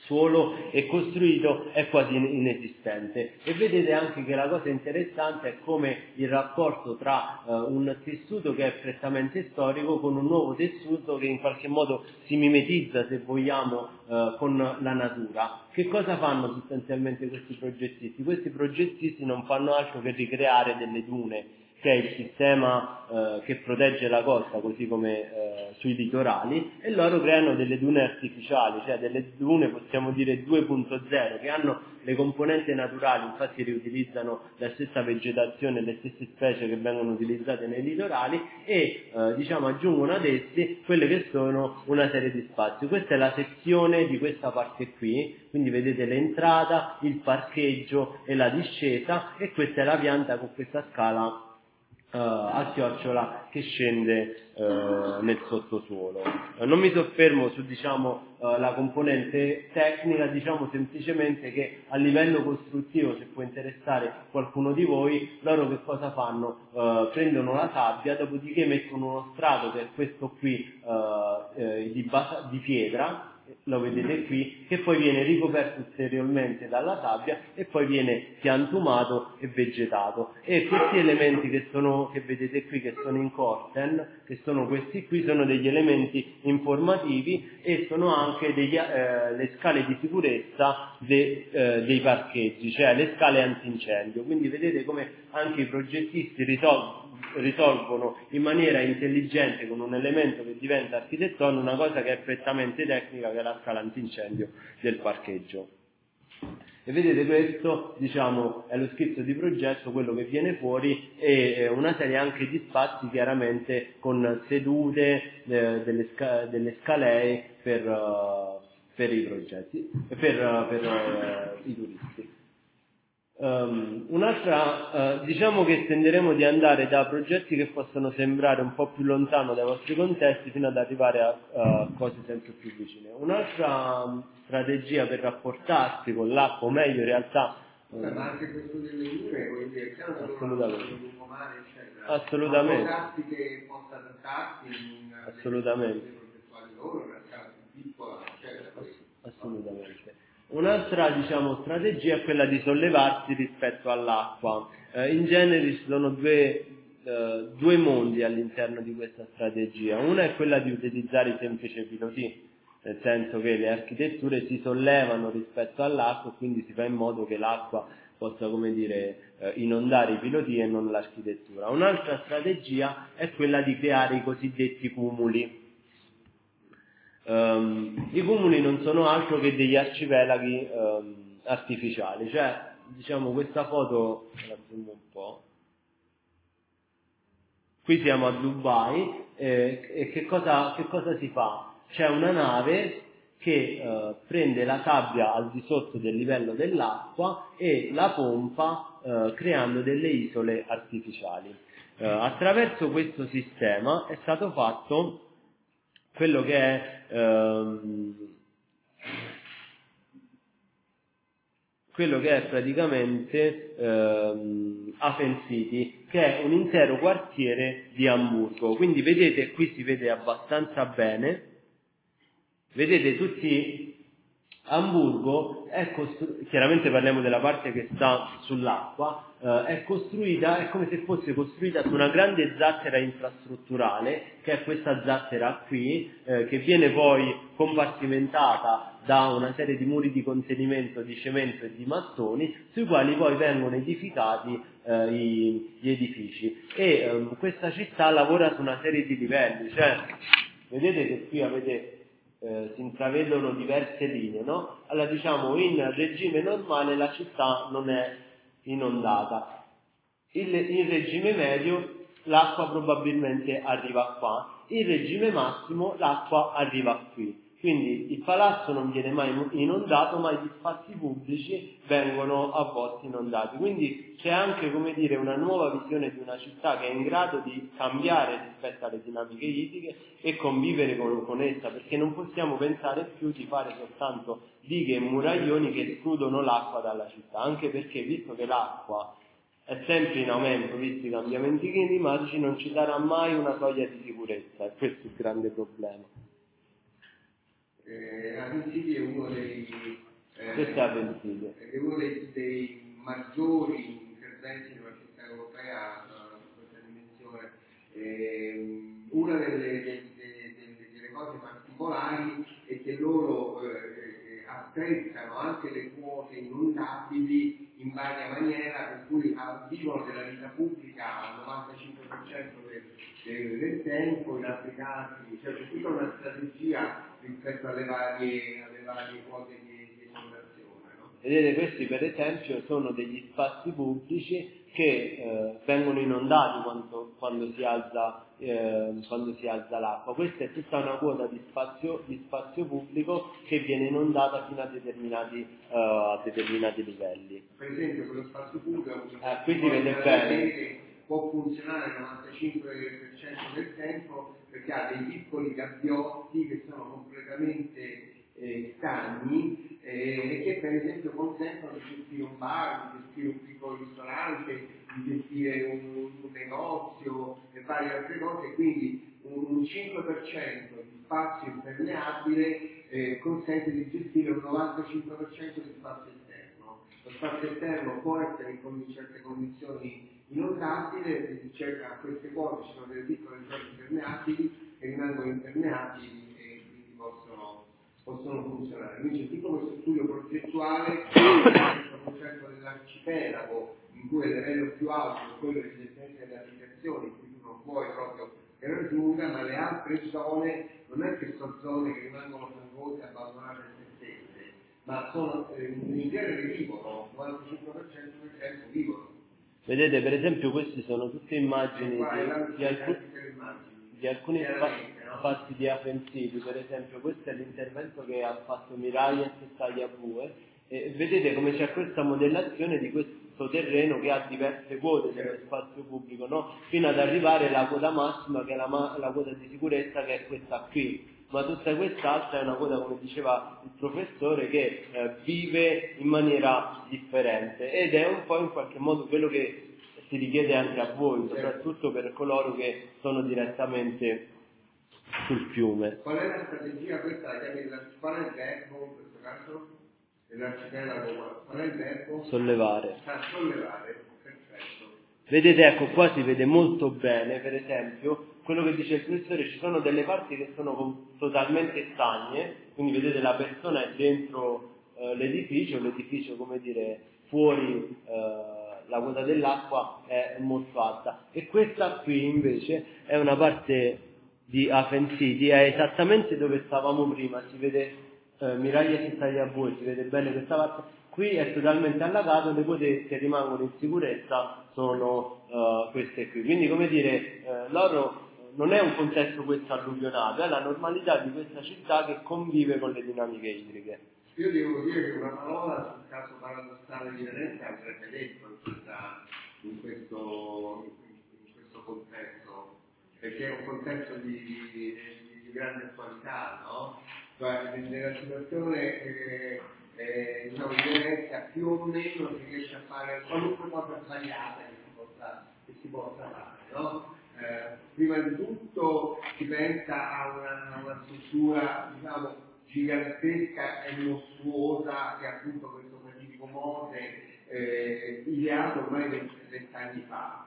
suolo e costruito è quasi inesistente. E vedete anche che la cosa interessante è come il rapporto tra uh, un tessuto che è prettamente storico con un nuovo tessuto che in qualche modo si mimetizza, se vogliamo, uh, con la natura. Che cosa fanno sostanzialmente questi progettisti? Questi progettisti non fanno altro che ricreare delle dune, che è il sistema eh, che protegge la costa, così come eh, sui litorali, e loro creano delle dune artificiali, cioè delle dune, possiamo dire, due punto zero, che hanno le componenti naturali, infatti riutilizzano la stessa vegetazione, le stesse specie che vengono utilizzate nei litorali, e eh, diciamo aggiungono ad essi quelle che sono una serie di spazi. Questa è la sezione di questa parte qui, quindi vedete l'entrata, il parcheggio e la discesa, e questa è la pianta con questa scala Uh, a chiocciola che scende uh, nel sottosuolo. Uh, non mi soffermo su diciamo uh, la componente tecnica, diciamo semplicemente che a livello costruttivo, se può interessare qualcuno di voi, loro che cosa fanno? Uh, prendono la sabbia, dopodiché mettono uno strato che è questo qui uh, eh, di, basa- di pietra, lo vedete qui, che poi viene ricoperto ulteriormente dalla sabbia e poi viene piantumato e vegetato. E questi elementi che sono, che vedete qui, che sono in corten, che sono questi qui, sono degli elementi informativi e sono anche degli, eh, le scale di sicurezza de, eh, dei parcheggi, cioè le scale antincendio. Quindi vedete come anche i progettisti risolvono risolvono in maniera intelligente, con un elemento che diventa architettonico, una cosa che è prettamente tecnica, che è la scala antincendio del parcheggio. E vedete, questo diciamo è lo schizzo di progetto, quello che viene fuori, e una serie anche di spazi chiaramente con sedute, eh, delle, sca- delle scalee per, uh, per i progetti, per, uh, per uh, i turisti. Um, un'altra, uh, diciamo che tenderemo di andare da progetti che possono sembrare un po' più lontano dai vostri contesti fino ad arrivare a uh, cose sempre più vicine. Un'altra um, strategia per rapportarsi con l'acqua, o meglio in realtà uh, ma anche questo delle dune, voglio dire, piano assolutamente, lungomare, eccetera, assolutamente, che possa adattarsi in assolutamente, progettuali loro, in realtà più piccola, eccetera. Assolutamente. Un'altra diciamo, strategia è quella di sollevarsi rispetto all'acqua. Eh, in genere ci sono due, eh, due mondi all'interno di questa strategia. Una è quella di utilizzare i semplici piloti, nel senso che le architetture si sollevano rispetto all'acqua e quindi si fa in modo che l'acqua possa, come dire, eh, inondare i piloti e non l'architettura. Un'altra strategia è quella di creare i cosiddetti cumuli. Um, I cumuli non sono altro che degli arcipelaghi um, artificiali, cioè diciamo questa foto, la zoom un po', qui siamo a Dubai eh, e che cosa, che cosa si fa? C'è una nave che eh, prende la sabbia al di sotto del livello dell'acqua e la pompa eh, creando delle isole artificiali. Eh, attraverso questo sistema è stato fatto quello che è ehm, quello che è praticamente ehm, Hafen City, che è un intero quartiere di Amburgo. Quindi vedete, qui si vede abbastanza bene, vedete tutti. Amburgo è costru- chiaramente parliamo della parte che sta sull'acqua, eh, è costruita, è come se fosse costruita su una grande zattera infrastrutturale, che è questa zattera qui, eh, che viene poi compartimentata da una serie di muri di contenimento di cemento e di mattoni, sui quali poi vengono edificati eh, i, gli edifici. E ehm, questa città lavora su una serie di livelli, cioè vedete che qui avete Eh, si intravedono diverse linee, no? Allora diciamo in regime normale la città non è inondata, in, in regime medio l'acqua probabilmente arriva qua, in regime massimo l'acqua arriva qui. Quindi il palazzo non viene mai inondato, ma gli spazi pubblici vengono a volte inondati. Quindi c'è anche, come dire, una nuova visione di una città che è in grado di cambiare rispetto alle dinamiche idriche e convivere con, con essa, perché non possiamo pensare più di fare soltanto dighe e muraglioni che escludono l'acqua dalla città, anche perché, visto che l'acqua è sempre in aumento, visti i cambiamenti climatici, non ci sarà mai una soglia di sicurezza, e questo è il grande problema. eh, Avensiti è uno dei eh, questo è Avensiti. è uno dei, dei maggiori interventi nella città europea su questa dimensione. Eh, una delle, delle, delle, delle cose particolari è che loro eh, attrezzano anche le quote inondabili in varia maniera, per cui vivono della vita pubblica al novantacinque per cento del, del, del tempo, in altri casi cioè c'è tutta una strategia rispetto alle varie, alle varie quote di, di esondazione. No? Vedete, questi per esempio sono degli spazi pubblici che eh, vengono inondati quando, quando, si alza, eh, quando si alza l'acqua. Questa è tutta una quota di spazio, di spazio pubblico che viene inondata fino a determinati, uh, a determinati livelli. Per esempio quello spazio pubblico eh, qui si vede bene. Può funzionare il novantacinque per cento del tempo perché ha dei piccoli gabbiotti che sono completamente eh, stagni eh, e che per esempio consentono di gestire un bar, di gestire un piccolo ristorante, di gestire un, un negozio e varie altre cose, quindi un, un cinque per cento di spazio impermeabile eh, consente di gestire un novantacinque per cento di spazio esterno. Lo spazio esterno può essere in certe condizioni inondabile, cioè a queste quote ci sono delle piccole zone impermeabili che rimangono impermeabili e quindi possono, possono funzionare. Quindi c'è tutto questo studio progettuale, questo concetto dell'arcipelago, in cui il livello più alto è quello evidentemente delle abitazioni, in cui tu non puoi proprio che raggiunga, ma le altre zone non è che sono zone che rimangono fangose e abbandonate a se stesse, ma sono eh, in genere vivono, il novantacinque per cento del tempo vivono. Vedete, per esempio, queste sono tutte immagini di, di, alcun, di alcuni spazi di Avensiti. Per esempio, questo è l'intervento che ha fatto Miralles e Tagliabue, e vedete come c'è questa modellazione di questo terreno che ha diverse quote dello spazio pubblico, no? Fino ad arrivare alla quota massima, che è la, ma- la quota di sicurezza, che è questa qui. Ma tutta quest'altra è una quota, come diceva il professore, che eh, vive in maniera differente, ed è un po' in qualche modo quello che si richiede anche a voi, soprattutto per coloro che sono direttamente sul fiume. Qual è la strategia questa? Qual è il verbo in questo caso? Dell'arcipelago? Qual è il verbo? Sollevare. Ah, sollevare, perfetto. Vedete, ecco, qua si vede molto bene, per esempio, quello che dice il professore, ci sono delle parti che sono totalmente stagne, quindi vedete la persona è dentro eh, l'edificio, l'edificio, come dire, fuori eh, la quota dell'acqua è molto alta. E questa qui invece è una parte di Avensiti, è esattamente dove stavamo prima, si vede eh, Miraglia e Tagliabue, si vede bene questa parte. Qui è totalmente allagato, le quote che rimangono in sicurezza sono uh, queste qui. Quindi, come dire, eh, loro non è un contesto questo alluvionato, è la normalità di questa città che convive con le dinamiche idriche. Io devo dire che una parola sul caso paradossale di Venezia andrebbe detto in, questa, in, questo, in questo contesto, perché è un contesto di, di, di grande attualità, no? Cioè, nella situazione eh, eh, diciamo, di Venezia più o meno si riesce a fare qualunque cosa sbagliata che si possa, che si possa fare, no? Eh, prima di tutto si pensa a una, una struttura, diciamo, gigantesca e mostruosa che ha appunto questo fatidico monte eh, ideato ormai vent'anni fa.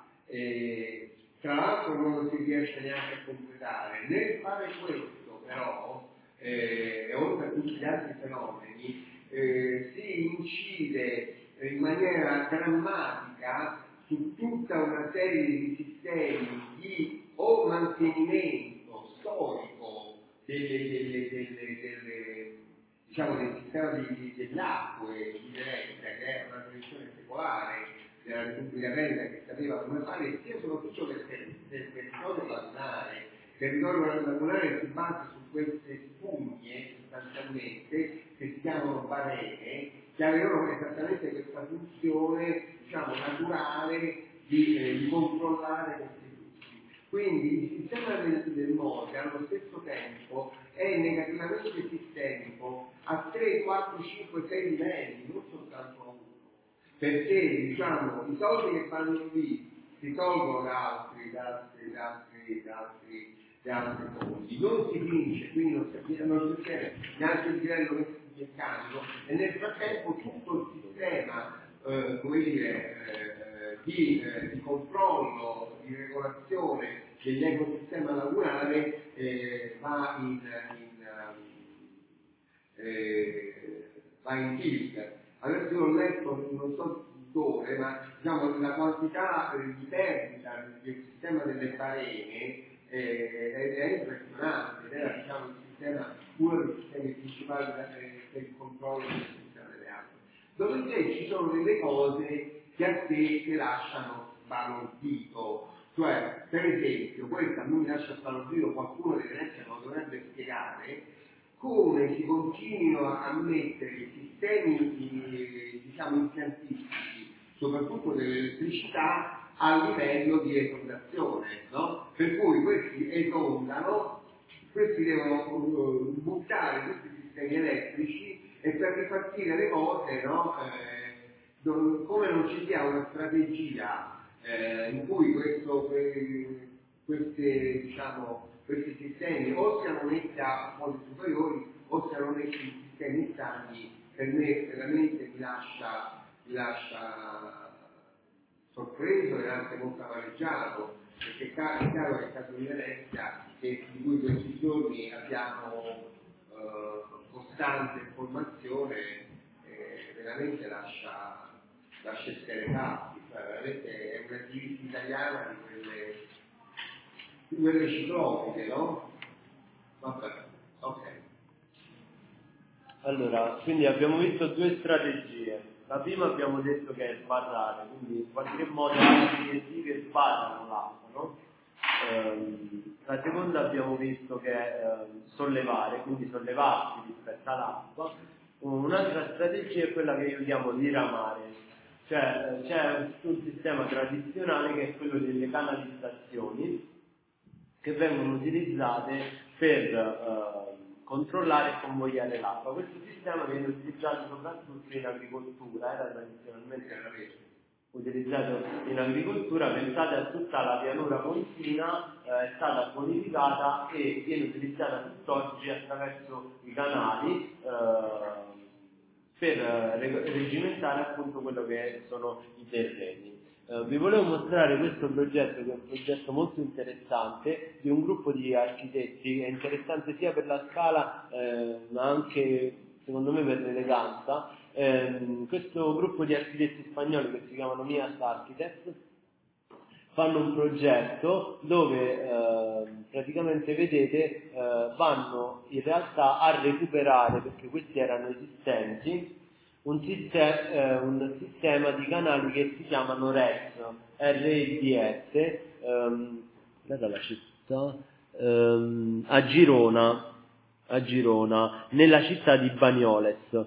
Eh, tra l'altro non lo si riesce neanche a completare. Nel fare questo però, eh, oltre a tutti gli altri fenomeni, eh, si incide in maniera drammatica su tutta una serie di sistemi di o mantenimento storico delle, delle, delle, delle, diciamo, del sistema di, di, delle acque di Venezia, che è una tradizione secolare della Repubblica Veneta che sapeva come fare, sia soprattutto del, del territorio lagunare. Il territorio lagunare si basa su queste spugne sostanzialmente che si chiamano barene, che avevano esattamente questa funzione, diciamo, naturale di, eh, di controllare questi flussi. Quindi il sistema del, del monte allo stesso tempo è negativamente sistemico a tre, quattro, cinque, sei livelli, non soltanto a uno, perché diciamo i soldi che vanno lì si tolgono da altri, da altri, da altri, da altri, le altre fonti. Non si finisce, quindi non si ottiene neanche il livello meccanico, e nel frattempo tutto il sistema eh, come dire, eh, di, eh, di controllo, di regolazione dell'ecosistema lagunare eh, va in, in, eh, va in tilt. Adesso io ho letto, non so dove, ma diciamo, la quantità eh, di perdita del sistema delle barene eh, è, è impressionante, era diciamo, il sistema, uno dei sistemi principali per il controllo del sistema delle acque. Dopodiché ci sono delle cose che a te ti lasciano sbalordito, cioè per esempio, questa non mi lascia sbalordito, qualcuno deve essere lo dovrebbe spiegare, come si continuino a mettere sistemi diciamo impiantistici, soprattutto dell'elettricità, a livello di esondazione, no? Per cui questi esondano, questi devono uh, buttare questi sistemi elettrici e per ripartire le cose, no? eh, non, come non ci sia una strategia eh, in cui questo, que, queste, diciamo, questi sistemi o siano messi a fonti superiori o siano messi in sistemi stagni, per me veramente mi lascia, mi lascia sorpreso e anche molto amareggiato, perché è chiaro che il caso di Venezia, che, di cui questi giorni abbiamo eh, costante informazione, eh, veramente lascia, lascia esterefatti, cioè veramente è una crisi italiana di quelle, di quelle ciclopiche, no? Vabbè, ok. Allora, quindi abbiamo visto due strategie. La prima abbiamo detto che è sbarrare, quindi in qualche modo le che sbarrano l'acqua, no? Ehm, la seconda abbiamo visto che è ehm, sollevare, quindi sollevarsi rispetto all'acqua. Un'altra strategia è quella che io chiamo diramare, cioè c'è un sistema tradizionale che è quello delle canalizzazioni che vengono utilizzate per eh, controllare e convogliare l'acqua. Questo sistema viene utilizzato soprattutto in agricoltura, era tradizionalmente utilizzato in agricoltura, pensate a tutta la pianura pontina, eh, è stata bonificata e viene utilizzata tutt'oggi attraverso i canali eh, per eh, regimentare appunto quello che sono i terreni. Uh, vi volevo mostrare questo progetto, che è un progetto molto interessante di un gruppo di architetti, è interessante sia per la scala eh, ma anche secondo me per l'eleganza. Eh, questo gruppo di architetti spagnoli che si chiamano Mias Architects fanno un progetto dove eh, praticamente vedete eh, vanno in realtà a recuperare, perché questi erano esistenti, Un sistema, eh, un sistema di canali che si chiamano R E S, R E D S, ehm, dalla città, ehm, a Girona, a Girona, nella città di Banyoles.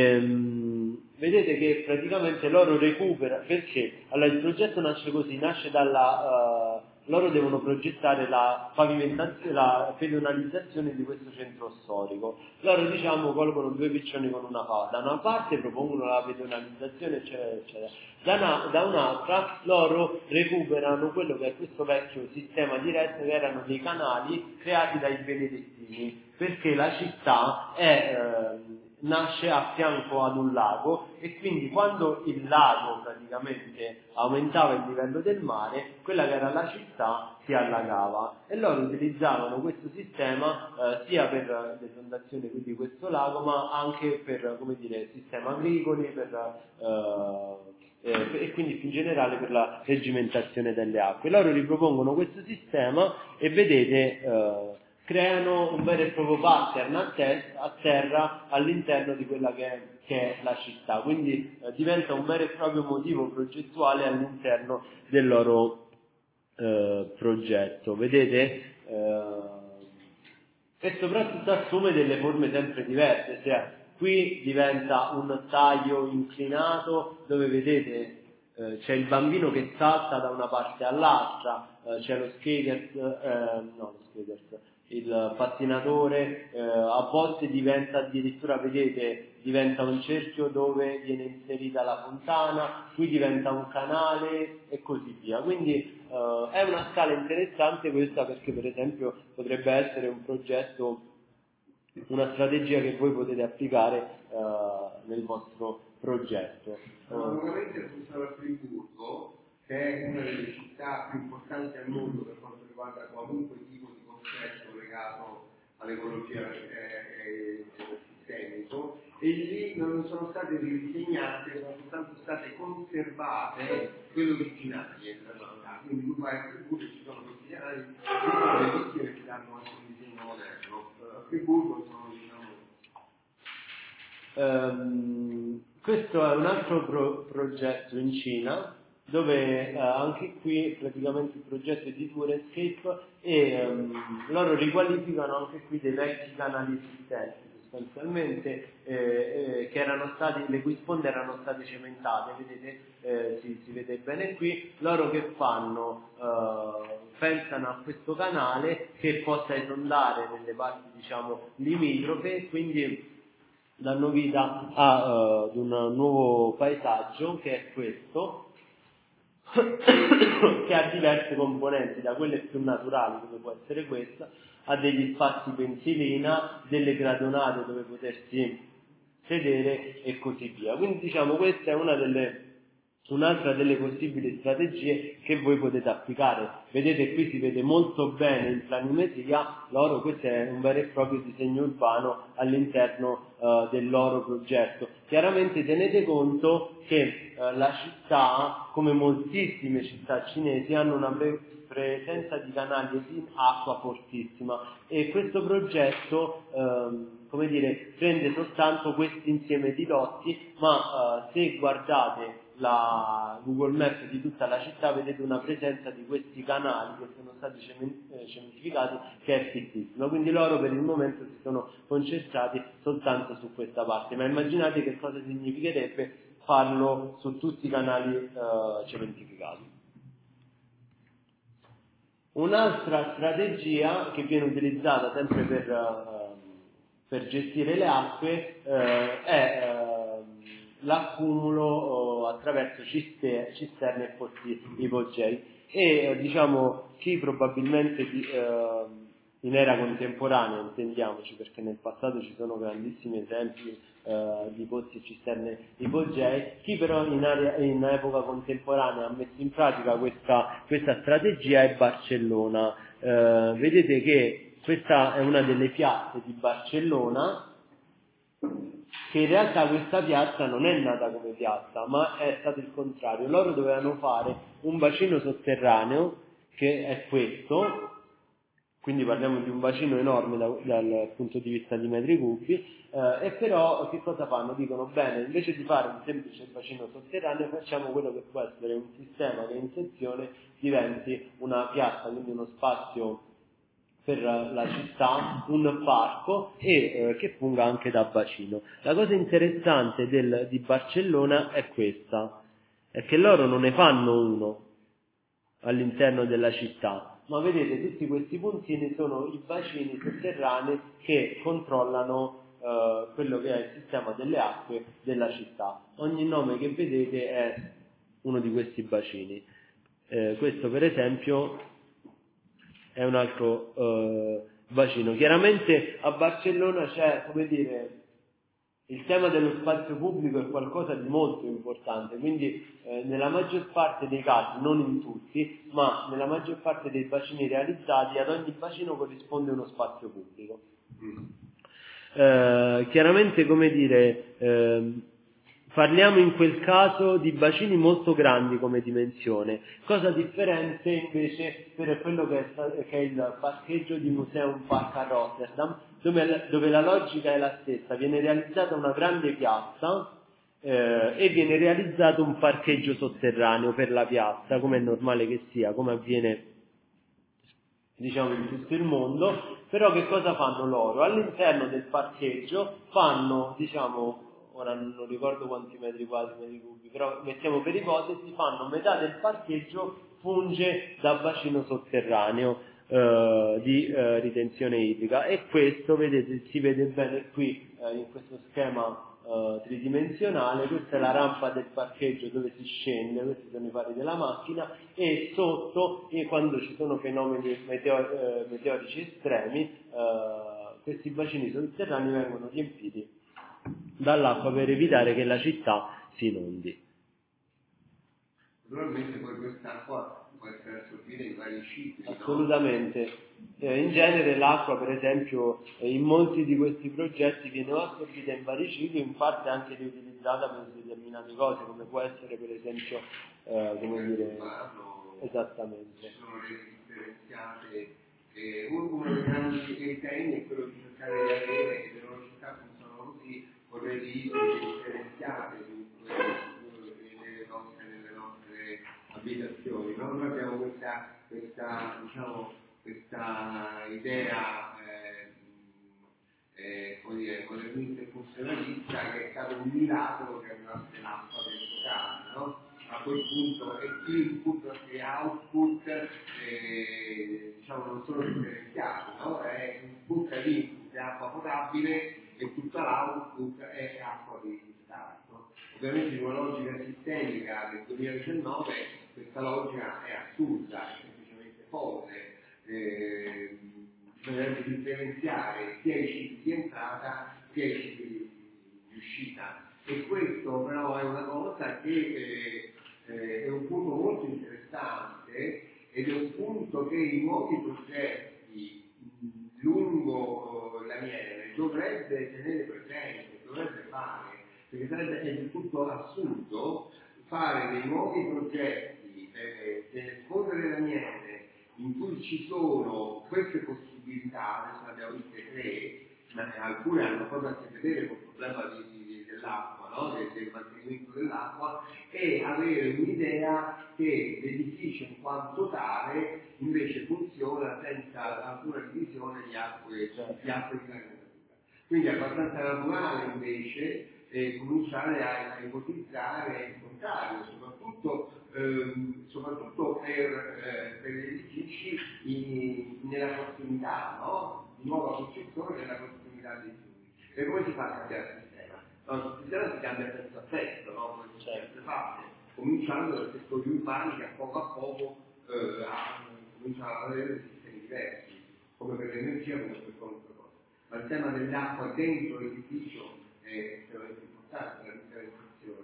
Ehm, vedete che praticamente loro recuperano, perché? Allora il progetto nasce così, nasce dalla... Uh, loro devono progettare la pavimentazione, la pedonalizzazione di questo centro storico. Loro diciamo colgono due piccioni con una fava. Da una parte propongono la pedonalizzazione, eccetera, eccetera. Da, una, da un'altra loro recuperano quello che è questo vecchio sistema di rete, che erano dei canali creati dai benedettini, perché la città è... Eh, nasce a fianco ad un lago e quindi quando il lago praticamente aumentava il livello del mare, quella che era la città si allagava e loro utilizzavano questo sistema eh, sia per l'esondazione di questo lago ma anche per, come dire, sistema agricoli per, eh, eh, e quindi in generale per la regimentazione delle acque. Loro ripropongono questo sistema e vedete eh, creano un vero e proprio pattern a, te- a terra all'interno di quella che è, che è la città, quindi eh, diventa un vero e proprio motivo progettuale all'interno del loro eh, progetto, vedete? Eh, e soprattutto assume delle forme sempre diverse, cioè qui diventa un taglio inclinato dove vedete eh, c'è il bambino che salta da una parte all'altra, eh, c'è lo skaters, eh, no lo skaters, il pattinatore, eh, a volte diventa addirittura, vedete, diventa un cerchio dove viene inserita la fontana, qui diventa un canale e così via. Quindi eh, è una scala interessante questa, perché per esempio potrebbe essere un progetto, una strategia che voi potete applicare eh, nel vostro progetto. Analogamente funziona a Friburgo, che è una delle città più importanti al mondo per quanto riguarda qualunque tipo di concetto legato all'ecologia eh, eh, sistemico, e lì non sono state ridisegnate, sono soltanto state conservate quelle originarie della città. Quindi tu vai a Friburgo e ci sono questi canali bellissimi che ti danno anche un disegno moderno. A Friburgo sono, diciamo... Um, questo è un altro pro- progetto in Cina, dove eh, anche qui praticamente il progetto è di Tourescape, e um, loro riqualificano anche qui dei vecchi canali esistenti sostanzialmente, eh, eh, che erano stati, le cui sponde erano state cementate, vedete, eh, si, si vede bene qui. Loro che fanno? Eh, pensano a questo canale che possa esondare nelle parti, diciamo, limitrofe, quindi danno vita a, uh, ad un nuovo paesaggio che è questo, che ha diverse componenti, da quelle più naturali, come può essere questa, a degli spazi pensilina, delle gradonate dove potersi sedere e così via. Quindi diciamo questa è una delle un'altra delle possibili strategie che voi potete applicare. Vedete, qui si vede molto bene in planimetria, loro, questo è un vero e proprio disegno urbano all'interno uh, del loro progetto. Chiaramente tenete conto che uh, la città, come moltissime città cinesi, hanno una pre- presenza di canali di acqua fortissima, e questo progetto um, come dire, prende soltanto questo insieme di lotti, ma uh, se guardate la Google Maps di tutta la città vedete una presenza di questi canali che sono stati cementificati, che è fittissima. Quindi loro per il momento si sono concentrati soltanto su questa parte, ma immaginate che cosa significherebbe farlo su tutti i canali uh, cementificati. Un'altra strategia che viene utilizzata sempre per, uh, per gestire le acque uh, è uh, l'accumulo uh, attraverso ciste, cisterne e pozzi ipogei, e uh, diciamo chi probabilmente di, uh, in era contemporanea, intendiamoci, perché nel passato ci sono grandissimi esempi uh, di pozzi e cisterne ipogei, chi però in, area, in epoca contemporanea ha messo in pratica questa, questa strategia è Barcellona. Uh, vedete che questa è una delle piazze di Barcellona, che in realtà questa piazza non è nata come piazza, ma è stato il contrario. Loro dovevano fare un bacino sotterraneo, che è questo, quindi parliamo di un bacino enorme da, dal punto di vista di metri cubi, eh, e però che cosa fanno? Dicono, bene, invece di fare un semplice bacino sotterraneo facciamo quello che può essere un sistema che in sezione diventi una piazza, quindi uno spazio per la città, un parco, e eh, che funga anche da bacino. La cosa interessante del, di Barcellona è questa, è che loro non ne fanno uno all'interno della città, ma vedete tutti questi puntini sono i bacini sotterranei che controllano eh, quello che è il sistema delle acque della città. Ogni nome che vedete è uno di questi bacini. Eh, questo per esempio è un altro eh, bacino. Chiaramente a Barcellona c'è, come dire, il tema dello spazio pubblico è qualcosa di molto importante, quindi eh, nella maggior parte dei casi, non in tutti, ma nella maggior parte dei bacini realizzati, ad ogni bacino corrisponde uno spazio pubblico. Eh, chiaramente, come dire, eh, parliamo in quel caso di bacini molto grandi come dimensione, cosa differente invece per quello che è, che è il parcheggio di Museum Park a Rotterdam, dove, dove la logica è la stessa, viene realizzata una grande piazza eh, e viene realizzato un parcheggio sotterraneo per la piazza, come è normale che sia, come avviene diciamo in tutto il mondo. Però che cosa fanno loro? All'interno del parcheggio fanno, diciamo, ora non ricordo quanti metri quadri, metri cubi, però mettiamo per ipotesi, fanno metà del parcheggio funge da bacino sotterraneo. eh, di eh, ritenzione idrica. E questo, vedete, si vede bene qui eh, in questo schema Uh, tridimensionale. Questa è la rampa del parcheggio dove si scende, questi sono i fari della macchina, e sotto, e quando ci sono fenomeni meteo- eh, meteorici estremi, uh, questi bacini sotterranei vengono riempiti dall'acqua per evitare che la città si inondi. Naturalmente poi quest'acqua può essere assorbita in vari cicli. Assolutamente. No? Eh, in genere l'acqua, per esempio, eh, in molti di questi progetti viene assorbita in vari cicli, in parte anche riutilizzata per determinate cose, come può essere per esempio, eh, come dire, umano, esattamente. Sono reti differenziate. Eh, uno dei grandi temi è quello di cercare di avere, che le loro città funzionano così, con reti differenziate nelle nostre, nelle nostre abitazioni. No? Noi abbiamo questa, questa diciamo, questa idea eh, eh, come dire, modernista e funzionalista, che è stato un miracolo che arrivasse l'acqua dentro casa, no? A quel punto è input e output eh, diciamo non sono differenziati, no? È input e input è acqua potabile e tutta l'output è acqua di cristallo. No? Ovviamente in una logica sistemica del duemiladiciannove questa logica è assurda, è semplicemente folle. Eh, bisognerebbe differenziare sia i cicli di entrata sia i cicli di uscita, e questo però è una cosa che eh, eh, è un punto molto interessante, ed è un punto che i nuovi progetti mh, lungo eh, la Miele dovrebbe tenere presente, dovrebbe fare, perché sarebbe è del tutto assurdo fare dei nuovi progetti eh, del sfondo della Miele in cui ci sono queste possibilità, adesso ne abbiamo viste tre, ma alcune hanno proprio a che vedere con il problema di, di, dell'acqua, no? del, del mantenimento dell'acqua, e avere un'idea che l'edificio in quanto tale invece funziona senza alcuna divisione di acque, di acque di natura. Quindi è abbastanza naturale invece eh, cominciare a, a ipotizzare il contrario, soprattutto Ehm, soprattutto per, eh, per gli edifici in, nella prossimità, no? Di nuova costruzione nella prossimità dei fiumi. E come si fa a cambiare il sistema? No, il sistema si cambia senza affetto, no? Come si sempre fa, cominciando dai settori urbani che a poco a poco eh, cominciano ad avere sistemi diversi, come per l'energia, come per qualunque cosa. Ma il tema dell'acqua dentro l'edificio è estremamente importante per la differenziazione.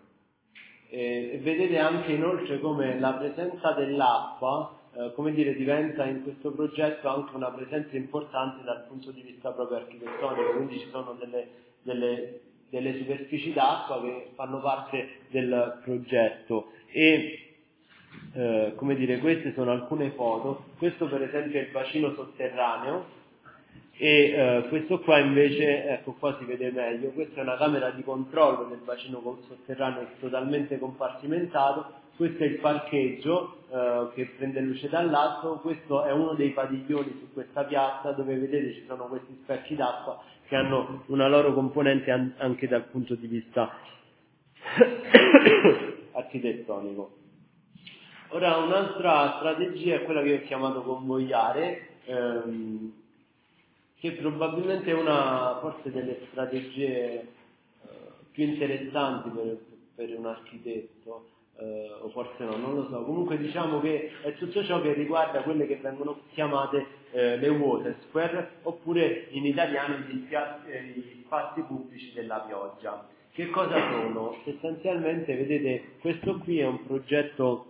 E vedete anche inoltre come la presenza dell'acqua, eh, come dire, diventa in questo progetto anche una presenza importante dal punto di vista proprio architettonico, quindi ci sono delle, delle, delle superfici d'acqua che fanno parte del progetto. E eh, come dire, queste sono alcune foto. Questo per esempio è il bacino sotterraneo, e eh, questo qua invece, ecco qua si vede meglio, questa è una camera di controllo del bacino sotterraneo totalmente compartimentato. Questo è il parcheggio eh, che prende luce dall'alto. Questo è uno dei padiglioni su questa piazza, dove vedete ci sono questi specchi d'acqua che hanno una loro componente an- anche dal punto di vista architettonico. Ora, un'altra strategia è quella che ho chiamato convogliare, ehm, che probabilmente è una forse delle strategie eh, più interessanti per, per un architetto, eh, o forse no, non lo so. Comunque diciamo che è tutto ciò che riguarda quelle che vengono chiamate eh, le water square, oppure in italiano gli, spia- eh, gli spazi pubblici della pioggia. Che cosa sono? Essenzialmente, vedete, questo qui è un progetto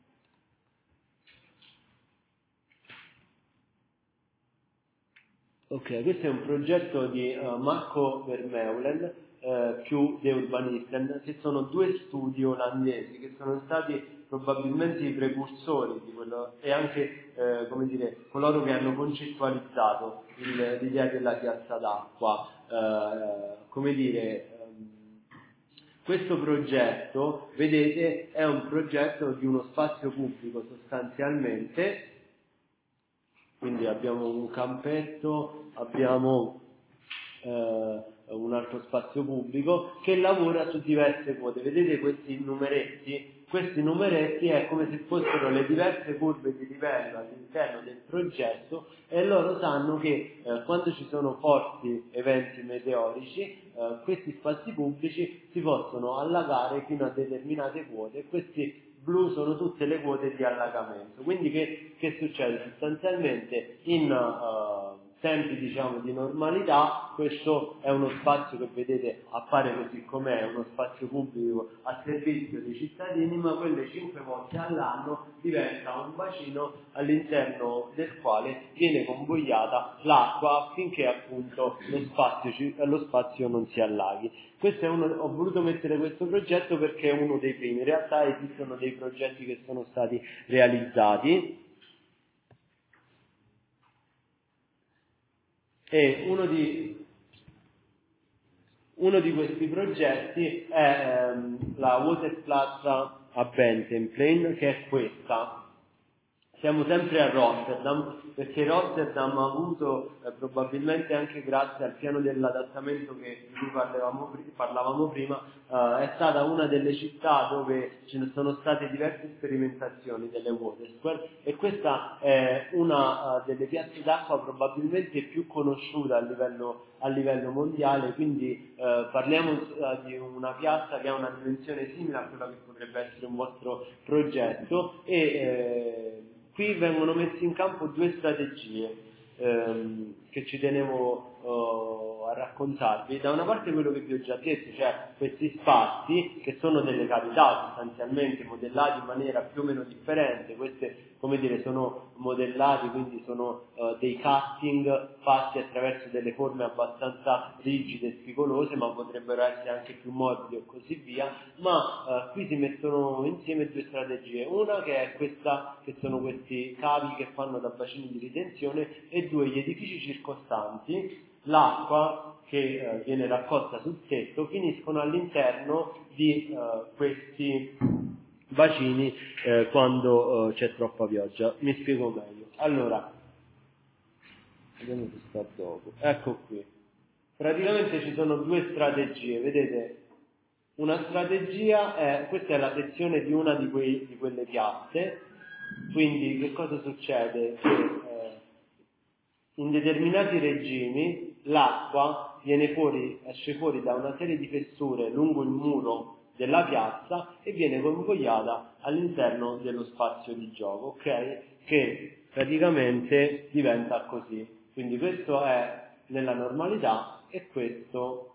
Ok, questo è un progetto di uh, Marco Vermeulen uh, più De Urbanisten, che sono due studi olandesi che sono stati probabilmente i precursori di quello, e anche uh, come dire, coloro che hanno concettualizzato il, l'idea della piazza d'acqua. Uh, come dire, um, questo progetto, vedete, è un progetto di uno spazio pubblico sostanzialmente. Quindi abbiamo un campetto, abbiamo eh, un altro spazio pubblico che lavora su diverse quote. Vedete questi numeretti? questi numeretti è come se fossero le diverse curve di livello all'interno del progetto, e loro sanno che eh, quando ci sono forti eventi meteorici, eh, questi spazi pubblici si possono allagare fino a determinate quote, e questi blu sono tutte le quote di allagamento. Quindi che, che succede? Sostanzialmente in uh, tempi diciamo di normalità questo è uno spazio che vedete appare così com'è, uno spazio pubblico a servizio dei cittadini, ma quelle cinque volte all'anno diventa un bacino all'interno del quale viene convogliata l'acqua affinché appunto lo spazio, lo spazio non si allaghi. Questo è uno, ho voluto mettere questo progetto perché è uno dei primi. In realtà esistono dei progetti che sono stati realizzati, e uno di, uno di questi progetti è ehm, la Water Plaza a Bentheim, che è questa. Siamo sempre a Rotterdam, perché Rotterdam ha avuto, eh, probabilmente anche grazie al piano dell'adattamento che, di cui parlavamo, parlavamo prima, eh, è stata una delle città dove ce ne sono state diverse sperimentazioni delle Water Square, e questa è una uh, delle piazze d'acqua probabilmente più conosciuta a livello, a livello mondiale, quindi eh, parliamo uh, di una piazza che ha una dimensione simile a quella che potrebbe essere un vostro progetto, e eh, qui vengono messi in campo due strategie ehm, che ci tenevo uh, a raccontarvi. Da una parte quello che vi ho già detto, cioè questi spazi che sono delle cavità sostanzialmente modellati in maniera più o meno differente. Queste, come dire, sono modellati, quindi sono uh, dei cutting fatti attraverso delle forme abbastanza rigide e spigolose, ma potrebbero essere anche più morbidi o così via. Ma uh, qui si mettono insieme due strategie: una che è questa, che sono questi cavi che fanno da bacini di ritenzione, e due gli edifici circostanti. L'acqua che eh, viene raccolta sul tetto finiscono all'interno di eh, questi bacini eh, quando eh, c'è troppa pioggia. Mi spiego meglio. Allora, vediamo se sta dopo. Ecco qui. Praticamente ci sono due strategie, vedete? Una strategia è, questa è la sezione di una di, quei, di quelle piazze, quindi che cosa succede? Che eh, in determinati regimi l'acqua viene fuori, esce fuori da una serie di fessure lungo il muro della piazza e viene convogliata all'interno dello spazio di gioco, ok? Che praticamente diventa così. Quindi questo è nella normalità, e questo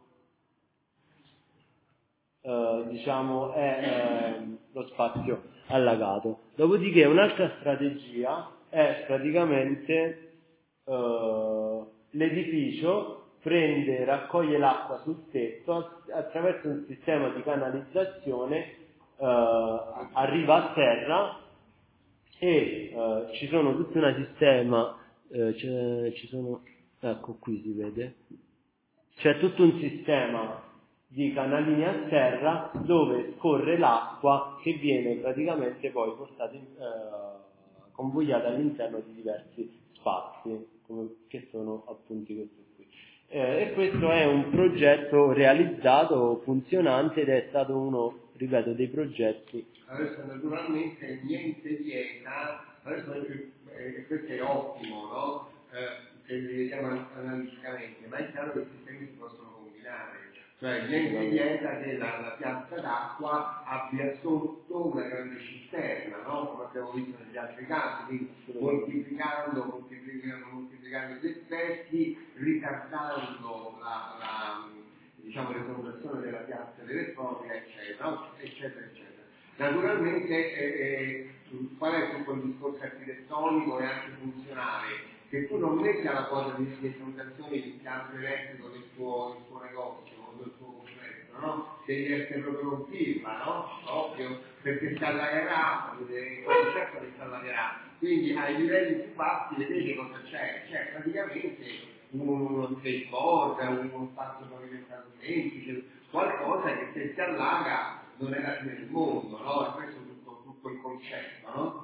eh, diciamo è eh, lo spazio allagato. Dopodiché un'altra strategia è praticamente Uh, l'edificio prende, raccoglie l'acqua sul tetto attraverso un sistema di canalizzazione, uh, arriva a terra, e uh, ci sono tutto un sistema, uh, ci sono, ecco qui si vede, c'è tutto un sistema di canalini a terra dove scorre l'acqua che viene praticamente poi portata in, uh, convogliata all'interno di diversi spazi, come, che sono appunto questi qui. Eh, e questo è un progetto realizzato, funzionante, ed è stato uno, ripeto, dei progetti. Adesso naturalmente niente vieta, adesso eh, questo è ottimo, no? Eh, che li vediamo analiticamente, ma è chiaro che i sistemi si possono combinare. Cioè niente vieta che la, la piazza d'acqua abbia sotto una grande cisterna, no? Come abbiamo visto negli altri casi, quindi moltiplicando, moltiplicando, moltiplicando gli effetti, ritardando la, la, diciamo, l'esondazione della piazza elettronica, eccetera, eccetera, eccetera. Naturalmente eh, eh, qual è tutto il discorso architettonico e anche funzionale? Che tu non metti alla quota di esondazione l'impianto elettrico del tuo, del tuo negozio o del tuo complesso, no? Devi essere proprio con firma, no? Ovvio, perché si allagherà, certo che si allagherà. Quindi ai livelli più bassi vedete cosa c'è? C'è praticamente uno skateboard, uno spazio pavimentato semplice, qualcosa che se si allaga non è la fine del mondo, no? E questo è tutto, tutto il concetto, no?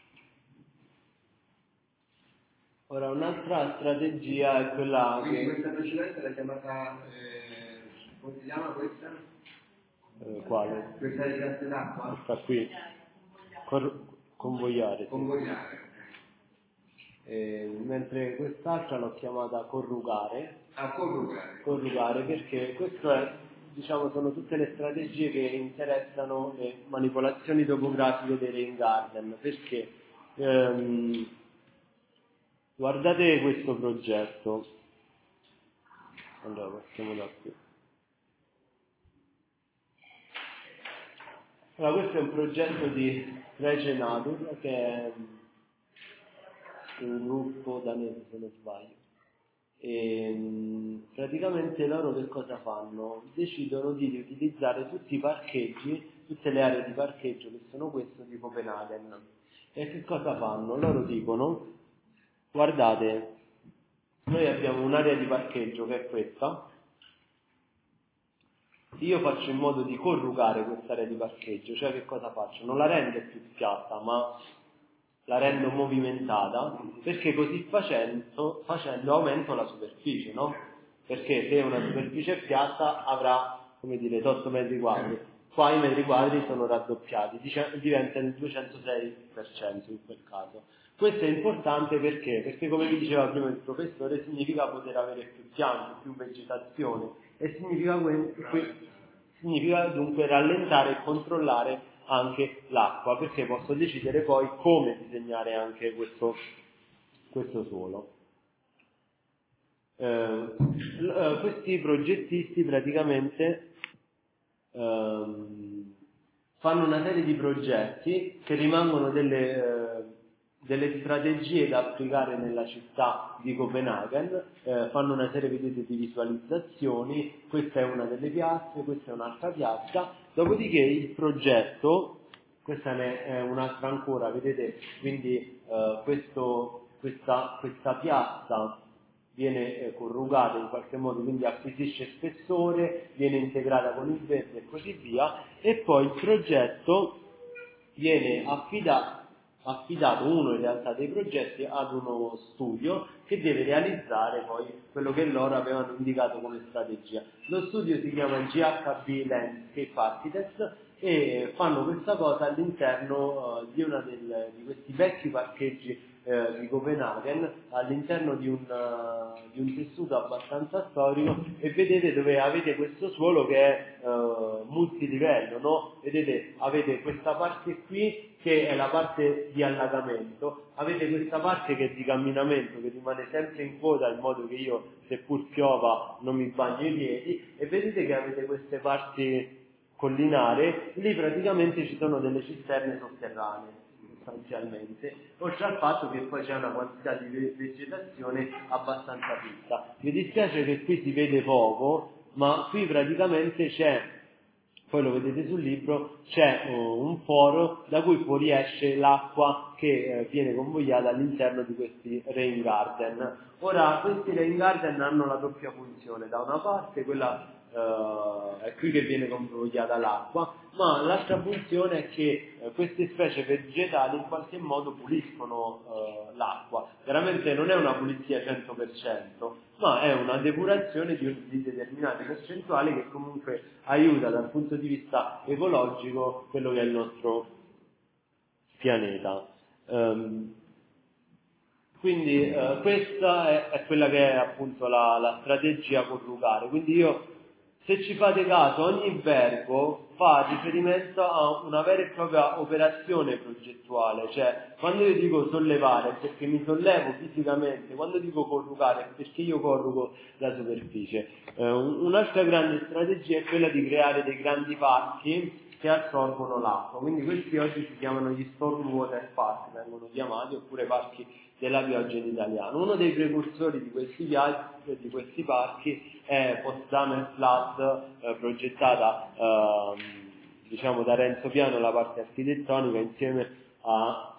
Ora, un'altra strategia è quella Quindi che... questa precedente l'ha chiamata, eh, come si chiama questa? Eh, quale? Questa richiesta d'acqua? Sta qui. Cor- convogliare. Sì. Convogliare. Eh, mentre quest'altra l'ho chiamata corrugare. Ah, corrugare. Corrugare perché questo è, diciamo, sono tutte le strategie che interessano le manipolazioni topografiche dei rain garden. Perché ehm, guardate questo progetto. Allora, partiamo da qui. Allora, questo è un progetto di Regenatur, che è un gruppo danese, se non sbaglio. E praticamente loro che cosa fanno? Decidono di riutilizzare tutti i parcheggi, tutte le aree di parcheggio che sono questo di Copenaghen. E che cosa fanno? Loro dicono: guardate, noi abbiamo un'area di parcheggio che è questa, io faccio in modo di corrugare quest'area di parcheggio, cioè che cosa faccio? Non la rendo più piatta, ma la rendo movimentata, perché così facendo, facendo aumento la superficie, no? Perché se una superficie è piatta avrà, come dire, otto metri quadri, qua i metri quadri sono raddoppiati, diventano il duecentosei per cento in quel caso. Questo è importante perché? Perché come vi diceva prima il professore, significa poter avere più piante, più vegetazione e significa, significa dunque rallentare e controllare anche l'acqua, perché posso decidere poi come disegnare anche questo, questo suolo. Eh, l- eh, questi progettisti praticamente ehm, fanno una serie di progetti che rimangono delle, eh, delle strategie da applicare nella città di Copenaghen, eh, fanno una serie vedete, di visualizzazioni, questa è una delle piazze, questa è un'altra piazza, dopodiché il progetto, questa ne è un'altra ancora, vedete, quindi eh, questo, questa, questa piazza viene eh, corrugata in qualche modo, quindi acquisisce spessore, viene integrata con il verde e così via, e poi il progetto viene affidato, affidato uno in realtà dei progetti ad uno studio che deve realizzare poi quello che loro avevano indicato come strategia. Lo studio si chiama G H B Landscape Architects e fanno questa cosa all'interno uh, di uno di questi vecchi parcheggi eh, di Copenaghen, all'interno di un, uh, di un tessuto abbastanza storico, e vedete dove avete questo suolo che è uh, multilivello, no? Vedete, avete questa parte qui che è la parte di allagamento, avete questa parte che è di camminamento, che rimane sempre in coda in modo che io, seppur piova, non mi bagno i piedi, e vedete che avete queste parti collinare, lì praticamente ci sono delle cisterne sotterranee sostanzialmente, oltre al fatto che poi c'è una quantità di vegetazione abbastanza fitta. Mi dispiace che qui si vede poco, ma qui praticamente c'è, poi lo vedete sul libro, c'è uh, un foro da cui fuoriesce l'acqua che eh, viene convogliata all'interno di questi rain garden. Ora, questi rain garden hanno la doppia funzione: da una parte quella Uh, è qui che viene convogliata l'acqua, ma l'altra funzione è che uh, queste specie vegetali in qualche modo puliscono uh, l'acqua. Chiaramente non è una pulizia cento per cento, ma è una depurazione di, di determinate percentuali che comunque aiuta dal punto di vista ecologico quello che è il nostro pianeta. Um, quindi uh, questa è, è quella che è appunto la, la strategia corrugare. Quindi io, se ci fate caso, ogni verbo fa riferimento a una vera e propria operazione progettuale, cioè quando io dico sollevare è perché mi sollevo fisicamente, quando dico corrugare è perché io corrugo la superficie. Eh, un'altra grande strategia è quella di creare dei grandi parchi che assorbono l'acqua, quindi questi oggi si chiamano gli storm water park, vengono chiamati, oppure parchi della pioggia in italiano. Uno dei precursori di questi viaggi, di questi parchi, è Potsdamer Platz, eh, progettata eh, diciamo da Renzo Piano, la parte architettonica, insieme a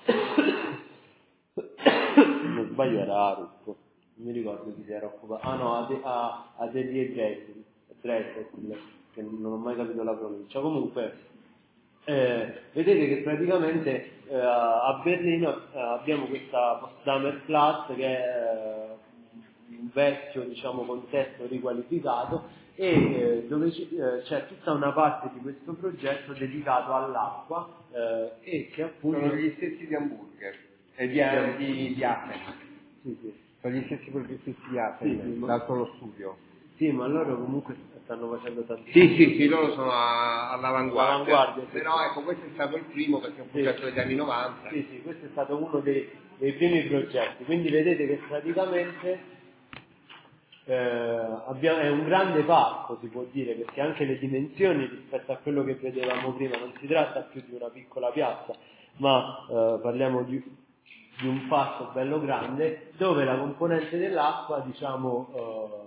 non sbaglio era Arup, non mi ricordo chi si era occupato, ah no, a, De, a, a Delia Dressel, Dressel, che non ho mai capito la pronuncia. Comunque Eh, vedete che praticamente eh, a Berlino eh, abbiamo questa Potsdamer Platz che è eh, un vecchio, diciamo, contesto riqualificato, e eh, dove c- eh, c'è tutta una parte di questo progetto dedicato all'acqua eh, e che appunto... Sono gli stessi di hamburger e di, di, di Apen. Sì, sì. Sono gli stessi progettisti di Apen, Sì, sì, ma- dal solo studio. Sì, ma loro comunque stanno facendo tanti... Sì, sì, sì, loro sono a- all'avanguardia. All'avanguardia, sì, Però sì. ecco, questo è stato il primo perché è un progetto degli anni novanta. Sì, sì, questo è stato uno dei, dei primi progetti, quindi vedete che praticamente eh, abbiamo, è un grande parco, si può dire, perché anche le dimensioni rispetto a quello che vedevamo prima, non si tratta più di una piccola piazza, ma eh, parliamo di, di un parco bello grande, dove la componente dell'acqua, diciamo... Eh,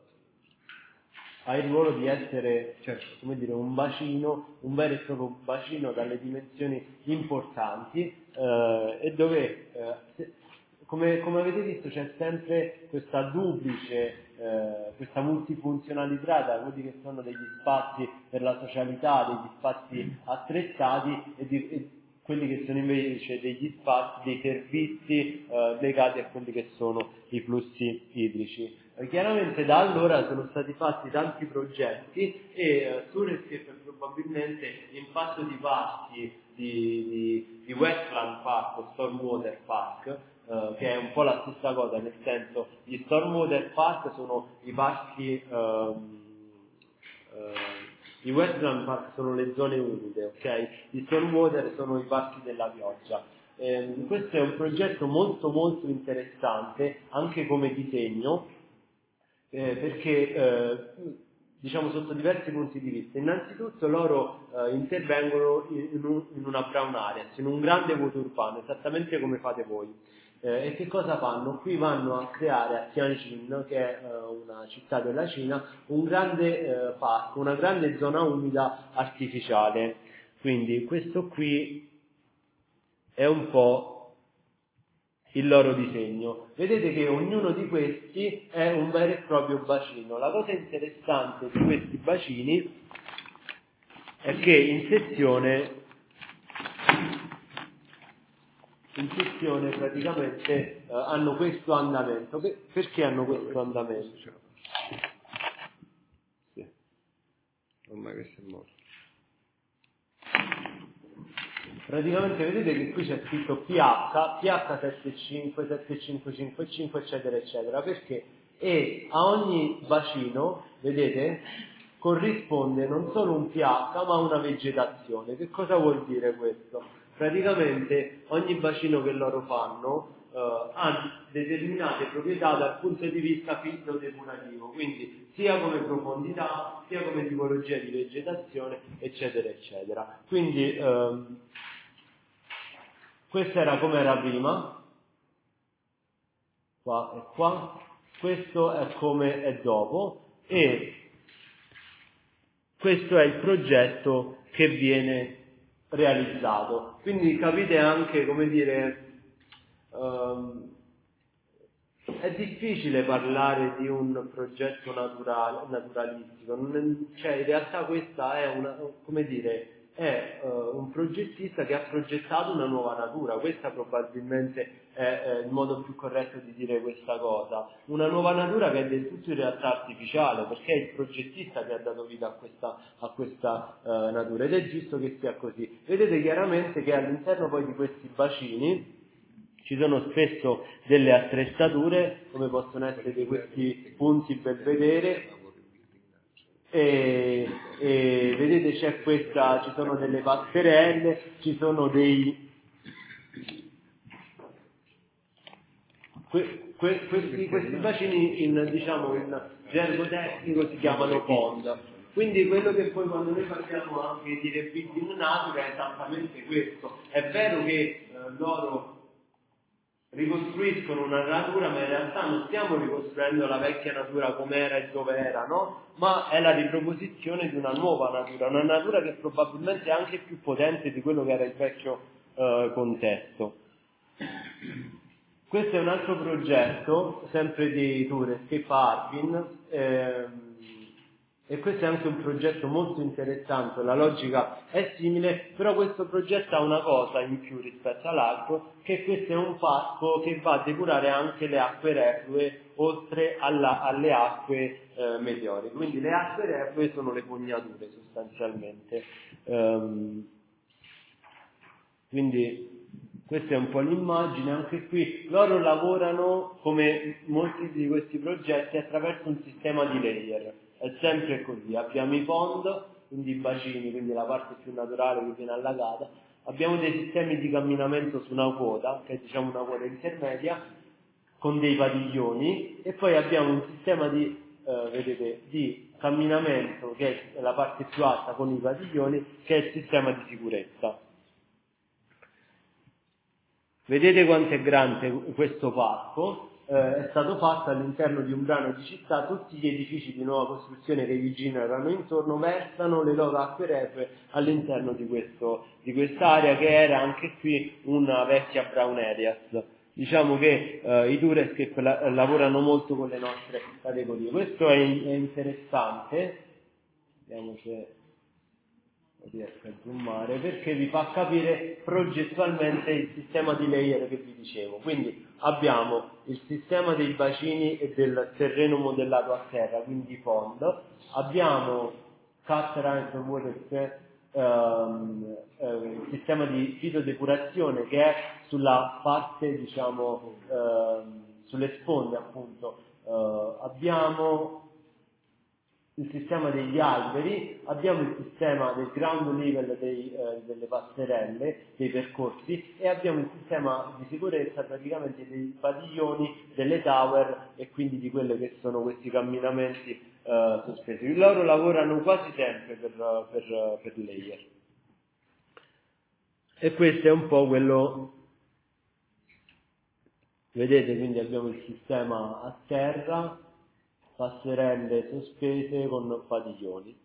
ha il ruolo di essere, certo, come dire, un bacino, un vero e proprio bacino dalle dimensioni importanti eh, e dove, eh, se, come, come avete visto, c'è sempre questa duplice, eh, questa multifunzionalità tra quelli che sono degli spazi per la socialità, degli spazi attrezzati e, di, e quelli che sono invece degli spazi, dei servizi eh, legati a quelli che sono i flussi idrici. Eh, chiaramente da allora sono stati fatti tanti progetti e eh, Surescape probabilmente in passo di parchi di, di, di Wetland Park o Stormwater Park, eh, che è un po' la stessa cosa, nel senso gli Stormwater Park sono i parchi ehm, eh, i Wetland Park sono le zone umide, ok? Gli Stormwater sono i parchi della pioggia. Eh, questo è un progetto molto molto interessante anche come disegno eh, perché eh, diciamo sotto diversi punti di vista. Innanzitutto loro eh, intervengono in, un, in una brown area, in un grande vuoto urbano, esattamente come fate voi. Eh, e che cosa fanno? Qui vanno a creare a Tianjin, che è eh, una città della Cina, un grande eh, parco, una grande zona umida artificiale. Quindi questo qui è un po' il loro disegno. Vedete che ognuno di questi è un vero e proprio bacino. La cosa interessante di questi bacini è che in sezione in sezione praticamente eh, hanno questo andamento. Che, perché hanno questo andamento? Sì. Ormai questo è morto. Praticamente vedete che qui c'è scritto P H, P H sette cinque, sette cinque cinque cinque, eccetera, eccetera, perché? E a ogni bacino, vedete, corrisponde non solo un P H, ma una vegetazione. Che cosa vuol dire questo? Praticamente ogni bacino che loro fanno eh, ha determinate proprietà dal punto di vista fitodepurativo, quindi sia come profondità, sia come tipologia di vegetazione, eccetera, eccetera. Quindi ehm, questa era come era prima, qua e qua, questo è come è dopo e questo è il progetto che viene realizzato. Quindi capite anche, come dire, um, è difficile parlare di un progetto naturale, naturalistico, non è, cioè in realtà questa è una, come dire, è uh, un progettista che ha progettato una nuova natura. Questa probabilmente è, è il modo più corretto di dire questa cosa, una nuova natura che è del tutto in realtà artificiale, perché è il progettista che ha dato vita a questa, a questa uh, natura, ed è giusto che sia così. Vedete chiaramente che all'interno poi di questi bacini ci sono spesso delle attrezzature, come possono essere questi punti per vedere, e, e vedete c'è questa, ci sono delle passerelle, ci sono dei que, que, questi, questi bacini in, diciamo, in gergo tecnico si chiamano pond. Quindi quello che poi quando noi parliamo anche di rebuilding natura è esattamente questo. È vero che eh, loro ricostruiscono una natura, ma in realtà non stiamo ricostruendo la vecchia natura come era e dove era, no? Ma è la riproposizione di una nuova natura, una natura che probabilmente è anche più potente di quello che era il vecchio eh, contesto. Questo è un altro progetto, sempre di Tourescape Harbin, ehm, E questo è anche un progetto molto interessante, la logica è simile, però questo progetto ha una cosa in più rispetto all'altro, che questo è un parco che va a depurare anche le acque reflue oltre alla, alle acque eh, meteoriche. Quindi le acque reflue sono le fognature sostanzialmente. Um, quindi questa è un po' l'immagine, anche qui loro lavorano come molti di questi progetti attraverso un sistema di layer. È sempre così, abbiamo i pond, quindi i bacini, quindi la parte più naturale che viene allagata, abbiamo dei sistemi di camminamento su una quota, che è diciamo una quota intermedia, con dei padiglioni, e poi abbiamo un sistema di, eh, vedete, di camminamento, che è la parte più alta con i padiglioni, che è il sistema di sicurezza. Vedete quanto è grande questo parco? Eh, è stato fatto all'interno di un brano di città, tutti gli edifici di nuova costruzione che gli girano intorno versano le loro acque reflue all'interno di, questo, di quest'area che era anche qui una vecchia brown areas. Diciamo che eh, i Tourescape la, lavorano molto con le nostre categorie. Questo è, è interessante, vediamo se riesco a zoomare, perché vi fa capire progettualmente il sistema di layer che vi dicevo. Quindi abbiamo il sistema dei bacini e del terreno modellato a terra, quindi pond, abbiamo Cataract Waters, ehm, eh, il sistema di fitodepurazione che è sulla parte, diciamo, ehm, sulle sponde appunto, eh, abbiamo il sistema degli alberi, abbiamo il sistema del ground level dei, eh, delle passerelle, dei percorsi, e abbiamo il sistema di sicurezza praticamente dei padiglioni, delle tower e quindi di quelli che sono questi camminamenti eh, sospesi. Loro lavorano quasi sempre per, per, per layer. E questo è un po' quello, vedete, quindi abbiamo il sistema a terra, passerelle sospese con padiglioni.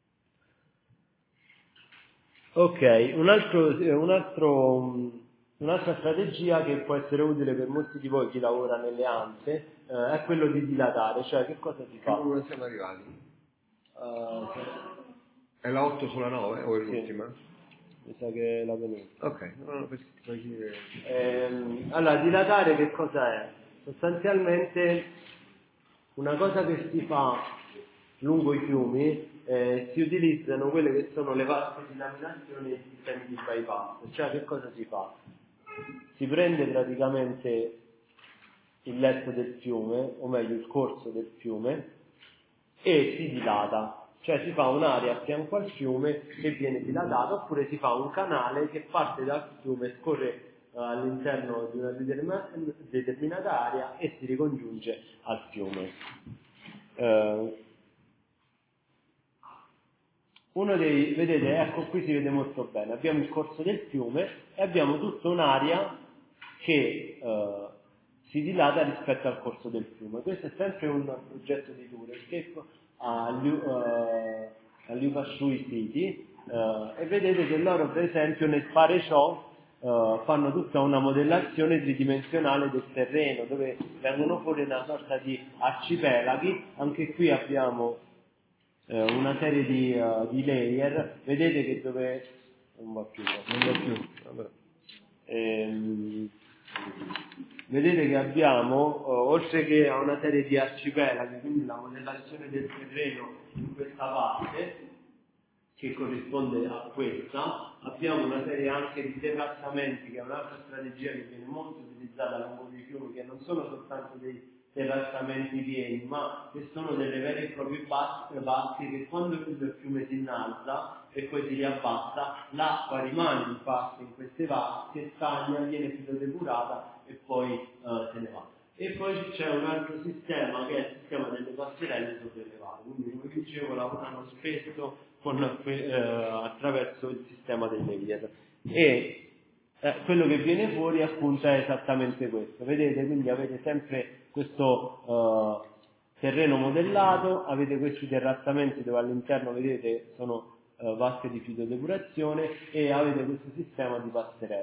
Ok, un altro, un altro, un'altra strategia che può essere utile per molti di voi chi lavora nelle ANSE eh, è quello di dilatare, cioè che cosa si fa? Come siamo arrivati? Uh, È la otto sulla nove o è l'ultima? Sì, mi sa che è la penultima. Ok, no, no, perché ti fai dire... ehm, allora, dilatare che cosa è? Sostanzialmente una cosa che si fa lungo i fiumi, eh, si utilizzano quelle che sono le vasche di laminazione e i sistemi di bypass. Cioè che cosa si fa? Si prende praticamente il letto del fiume, o meglio il corso del fiume, e si dilata. Cioè si fa un'area a fianco al fiume che viene dilatata, oppure si fa un canale che parte dal fiume, scorre all'interno di una determinata area e si ricongiunge al fiume. Uh, uno dei, vedete, ecco qui si vede molto bene, abbiamo il corso del fiume e abbiamo tutta un'area che uh, si dilata rispetto al corso del fiume. Questo è sempre un progetto di Tourescape all'Iupashui City uh, e vedete che loro per esempio nel fare ciò Uh, fanno tutta una modellazione tridimensionale del terreno dove vengono fuori una sorta di arcipelaghi. Anche qui abbiamo uh, una serie di, uh, di layer, vedete che dove non va più, non va più. Vabbè. Ehm, vedete che abbiamo uh, oltre che a una serie di arcipelaghi, quindi la modellazione del terreno in questa parte che corrisponde a questa, abbiamo una serie anche di terrazzamenti, che è un'altra strategia che viene molto utilizzata lungo i fiumi, che non sono soltanto dei terrazzamenti pieni, ma che sono delle vere e proprie vasche che quando il fiume si innalza e poi si riabbassa, l'acqua rimane infatti in queste vasche, stagna, viene fitodepurata e poi uh, se ne va. E poi c'è un altro sistema che è il sistema delle passerelle sopraelevate, quindi come vi dicevo lavorano spesso con, eh, attraverso il sistema dei layer e eh, quello che viene fuori appunto è esattamente questo, vedete, quindi avete sempre questo eh, terreno modellato, avete questi terrazzamenti dove all'interno vedete sono eh, vasche di fitodepurazione e avete questo sistema di passerelle.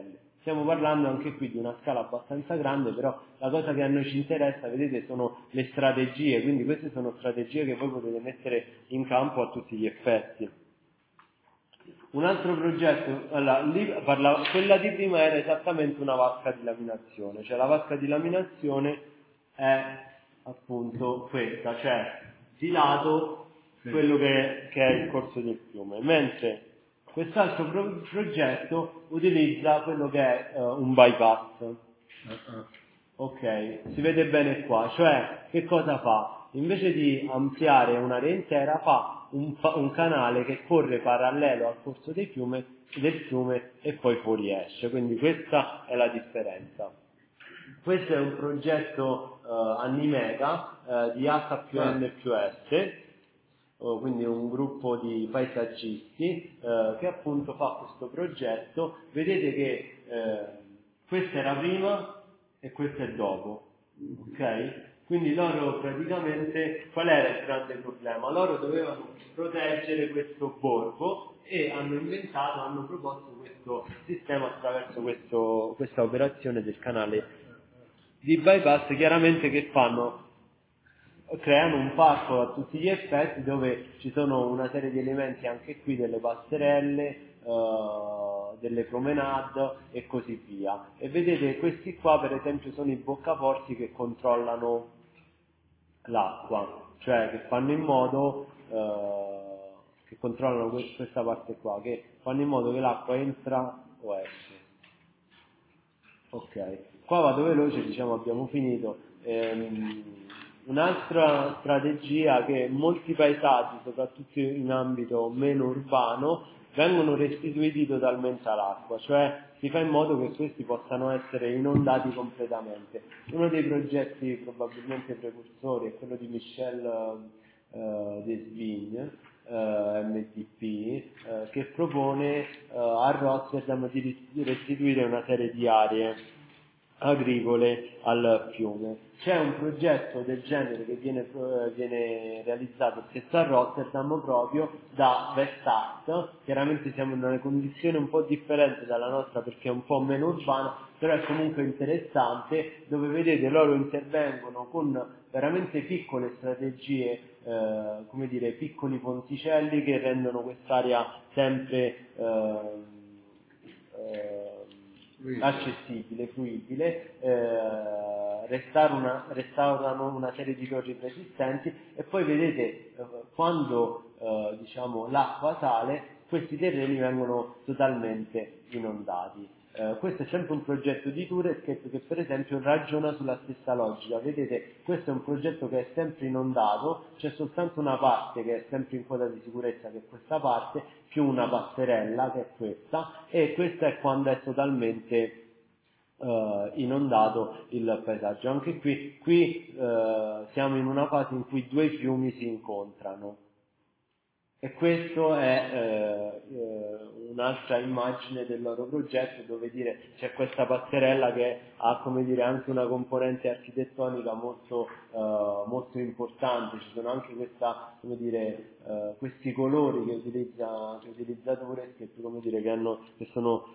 Stiamo parlando anche qui di una scala abbastanza grande, però la cosa che a noi ci interessa, vedete, sono le strategie, quindi queste sono strategie che voi potete mettere in campo a tutti gli effetti. Un altro progetto, allora, lì parlavo, quella di prima era esattamente una vasca di laminazione, cioè la vasca di laminazione è appunto questa, cioè di lato quello che, che è il corso del fiume, mentre quest'altro pro- progetto utilizza quello che è uh, un bypass. Uh-uh. Ok, si vede bene qua, cioè che cosa fa? Invece di ampliare un'area intera fa un, fa- un canale che corre parallelo al corso del fiume, del fiume e poi fuoriesce, quindi questa è la differenza. Questo è un progetto uh, Annimega uh, di H più N più S, quindi un gruppo di paesaggisti eh, che appunto fa questo progetto. Vedete che eh, questa era prima e questa è dopo, ok? Quindi loro praticamente, qual era il grande problema? Loro dovevano proteggere questo borgo e hanno inventato, hanno proposto questo sistema attraverso questo, questa operazione del canale di bypass, chiaramente che fanno? Creano un parco a tutti gli effetti dove ci sono una serie di elementi anche qui, delle passerelle, uh, delle promenade e così via. E vedete questi qua per esempio sono i boccaporti che controllano l'acqua, cioè che fanno in modo uh, che controllano que- questa parte qua, che fanno in modo che l'acqua entra o esce. Ok, qua vado veloce, diciamo abbiamo finito. Ehm, Un'altra strategia che molti paesaggi, soprattutto in ambito meno urbano, vengono restituiti totalmente all'acqua, cioè si fa in modo che questi possano essere inondati completamente. Uno dei progetti probabilmente precursori è quello di Michel uh, Desvigne, uh, M D P, uh, che propone uh, a Rotterdam di restituire una serie di aree agricole al fiume. C'è un progetto del genere che viene, viene realizzato stesso a Rotterdam proprio da Vestart. Chiaramente siamo in una condizione un po' differente dalla nostra perché è un po' meno urbana, però è comunque interessante, dove vedete loro intervengono con veramente piccole strategie, eh, come dire, piccoli ponticelli che rendono quest'area sempre eh, eh, accessibile, fruibile, eh, restaurano, una, restaurano una serie di torri preesistenti e poi vedete eh, quando eh, diciamo, l'acqua sale questi terreni vengono totalmente inondati. Eh, questo è sempre un progetto di Tourescape che per esempio ragiona sulla stessa logica. Vedete, questo è un progetto che è sempre inondato, c'è soltanto una parte che è sempre in quota di sicurezza, che è questa parte, più una passerella che è questa, e questa è quando è totalmente Uh, inondato il paesaggio. Anche qui, qui uh, siamo in una fase in cui due fiumi si incontrano e questo è uh, uh, un'altra immagine del loro progetto, dove dire c'è questa passerella che ha, come dire, anche una componente architettonica molto, uh, molto importante. Ci sono anche questa, come dire, uh, questi colori che utilizza, che utilizza Tourescape, che, come dire, che, hanno, che sono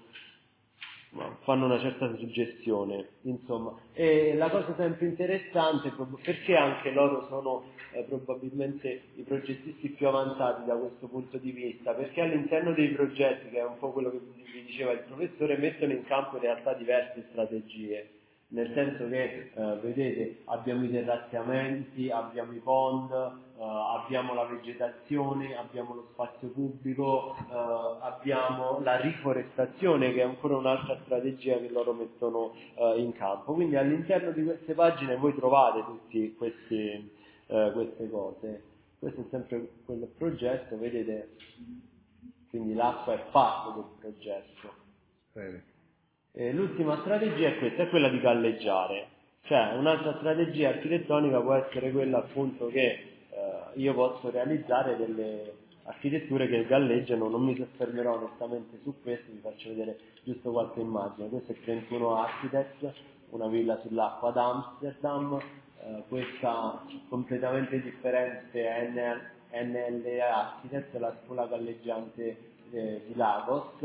fanno una certa suggestione, insomma. E la cosa sempre interessante, perché anche loro sono eh, probabilmente i progettisti più avanzati da questo punto di vista, perché all'interno dei progetti, che è un po' quello che vi diceva il professore, mettono in campo in realtà diverse strategie. Nel senso che, eh, vedete, abbiamo i terrazzamenti, abbiamo i pond, eh, abbiamo la vegetazione, abbiamo lo spazio pubblico, eh, abbiamo la riforestazione, che è ancora un'altra strategia che loro mettono eh, in campo. Quindi all'interno di queste pagine voi trovate tutte queste, eh, queste cose. Questo è sempre quel progetto, vedete, quindi l'acqua è parte del progetto. Bene. Eh, l'ultima strategia è questa, è quella di galleggiare, cioè un'altra strategia architettonica può essere quella appunto che eh, io posso realizzare delle architetture che galleggiano. Non mi soffermerò onestamente su questo, vi faccio vedere giusto qualche immagine. Questo è trentuno Architects, una villa sull'acqua ad Amsterdam, eh, questa completamente differente è N L Architects, la scuola galleggiante eh, di Lagos.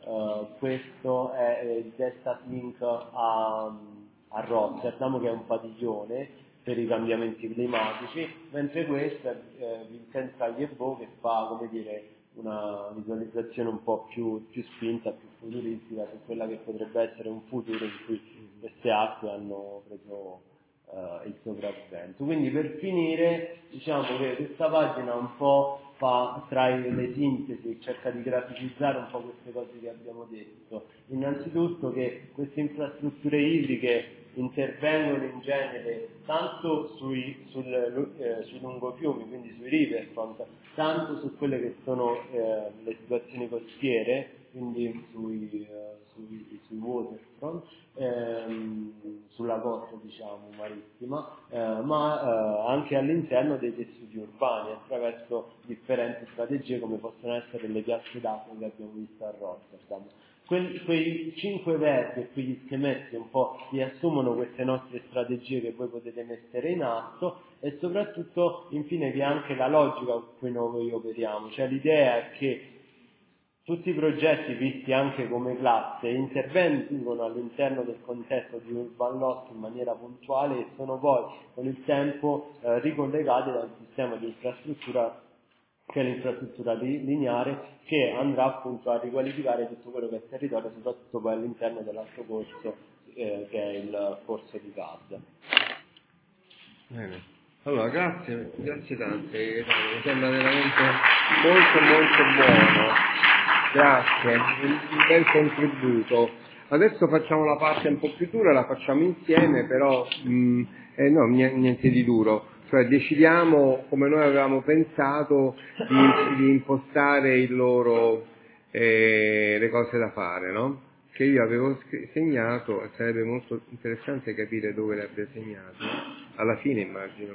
uh, questo è il Destat Link a, a Rotterdam, che è un padiglione per i cambiamenti climatici, mentre questo è eh, Vincent Cagliebo, che fa, come dire, una visualizzazione un po' più, più spinta, più futuristica su quella che potrebbe essere un futuro in cui queste acque hanno preso uh, il sopravvento. Quindi per finire, diciamo che questa pagina un po' fa, trae le sintesi, cerca di graficizzare un po' queste cose che abbiamo detto. Innanzitutto che queste infrastrutture idriche intervengono in genere tanto sui, sul, eh, sui lungofiumi, quindi sui riverfront, tanto su quelle che sono eh, le situazioni costiere, quindi sui, eh, sui, sui waterfront, ehm, sulla costa diciamo marittima, eh, ma eh, anche all'interno dei tessuti urbani attraverso differenti strategie come possono essere le piazze d'acqua che abbiamo visto a Rotterdam. Que- quei cinque verbi e quegli schemetti un po' riassumono queste nostre strategie che voi potete mettere in atto, e soprattutto infine vi è anche la logica con cui noi operiamo, cioè l'idea è che tutti i progetti visti anche come classe intervengono all'interno del contesto di Urban Lot in maniera puntuale e sono poi con il tempo eh, ricollegati dal sistema di infrastruttura che è l'infrastruttura lineare, che andrà appunto a riqualificare tutto quello che è territorio, soprattutto poi all'interno dell'altro corso eh, che è il corso di C A D. Bene. Allora, grazie, grazie tante, mi sembra veramente molto molto buono, grazie, un, un bel contributo. Adesso facciamo la parte un po' più dura, la facciamo insieme, però mh, eh, no, niente di duro. Cioè decidiamo come noi avevamo pensato di, di impostare il loro, eh, le cose da fare, no? Che io avevo segnato, e sarebbe molto interessante capire dove le abbia segnate. Alla fine immagino.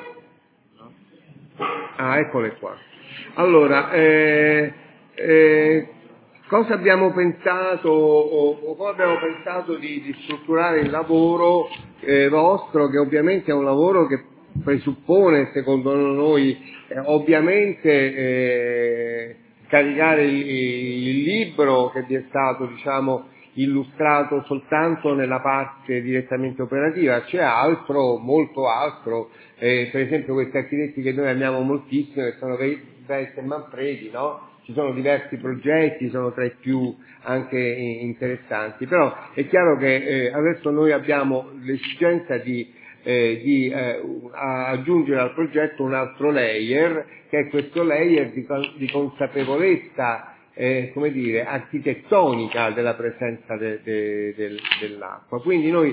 Ah, eccole qua. Allora, eh, eh, cosa abbiamo pensato o, o come abbiamo pensato di, di strutturare il lavoro eh, vostro, che ovviamente è un lavoro che presuppone, secondo noi, eh, ovviamente eh, caricare il, il libro che vi è stato, diciamo, illustrato soltanto nella parte direttamente operativa, c'è altro, molto altro, eh, per esempio questi architetti che noi amiamo moltissimo, che sono Weiss e Manfredi, no? Ci sono diversi progetti, sono tra i più anche interessanti, però è chiaro che eh, adesso noi abbiamo l'esigenza di Eh, di eh, aggiungere al progetto un altro layer, che è questo layer di, di consapevolezza eh, come dire, architettonica della presenza de, de, de, dell'acqua. Quindi noi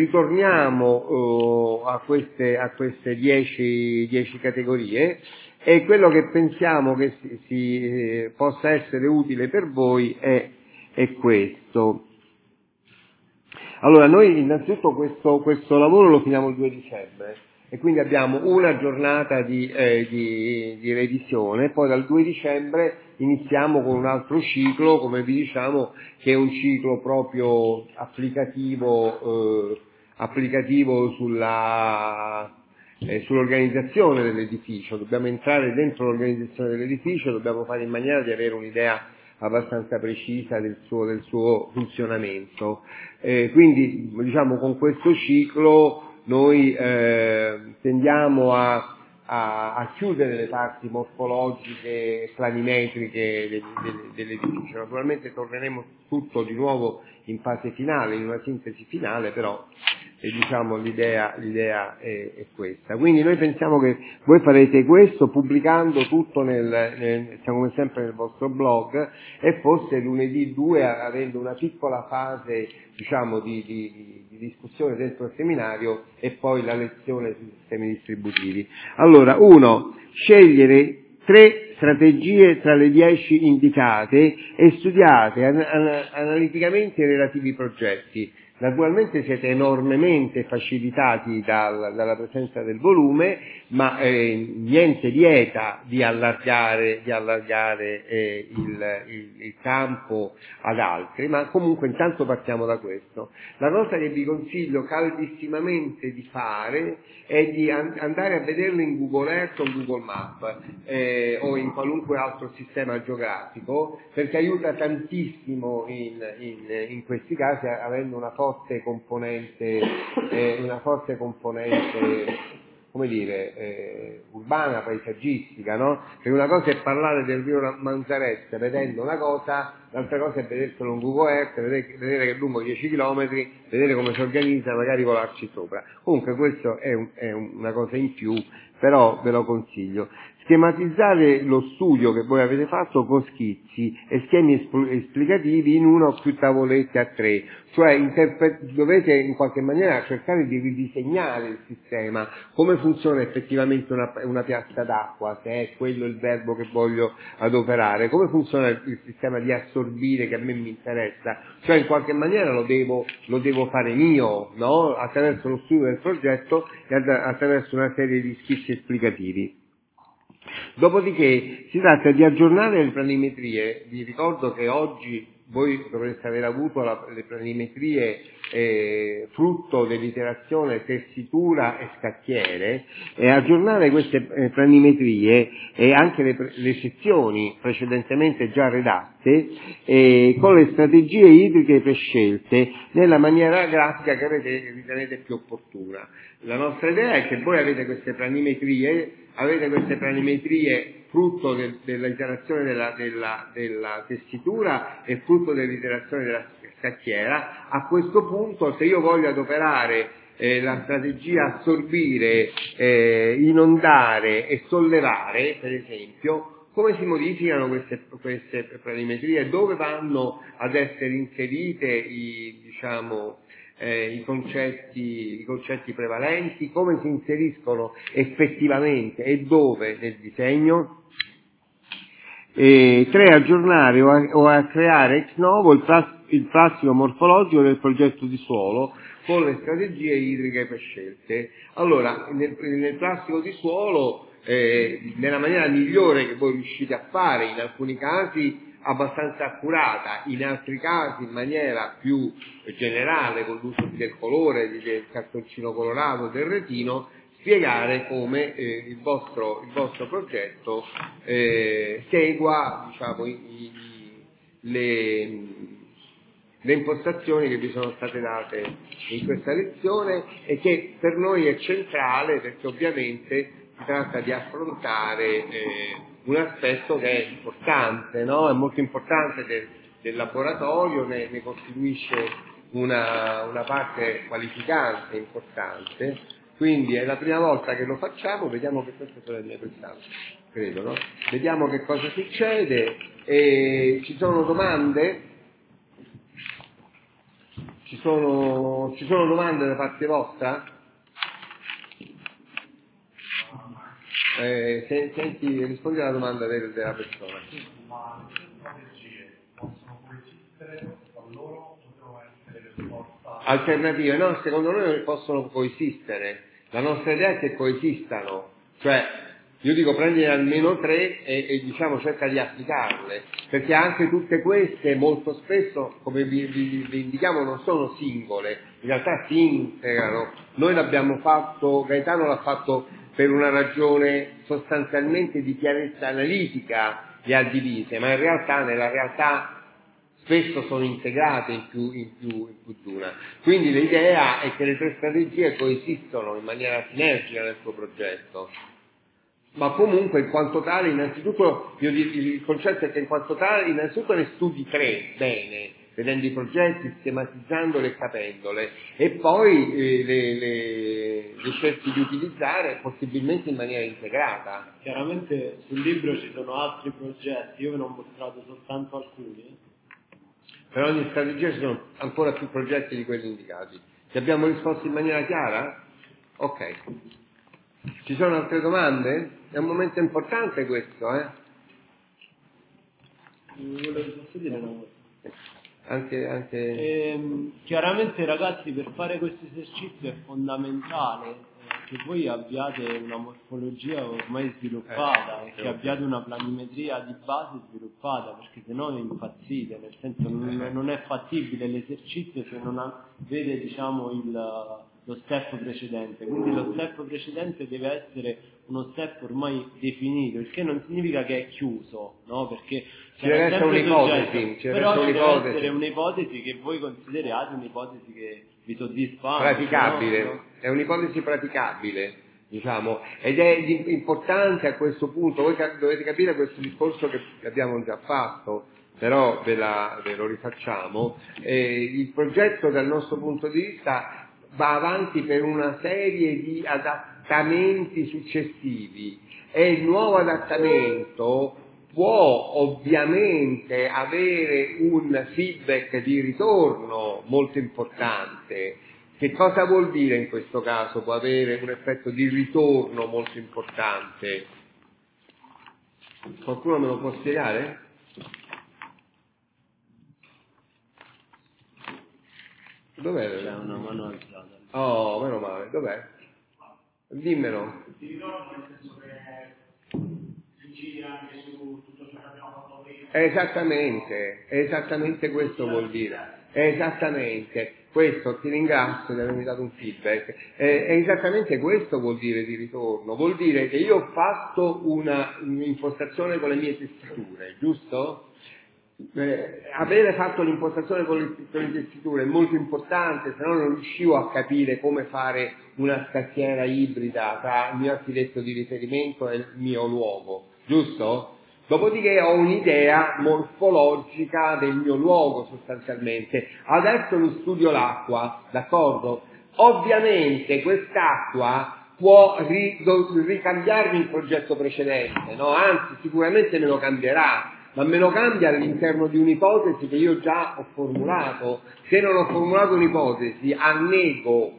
ritorniamo eh, a queste a queste dieci, dieci categorie, e quello che pensiamo che si, si eh, possa essere utile per voi è, è questo. Allora, noi innanzitutto questo, questo lavoro lo finiamo il due dicembre, e quindi abbiamo una giornata di, eh, di, di revisione, poi dal due dicembre iniziamo con un altro ciclo, come vi diciamo, che è un ciclo proprio applicativo, eh, applicativo sulla, eh, sull'organizzazione dell'edificio. Dobbiamo entrare dentro l'organizzazione dell'edificio, dobbiamo fare in maniera di avere un'idea abbastanza precisa del suo, del suo funzionamento. Eh, quindi diciamo con questo ciclo noi eh, tendiamo a, a, a chiudere le parti morfologiche e planimetriche del, del, dell'edificio. Naturalmente torneremo tutto di nuovo in fase finale, in una sintesi finale, però e diciamo l'idea, l'idea è, è questa. Quindi noi pensiamo che voi farete questo pubblicando tutto nel, nel, come sempre nel vostro blog, e forse lunedì due avendo una piccola fase diciamo di, di, di discussione dentro il seminario, e poi la lezione sui sistemi distributivi. Allora, uno, scegliere tre strategie tra le dieci indicate e studiate an- an- analiticamente i relativi progetti. Naturalmente siete enormemente facilitati dal, dalla presenza del volume, ma eh, niente vieta di allargare, di allargare eh, il, il, il campo ad altri, ma comunque intanto partiamo da questo. La cosa che vi consiglio caldissimamente di fare è di an- andare a vederlo in Google Earth o in Google Maps eh, o in qualunque altro sistema geografico, perché aiuta tantissimo in, in, in questi casi, avendo una forte componente, eh, una forte componente come dire, eh, urbana, paesaggistica, no? Perché una cosa è parlare del Rio Manzarese vedendo una cosa, l'altra cosa è vederselo in Google Earth, vedere, vedere che è lungo dieci chilometri, vedere come si organizza, magari volarci sopra. Comunque questo è, un, è una cosa in più, però ve lo consiglio. Schematizzare lo studio che voi avete fatto con schizzi e schemi espl- esplicativi in una o più tavolette a tre, cioè interpre- dovete in qualche maniera cercare di ridisegnare il sistema, come funziona effettivamente una, una piazza d'acqua, se è quello il verbo che voglio adoperare, come funziona il, il sistema di assorbire che a me mi interessa, cioè in qualche maniera lo devo, lo devo fare mio, no? Attraverso lo studio del progetto e attraverso una serie di schizzi esplicativi. Dopodiché si tratta di aggiornare le planimetrie. Vi ricordo che oggi voi dovreste aver avuto la, le planimetrie eh, frutto dell'iterazione tessitura e scacchiere, e aggiornare queste eh, planimetrie e anche le, le sezioni precedentemente già redatte eh, con le strategie idriche prescelte nella maniera grafica che avete, ritenete più opportuna. La nostra idea è che voi avete queste planimetrie, avete queste planimetrie frutto del, dell'iterazione della, della, della tessitura e frutto dell'iterazione della scacchiera. A questo punto, se io voglio adoperare eh, la strategia assorbire, eh, inondare e sollevare, per esempio, come si modificano queste, queste planimetrie, dove vanno ad essere inserite i, diciamo, Eh, i, concetti, i concetti prevalenti, come si inseriscono effettivamente e dove nel disegno. E tre, aggiornare o a, o a creare ex novo il, plas, il plastico morfologico del progetto di suolo con le strategie idriche prescelte. Allora, nel, nel plastico di suolo, eh, nella maniera migliore che voi riuscite a fare, in alcuni casi abbastanza accurata, in altri casi in maniera più generale, con l'uso del colore, del cartoncino colorato, del retino, spiegare come eh, il, vostro, il vostro progetto eh, segua, diciamo, i, i, le, le impostazioni che vi sono state date in questa lezione, e che per noi è centrale perché ovviamente si tratta di affrontare eh, un aspetto che è importante, no? È molto importante del, del laboratorio, ne, ne costituisce una, una parte qualificante importante, quindi è la prima volta che lo facciamo. Vediamo che queste sono le mie quest'anno, credo, no? Vediamo che cosa succede. E ci sono domande? Ci sono, ci sono domande da parte vostra? Eh, se, senti, rispondi alla domanda del, della persona. Ma le strategie possono coesistere tra loro o devono essere per forza? Alternative? No, secondo noi possono coesistere. La nostra idea è che coesistano, cioè io dico prendi almeno tre e, e diciamo cerca di applicarle, perché anche tutte queste molto spesso, come vi, vi, vi indichiamo, non sono singole, in realtà si integrano. Noi l'abbiamo fatto, Gaetano l'ha fatto per una ragione sostanzialmente di chiarezza analitica, le ha divise, ma in realtà nella realtà spesso sono integrate in più, in più, in più di una. Quindi l'idea è che le tre strategie coesistono in maniera sinergica nel suo progetto, ma comunque in quanto tale, innanzitutto, io, il concetto è che in quanto tale, innanzitutto ne studi tre bene, vedendo i progetti, schematizzandole e capendole, e poi eh, le, le, le cerchi di utilizzare possibilmente in maniera integrata. Chiaramente sul libro ci sono altri progetti, io ve ne ho mostrato soltanto alcuni. Per ogni strategia ci sono ancora più progetti di quelli indicati. Ti abbiamo risposto in maniera chiara? Ok. Ci sono altre domande? È un momento importante questo, eh? Quello che posso dire no. Anche, anche... Ehm, chiaramente ragazzi, per fare questo esercizio è fondamentale eh, che voi abbiate una morfologia ormai sviluppata Eh, e che abbiate una planimetria di base sviluppata, perché se no impazzite, nel senso non, non è fattibile l'esercizio se non ha, vede diciamo il, lo step precedente, quindi lo step precedente deve essere uno step ormai definito, il che non significa che è chiuso, no? Perché ci deve essere un'ipotesi, ci deve però essere ci deve un'ipotesi. essere un'ipotesi che voi considerate un'ipotesi che vi soddisfa, praticabile, no? è un'ipotesi praticabile, diciamo, ed è di- importante a questo punto, voi ca- dovete capire questo discorso che abbiamo già fatto, però ve, la, ve lo rifacciamo, eh, il progetto dal nostro punto di vista va avanti per una serie di adattamenti successivi e il nuovo adattamento può ovviamente avere un feedback di ritorno molto importante. Che cosa vuol dire in questo caso? Può avere un effetto di ritorno molto importante. Qualcuno me lo può spiegare? Dov'è? C'è una mano alzata. Oh, meno male, dov'è? Dimmelo. Ti ricordo nel senso che si incide anche su tutto ciò che abbiamo fatto prima. Esattamente, esattamente questo vuol dire. Esattamente, questo, ti ringrazio di avermi dato un feedback. Eh, esattamente questo vuol dire di ritorno. Vuol dire che io ho fatto una, un'impostazione con le mie tessiture, giusto? Eh, avere fatto l'impostazione con le, con le tessiture è molto importante, se no non riuscivo a capire come fare una scacchiera ibrida tra il mio architetto di riferimento e il mio luogo, giusto? Dopodiché ho un'idea morfologica del mio luogo sostanzialmente. Adesso mi studio l'acqua, d'accordo? Ovviamente quest'acqua può ri- do- ricambiarmi il progetto precedente, no? Anzi, sicuramente me lo cambierà, ma me lo cambia all'interno di un'ipotesi che io già ho formulato. Se non ho formulato un'ipotesi, annego,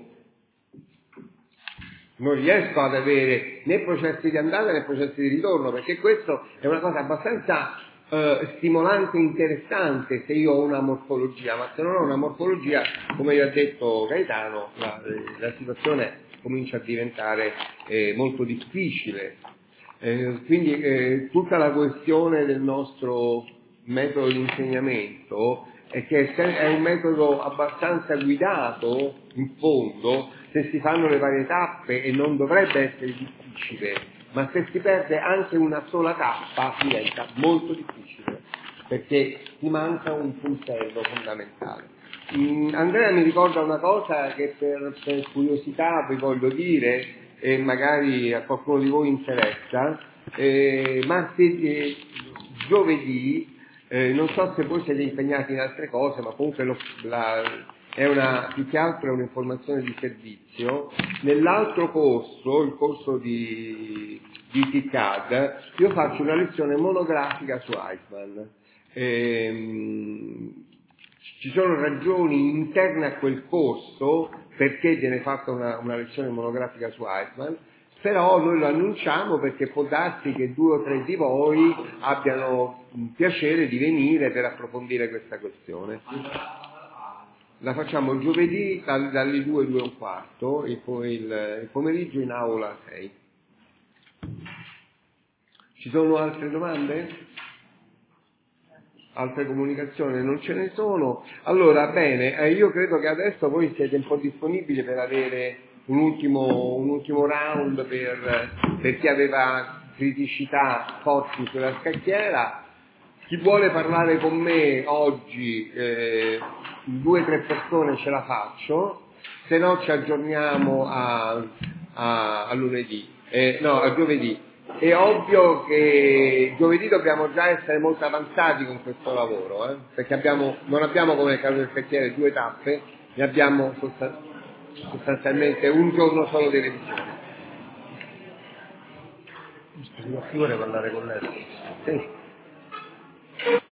non riesco ad avere né processi di andata né processi di ritorno, perché questo è una cosa abbastanza eh, stimolante e interessante se io ho una morfologia, ma se non ho una morfologia, come vi ha detto Gaetano, la, la situazione comincia a diventare eh, molto difficile. Eh, quindi eh, tutta la questione del nostro metodo di insegnamento è che è un metodo abbastanza guidato, in fondo, se si fanno le varie tappe, e non dovrebbe essere difficile, ma se si perde anche una sola tappa diventa molto difficile, perché ti manca un puntello fondamentale. Mm, Andrea mi ricorda una cosa che per, per curiosità vi voglio dire, e magari a qualcuno di voi interessa. Eh, martedì, eh, giovedì, eh, non so se voi siete impegnati in altre cose, ma comunque lo, la, è una, più che altro è un'informazione di servizio. Nell'altro corso, il corso di, di T C A D, io faccio una lezione monografica su Eichmann. Ehm, Ci sono ragioni interne a quel corso perché viene fatta una, una lezione monografica su Eichmann, però noi lo annunciamo perché può darsi che due o tre di voi abbiano piacere di venire per approfondire questa questione. La facciamo il giovedì dalle due, due e un quarto, e poi il, il pomeriggio in aula sei. Ci sono altre domande? Altre comunicazioni? Non ce ne sono. Allora, bene, eh, io credo che adesso voi siete un po' disponibili per avere un ultimo, un ultimo round per, per chi aveva criticità forti sulla scacchiera. Chi vuole parlare con me oggi, eh, due o tre persone ce la faccio, se no ci aggiorniamo a, a, a lunedì, eh, no, a giovedì. È ovvio che giovedì dobbiamo già essere molto avanzati con questo lavoro, eh? Perché abbiamo, non abbiamo come nel caso del scacchiere due tappe, ne abbiamo sostan- sostanzialmente un giorno solo di revisione. Scusi, ma figure parlare con lei. Sì.